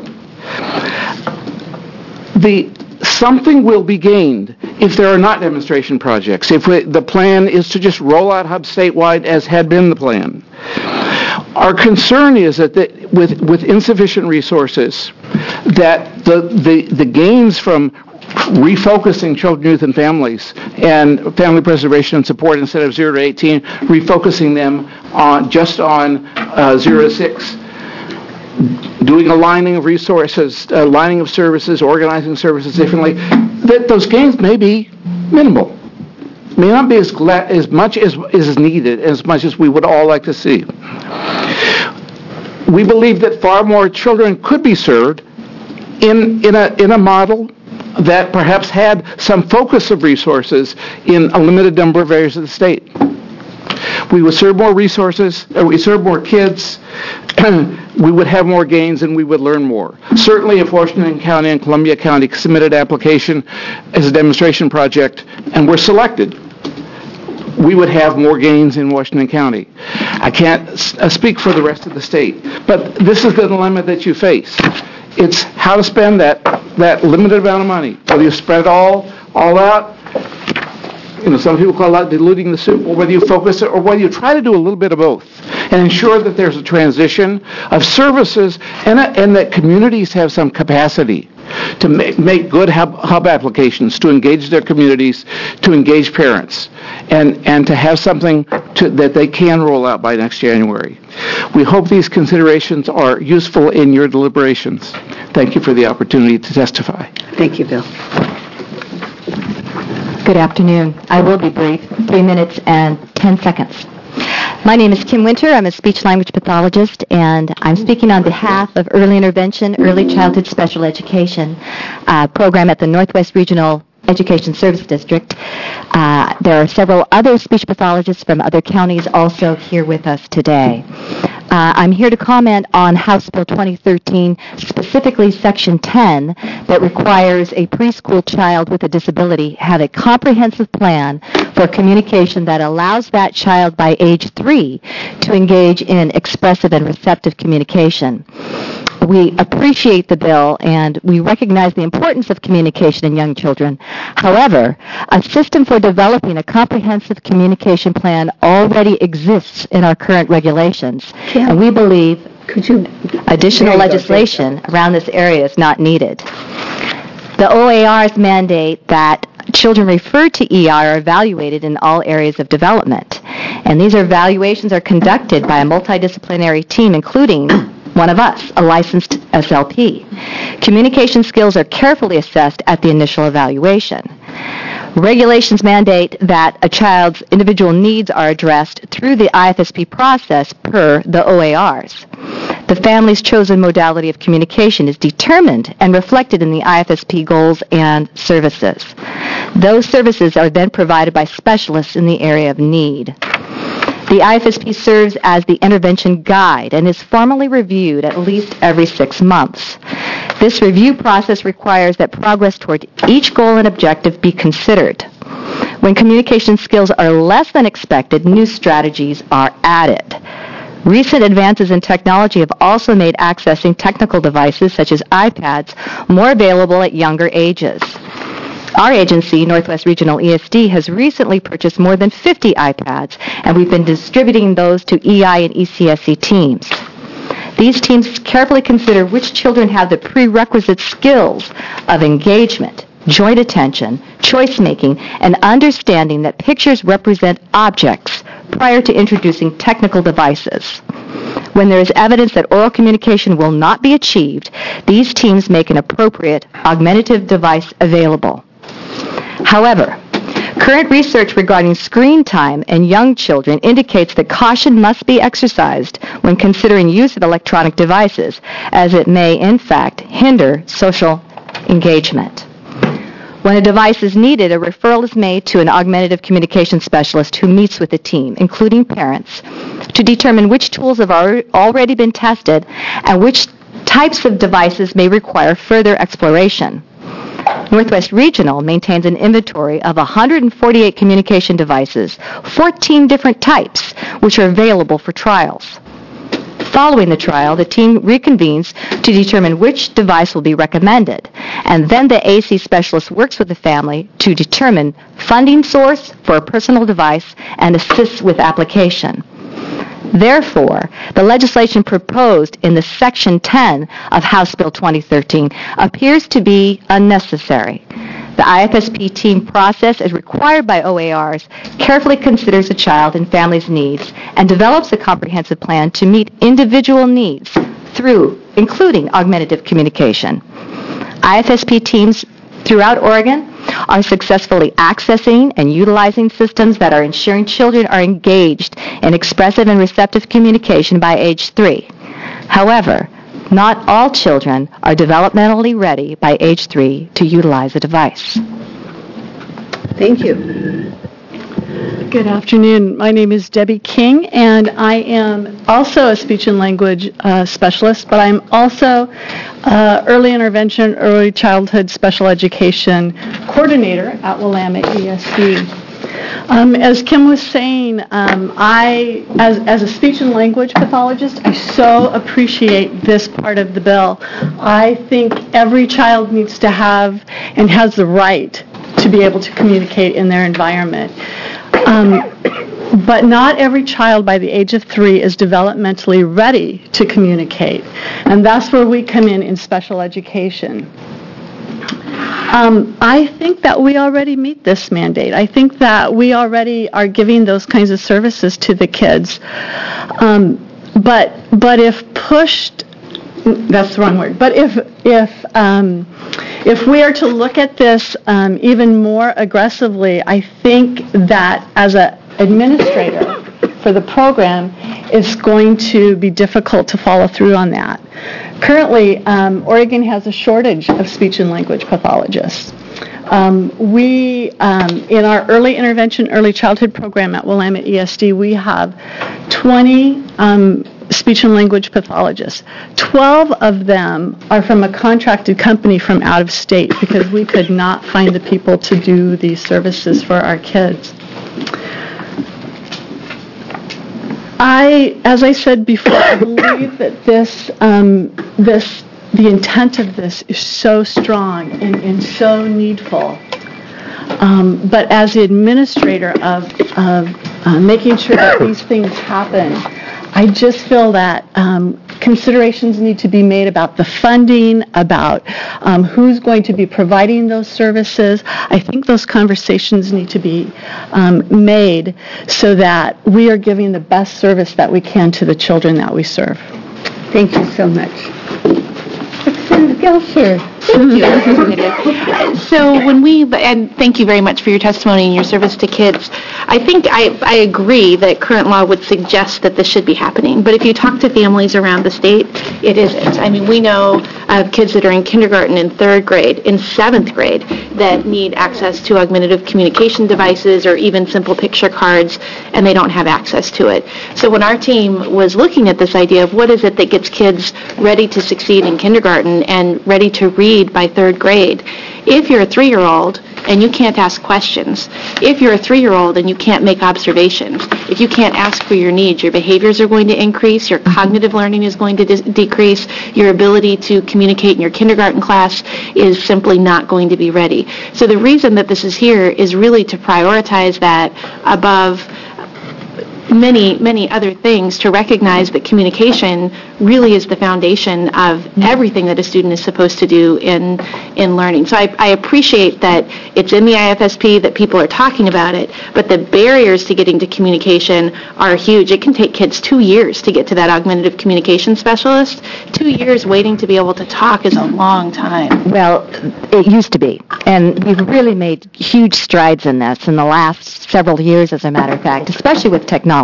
The something will be gained if there are not demonstration projects, if we, the plan is to just roll out Hub statewide as had been the plan. Our concern is that the, with, with insufficient resources, that the, the, the gains from refocusing children, youth, and families and family preservation and support instead of zero to eighteen, refocusing them on just on uh, zero to six, doing aligning of resources, aligning of services, organizing services differently, that those gains may be minimal. May not be as, gla- as much as is needed, as much as we would all like to see. We believe that far more children could be served in, in, a, in a model that perhaps had some focus of resources in a limited number of areas of the state. We would serve more resources, or we serve more kids, we would have more gains and we would learn more. Certainly if Washington County and Columbia County submitted an application as a demonstration project and were selected, we would have more gains in Washington County. I can't uh, speak for the rest of the state, but this is the dilemma that you face. It's how to spend that, that limited amount of money. Whether you spread it all, all out, you know, some people call that diluting the soup, or whether you focus it, or whether you try to do a little bit of both and ensure that there's a transition of services and, a, and that communities have some capacity to make, make good hub, hub applications, to engage their communities, to engage parents, and, and to have something to, that they can roll out by next January. We hope these considerations are useful in your deliberations. Thank you for the opportunity to testify. Thank you, Bill. Good afternoon. I will be brief, three minutes and ten seconds. My name is Kim Winter. I'm a speech-language pathologist, and I'm speaking on behalf of Early Intervention, Early Childhood Special Education uh, program at the Northwest Regional Education Service District. Uh, there are several other speech pathologists from other counties also here with us today. Uh, I'm here to comment on House Bill twenty thirteen, specifically Section ten, that requires a preschool child with a disability have a comprehensive plan for communication that allows that child by age three to engage in expressive and receptive communication. We appreciate the bill and we recognize the importance of communication in young children. However, a system for developing a comprehensive communication plan already exists in our current regulations, yeah. and we believe Could you additional legislation around this area is not needed. The O A Rs mandate that children referred to E R are evaluated in all areas of development. And these evaluations are conducted by a multidisciplinary team, including one of us, a licensed S L P. Communication skills are carefully assessed at the initial evaluation. Regulations mandate that a child's individual needs are addressed through the I F S P process per the O A Rs. The family's chosen modality of communication is determined and reflected in the I F S P goals and services. Those services are then provided by specialists in the area of need. The I F S P serves as the intervention guide and is formally reviewed at least every six months. This review process requires that progress toward each goal and objective be considered. When communication skills are less than expected, new strategies are added. Recent advances in technology have also made accessing technical devices such as iPads more available at younger ages. Our agency, Northwest Regional E S D, has recently purchased more than fifty iPads, and we've been distributing those to E I and E C S E teams. These teams carefully consider which children have the prerequisite skills of engagement, joint attention, choice-making, and understanding that pictures represent objects prior to introducing technical devices. When there is evidence that oral communication will not be achieved, these teams make an appropriate augmentative device available. However, current research regarding screen time in young children indicates that caution must be exercised when considering use of electronic devices, as it may, in fact, hinder social engagement. When a device is needed, a referral is made to an augmentative communication specialist who meets with the team, including parents, to determine which tools have already been tested and which types of devices may require further exploration. Northwest Regional maintains an inventory of one hundred forty-eight communication devices, fourteen different types, which are available for trials. Following the trial, the team reconvenes to determine which device will be recommended, and then the A C specialist works with the family to determine funding source for a personal device and assists with application. Therefore, the legislation proposed in the Section ten of House Bill twenty thirteen appears to be unnecessary. The I F S P team process, as required by O A Rs, carefully considers a child and family's needs and develops a comprehensive plan to meet individual needs through, including augmentative communication. I F S P teams throughout Oregon are successfully accessing and utilizing systems that are ensuring children are engaged in expressive and receptive communication by age three. However, not all children are developmentally ready by age three to utilize a device. Thank you. Good afternoon. My name is Debbie King, and I am also a speech and language uh, specialist, but I'm also uh, early intervention, early childhood special education coordinator at Willamette E S D. Um, as Kim was saying, um, I, as, as a speech and language pathologist, I so appreciate this part of the bill. I think every child needs to have and has the right to be able to communicate in their environment. Um, but not every child by the age of three is developmentally ready to communicate, and that's where we come in in special education. Um, I think that we already meet this mandate. I think that we already are giving those kinds of services to the kids. Um, but but if pushed, that's the wrong word. But if if um, if we are to look at this um, even more aggressively, I think that as an administrator for the program, it's going to be difficult to follow through on that. Currently, um, Oregon has a shortage of speech and language pathologists. Um, we, um, in our early intervention, early childhood program at Willamette E S D, we have twenty um, speech and language pathologists. twelve of them are from a contracted company from out of state because we could not find the people to do these services for our kids. I, as I said before, I believe that this, um, this, the intent of this is so strong and, and so needful. Um, but as the administrator of, of uh, making sure that these things happen, I just feel that um, considerations need to be made about the funding, about um, who's going to be providing those services. I think those conversations need to be um, made so that we are giving the best service that we can to the children that we serve. Thank you so much. Representative Gelser. Thank you, Representative. So when we, and thank you very much for your testimony and your service to kids. I think I, I agree that current law would suggest that this should be happening, but if you talk to families around the state, it isn't. I mean, we know of kids that are in kindergarten, in third grade, in seventh grade, that need access to augmentative communication devices or even simple picture cards, and they don't have access to it. So when our team was looking at this idea of what is it that gets kids ready to succeed in kindergarten and ready to read by third grade, if you're a three-year-old and you can't ask questions, if you're a three-year-old and you can't make observations, if you can't ask for your needs, your behaviors are going to increase, your cognitive learning is going to de- decrease, your ability to communicate in your kindergarten class is simply not going to be ready. So the reason that this is here is really to prioritize that above many, many other things, to recognize that communication really is the foundation of everything that a student is supposed to do in in learning. So I, I appreciate that it's in the I F S P, that people are talking about it, but the barriers to getting to communication are huge. It can take kids two years to get to that augmentative communication specialist. Two years waiting to be able to talk is a long time. Well, it used to be, and we've really made huge strides in this in the last several years, as a matter of fact, especially with technology.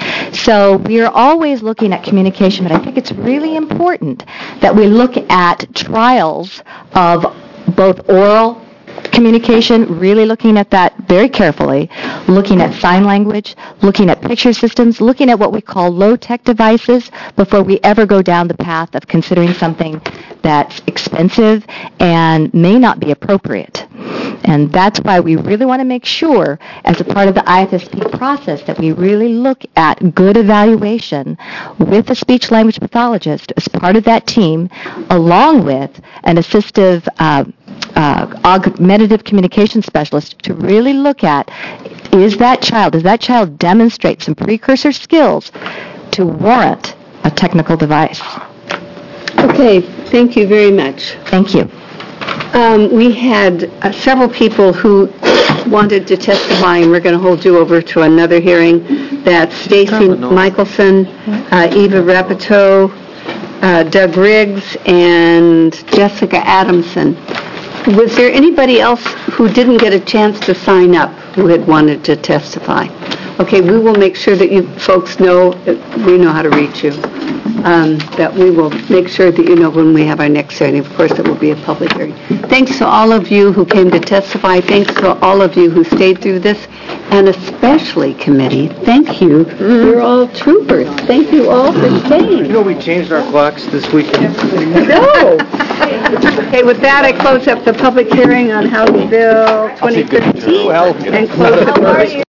So we are always looking at communication, but I think it's really important that we look at trials of both oral communication, really looking at that very carefully, looking at sign language, looking at picture systems, looking at what we call low-tech devices before we ever go down the path of considering something that's expensive and may not be appropriate. And that's why we really want to make sure, as a part of the I F S P process, that we really look at good evaluation with a speech-language pathologist as part of that team, along with an assistive uh, uh, augmentative communication specialist, to really look at, is that child, does that child demonstrate some precursor skills to warrant a technical device? Okay, thank you very much. Thank you. Um, we had uh, several people who wanted to testify, and we're going to hold you over to another hearing. That's Stacy Michelson, uh, Eva Rapito, uh, Doug Riggs, and Jessica Adamson. Was there anybody else who didn't get a chance to sign up who had wanted to testify? Okay, we will make sure that you folks know that we know how to reach you. Um, that we will make sure that you know when we have our next hearing. Of course, it will be a public hearing. Thanks to all of you who came to testify. Thanks to all of you who stayed through this, and especially committee. Thank you. You're all troopers. Thank you all for staying. You know, we changed our clocks this weekend. No. Okay, with that, I close up the public hearing on House Bill twenty fifteen and close the public